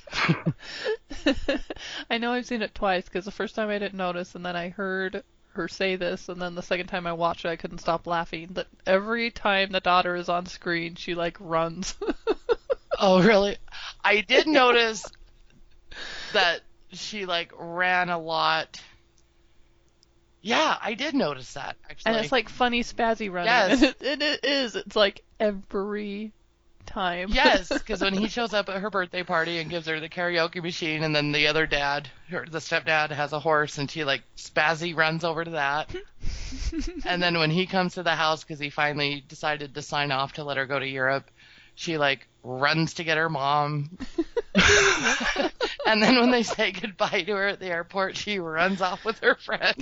A: I know I've seen it twice because the first time I didn't notice, and then I heard her say this, and then the second time I watched it, I couldn't stop laughing. That every time the daughter is on screen, she like runs.
B: oh, really? I did notice that she, like, ran a lot. Yeah, I did notice that, actually.
A: And it's like funny spazzy running.
B: Yes.
A: And it, and it is. It's like every time.
B: Yes, because when he shows up at her birthday party and gives her the karaoke machine, and then the other dad, her, the stepdad, has a horse, and she, like, spazzy runs over to that. And then when he comes to the house because he finally decided to sign off to let her go to Europe, she, like, runs to get her mom. And then when they say goodbye to her at the airport, she runs off with her friend.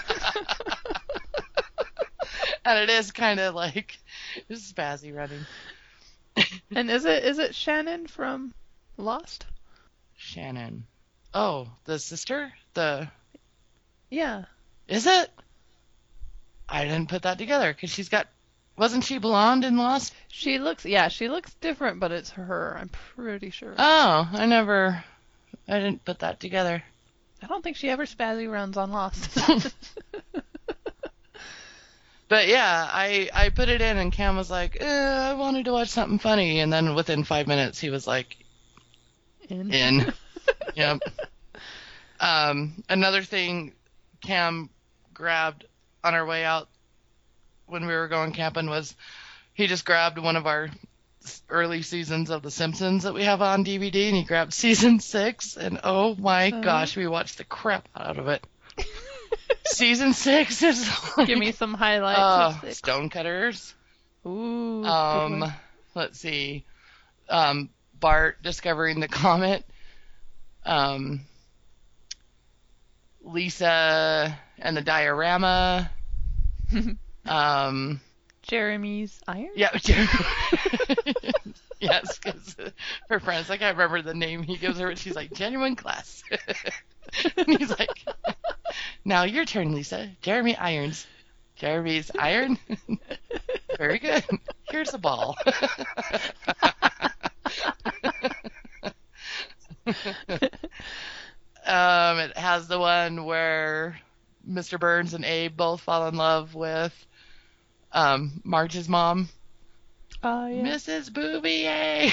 B: And it is kind of like just spazzy running.
A: And is it is it Shannon from Lost?
B: Shannon. Oh, the sister? The
A: Yeah.
B: Is it? I didn't put that together because she's got Wasn't she blonde in Lost?
A: She looks, yeah, she looks different, but it's her. I'm pretty sure.
B: Oh, I never, I didn't put that together.
A: I don't think she ever spazzy runs on Lost.
B: But yeah, I, I put it in and Cam was like, eh, I wanted to watch something funny. And then within five minutes, he was like,
A: In.
B: in. Yep. Um, another thing Cam grabbed on our way out when we were going camping was he just grabbed one of our early seasons of The Simpsons that we have on D V D, and he grabbed season six, and oh my
A: Uh-huh.
B: gosh, we watched the crap out of it. Season six is like,
A: Give me some highlights.
B: uh,
A: of six.
B: Stonecutters.
A: Ooh. good
B: Um,
A: one.
B: let's see, um, Bart discovering the comet. Um, Lisa and the diorama. um,
A: Jeremy's iron.
B: yeah, yes, because her friends, like I remember the name he gives her, she's like, genuine class. And he's like, now your turn, Lisa. Jeremy irons. Jeremy's iron. Very good. Here's a ball. um, it has the one where Mister Burns and Abe both fall in love with um, Marge's mom,
A: Oh yeah.
B: Missus Bouvier.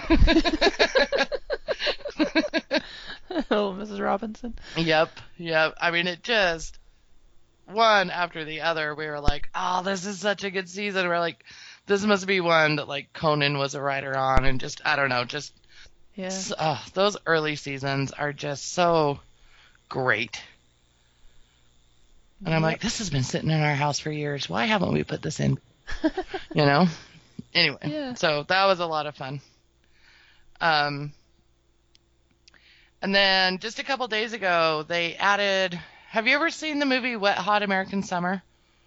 A: Oh, Missus Robinson.
B: Yep, yep. I mean, it just, one after the other, we were like, oh, this is such a good season. We're like, this must be one that, like, Conan was a writer on, and just, I don't know, just,
A: Yeah.
B: s- oh, those early seasons are just so great. And I'm like, this has been sitting in our house for years. Why haven't we put this in? You know? Anyway,
A: Yeah.
B: so that was a lot of fun. Um, and then just a couple days ago, they added. Have you ever seen the movie Wet Hot American Summer?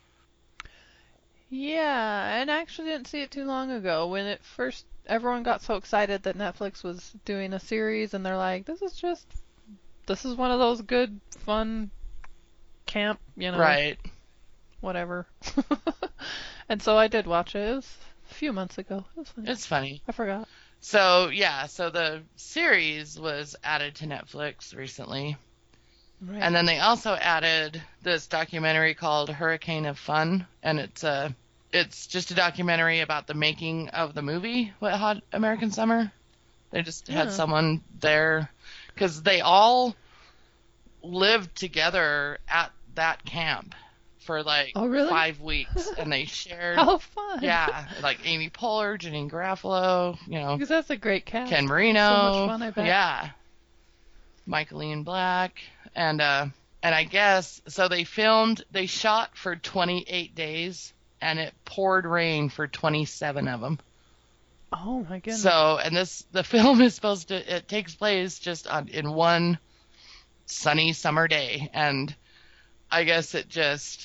A: Yeah, and I actually didn't see it too long ago when it first. Everyone got so excited that Netflix was doing a series, and they're like, "This is just, this is one of those good, fun camp, you know,
B: Right.
A: whatever." And so I did watch it. It was a few months ago. It was fun.
B: It's funny.
A: I forgot.
B: So, yeah, so the series was added to Netflix recently.
A: Right.
B: And then they also added this documentary called Hurricane of Fun, and it's a it's just a documentary about the making of the movie Wet Hot American Summer. They just had
A: Yeah.
B: someone there because they all lived together at that camp for like
A: Oh, really?
B: five weeks, and they shared.
A: How fun!
B: Yeah, like Amy Poehler, Janine Garofalo, you know,
A: Because that's a great cast.
B: Ken Marino.
A: So much fun, I bet.
B: Yeah. Michael Ian Black. And uh and I guess so they filmed they shot for twenty-eight days and it poured rain for twenty-seven of them.
A: Oh my goodness.
B: So and this the film is supposed to it takes place just on in one sunny summer day, and I guess it just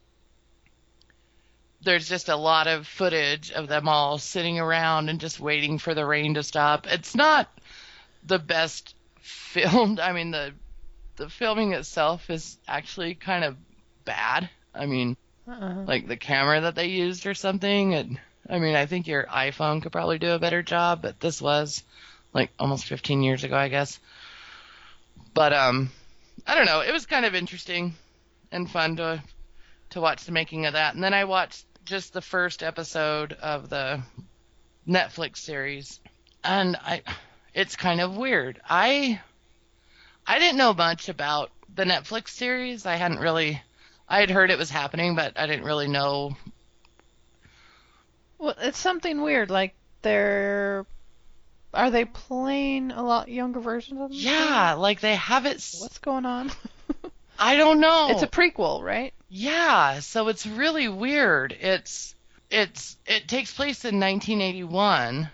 B: there's just a lot of footage of them all sitting around and just waiting for the rain to stop. It's not the best filmed. I mean, the the filming itself is actually kind of bad. I mean,
A: Uh-uh.
B: like the camera that they used or something. And I mean, I think your iPhone could probably do a better job, but this was like almost fifteen years ago, I guess. But um, I don't know. It was kind of interesting and fun to to watch the making of that. And then I watched just the first episode of the Netflix series, and I it's kind of weird. I I didn't know much about the Netflix series. I hadn't really I had heard it was happening, but I didn't really know.
A: Well, it's something weird. Like they're, are they playing a lot younger versions of them?
B: Yeah, like they have it. s-
A: What's going on?
B: I don't know.
A: It's a prequel, right?
B: Yeah, so it's really weird. It's it's it takes place in nineteen eighty-one.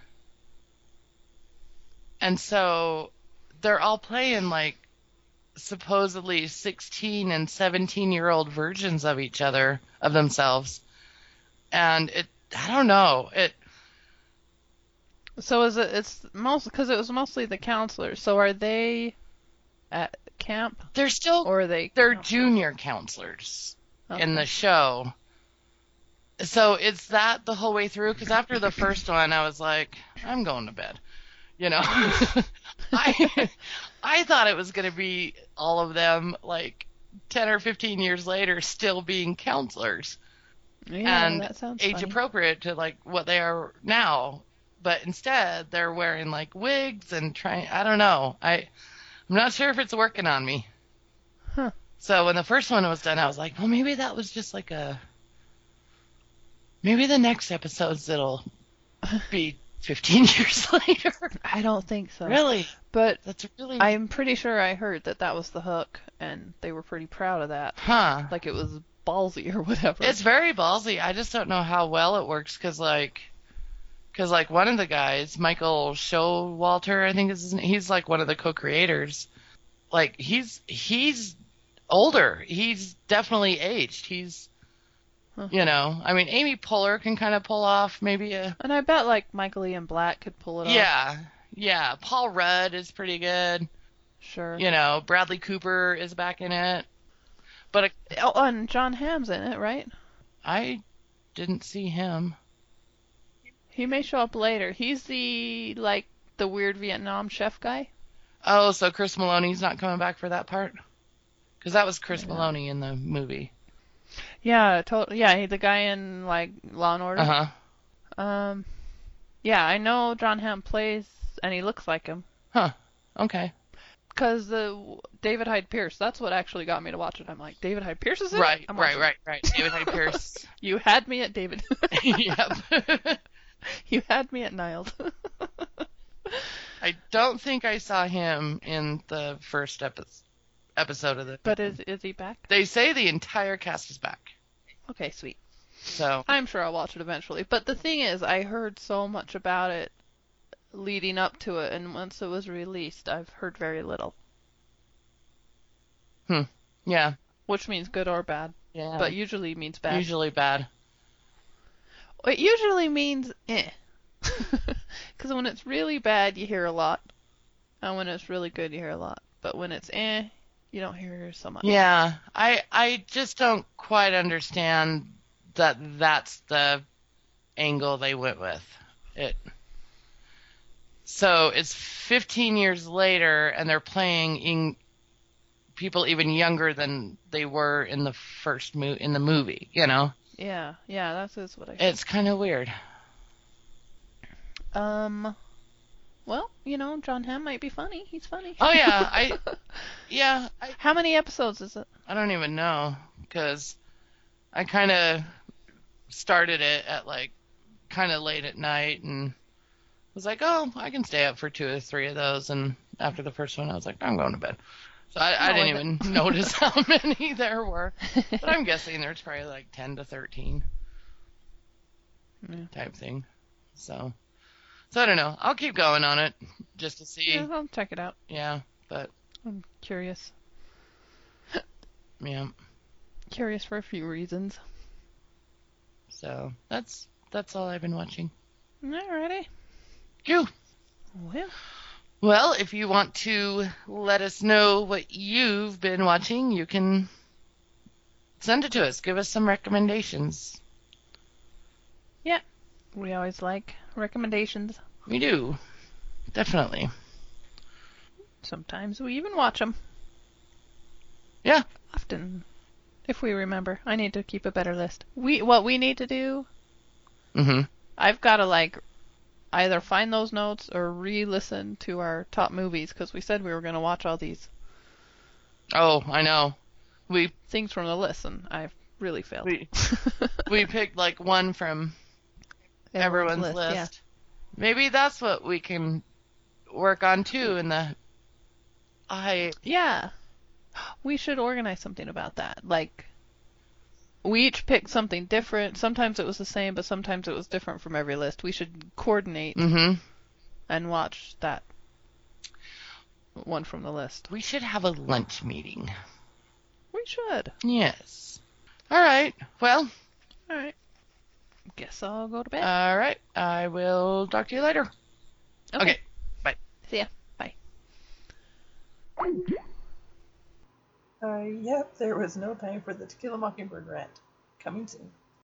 B: And so they're all playing like supposedly sixteen and seventeen year old versions of each other, of themselves. And it I don't know. It
A: So is it? It's most because it was mostly the counselors. So are they at camp
B: they're still
A: or are they?
B: they're
A: counselors?
B: junior counselors
A: Okay.
B: in the show. so it's that the whole way through, because after the first one, I was like, I'm going to bed. You know, I I thought it was going to be all of them like ten or fifteen years later still being counselors.
A: Yeah,
B: and
A: that sounds
B: age
A: funny.
B: appropriate to like what they are now. But instead, they're wearing like wigs and trying. I don't know. I I'm not sure if it's working on me.
A: Huh.
B: So when the first one was done, I was like, well, maybe that was just like a. Maybe the next episodes it'll be fifteen years later.
A: I don't think so.
B: Really?
A: But
B: That's really.
A: I'm pretty sure I heard that that was the hook, and they were pretty proud of that.
B: Huh.
A: Like it was ballsy or whatever.
B: It's very ballsy. I just don't know how well it works because, like, because like one of the guys, Michael Showalter, I think is his name, he's like one of the co-creators. Like he's he's older. He's definitely aged. He's,
A: Huh.
B: you know, I mean, Amy Poehler can kind of pull off maybe a.
A: And I bet like Michael Ian Black could pull it off.
B: Yeah, yeah. Paul Rudd is pretty good.
A: Sure.
B: You know, Bradley Cooper is back in it. But a,
A: Oh, and John Hamm's in it, right?
B: I didn't see him.
A: He may show up later. He's the like the weird Vietnam chef guy.
B: Oh, so Chris Maloney's not coming back for that part? Because that was Chris
A: Yeah.
B: Maloney in the movie.
A: Yeah, totally. Yeah, he, the guy in like Law and Order.
B: Uh huh.
A: Um, yeah, I know John Hamm plays, and he looks like him.
B: Huh. Okay.
A: Cause the David Hyde Pierce, that's what actually got me to watch it. I'm like, David Hyde Pierce is in it?
B: Right,
A: I'm
B: right,
A: watching
B: right, right. David Hyde Pierce.
A: it. You had me at David.
B: Yep.
A: You had me at Niles.
B: I don't think I saw him in the first epi- episode of the.
A: But is is he back?
B: They say the entire cast is back.
A: Okay, sweet.
B: So.
A: I'm sure I'll watch it eventually. But the thing is, I heard so much about it leading up to it, and once it was released, I've heard very little.
B: Hmm. Yeah.
A: Which means good or bad,
B: Yeah.
A: but usually means bad.
B: Usually bad.
A: It usually means eh. Because when it's really bad, you hear a lot. And when it's really good, you hear a lot. But when it's eh, you don't hear so much.
B: Yeah. I I just don't quite understand that that's the angle they went with. It. So it's fifteen years later, and they're playing in people even younger than they were in the first mo- in the movie. You know,
A: Yeah, yeah, that's just what I
B: it's kind of weird.
A: Um, well, you know, John Hamm might be funny. He's funny.
B: Oh yeah, I yeah I,
A: How many episodes is it?
B: I don't even know because I kind of started it at like kind of late at night and was like, oh, I can stay up for two or three of those. And after the first one, I was like, I'm going to bed. So I, I
A: No,
B: didn't
A: I
B: even
A: bet.
B: notice how many there were. But I'm guessing there's probably like ten to thirteen
A: Yeah.
B: type thing. So, so I don't know. I'll keep going on it just to see.
A: Yeah, I'll check it out.
B: Yeah, but
A: I'm curious.
B: yeah.
A: Curious for a few reasons.
B: So that's that's all I've been watching.
A: Alrighty.
B: You.
A: Well,
B: Well, if you want to let us know what you've been watching, you can send it to us. Give us some recommendations.
A: yeah. We always like recommendations.
B: We do. Definitely.
A: Sometimes we even watch them.
B: Yeah.
A: Often. If we remember. I need to keep a better list. We What we need to do,
B: Mm-hmm.
A: I've got to like either find those notes or re-listen to our top movies because we said we were going to watch all these
B: Oh, I know. We
A: things from the list, and I've really failed.
B: we we picked like one from everyone's list.
A: Yeah.
B: Maybe that's what we can work on too in the I
A: Yeah. We should organize something about that. Like, we each picked something different. Sometimes it was the same, but sometimes it was different from every list. We should coordinate
B: Mhm.
A: and watch that one from the list.
B: We should have a lunch meeting.
A: We should.
B: Yes. All right. Well,
A: All right. Guess I'll go to bed.
B: all right. I will talk to you later. Okay. Bye.
A: See ya. Bye.
F: Uh, yep, there was no time for the Tequila Mockingbird rant. Coming soon.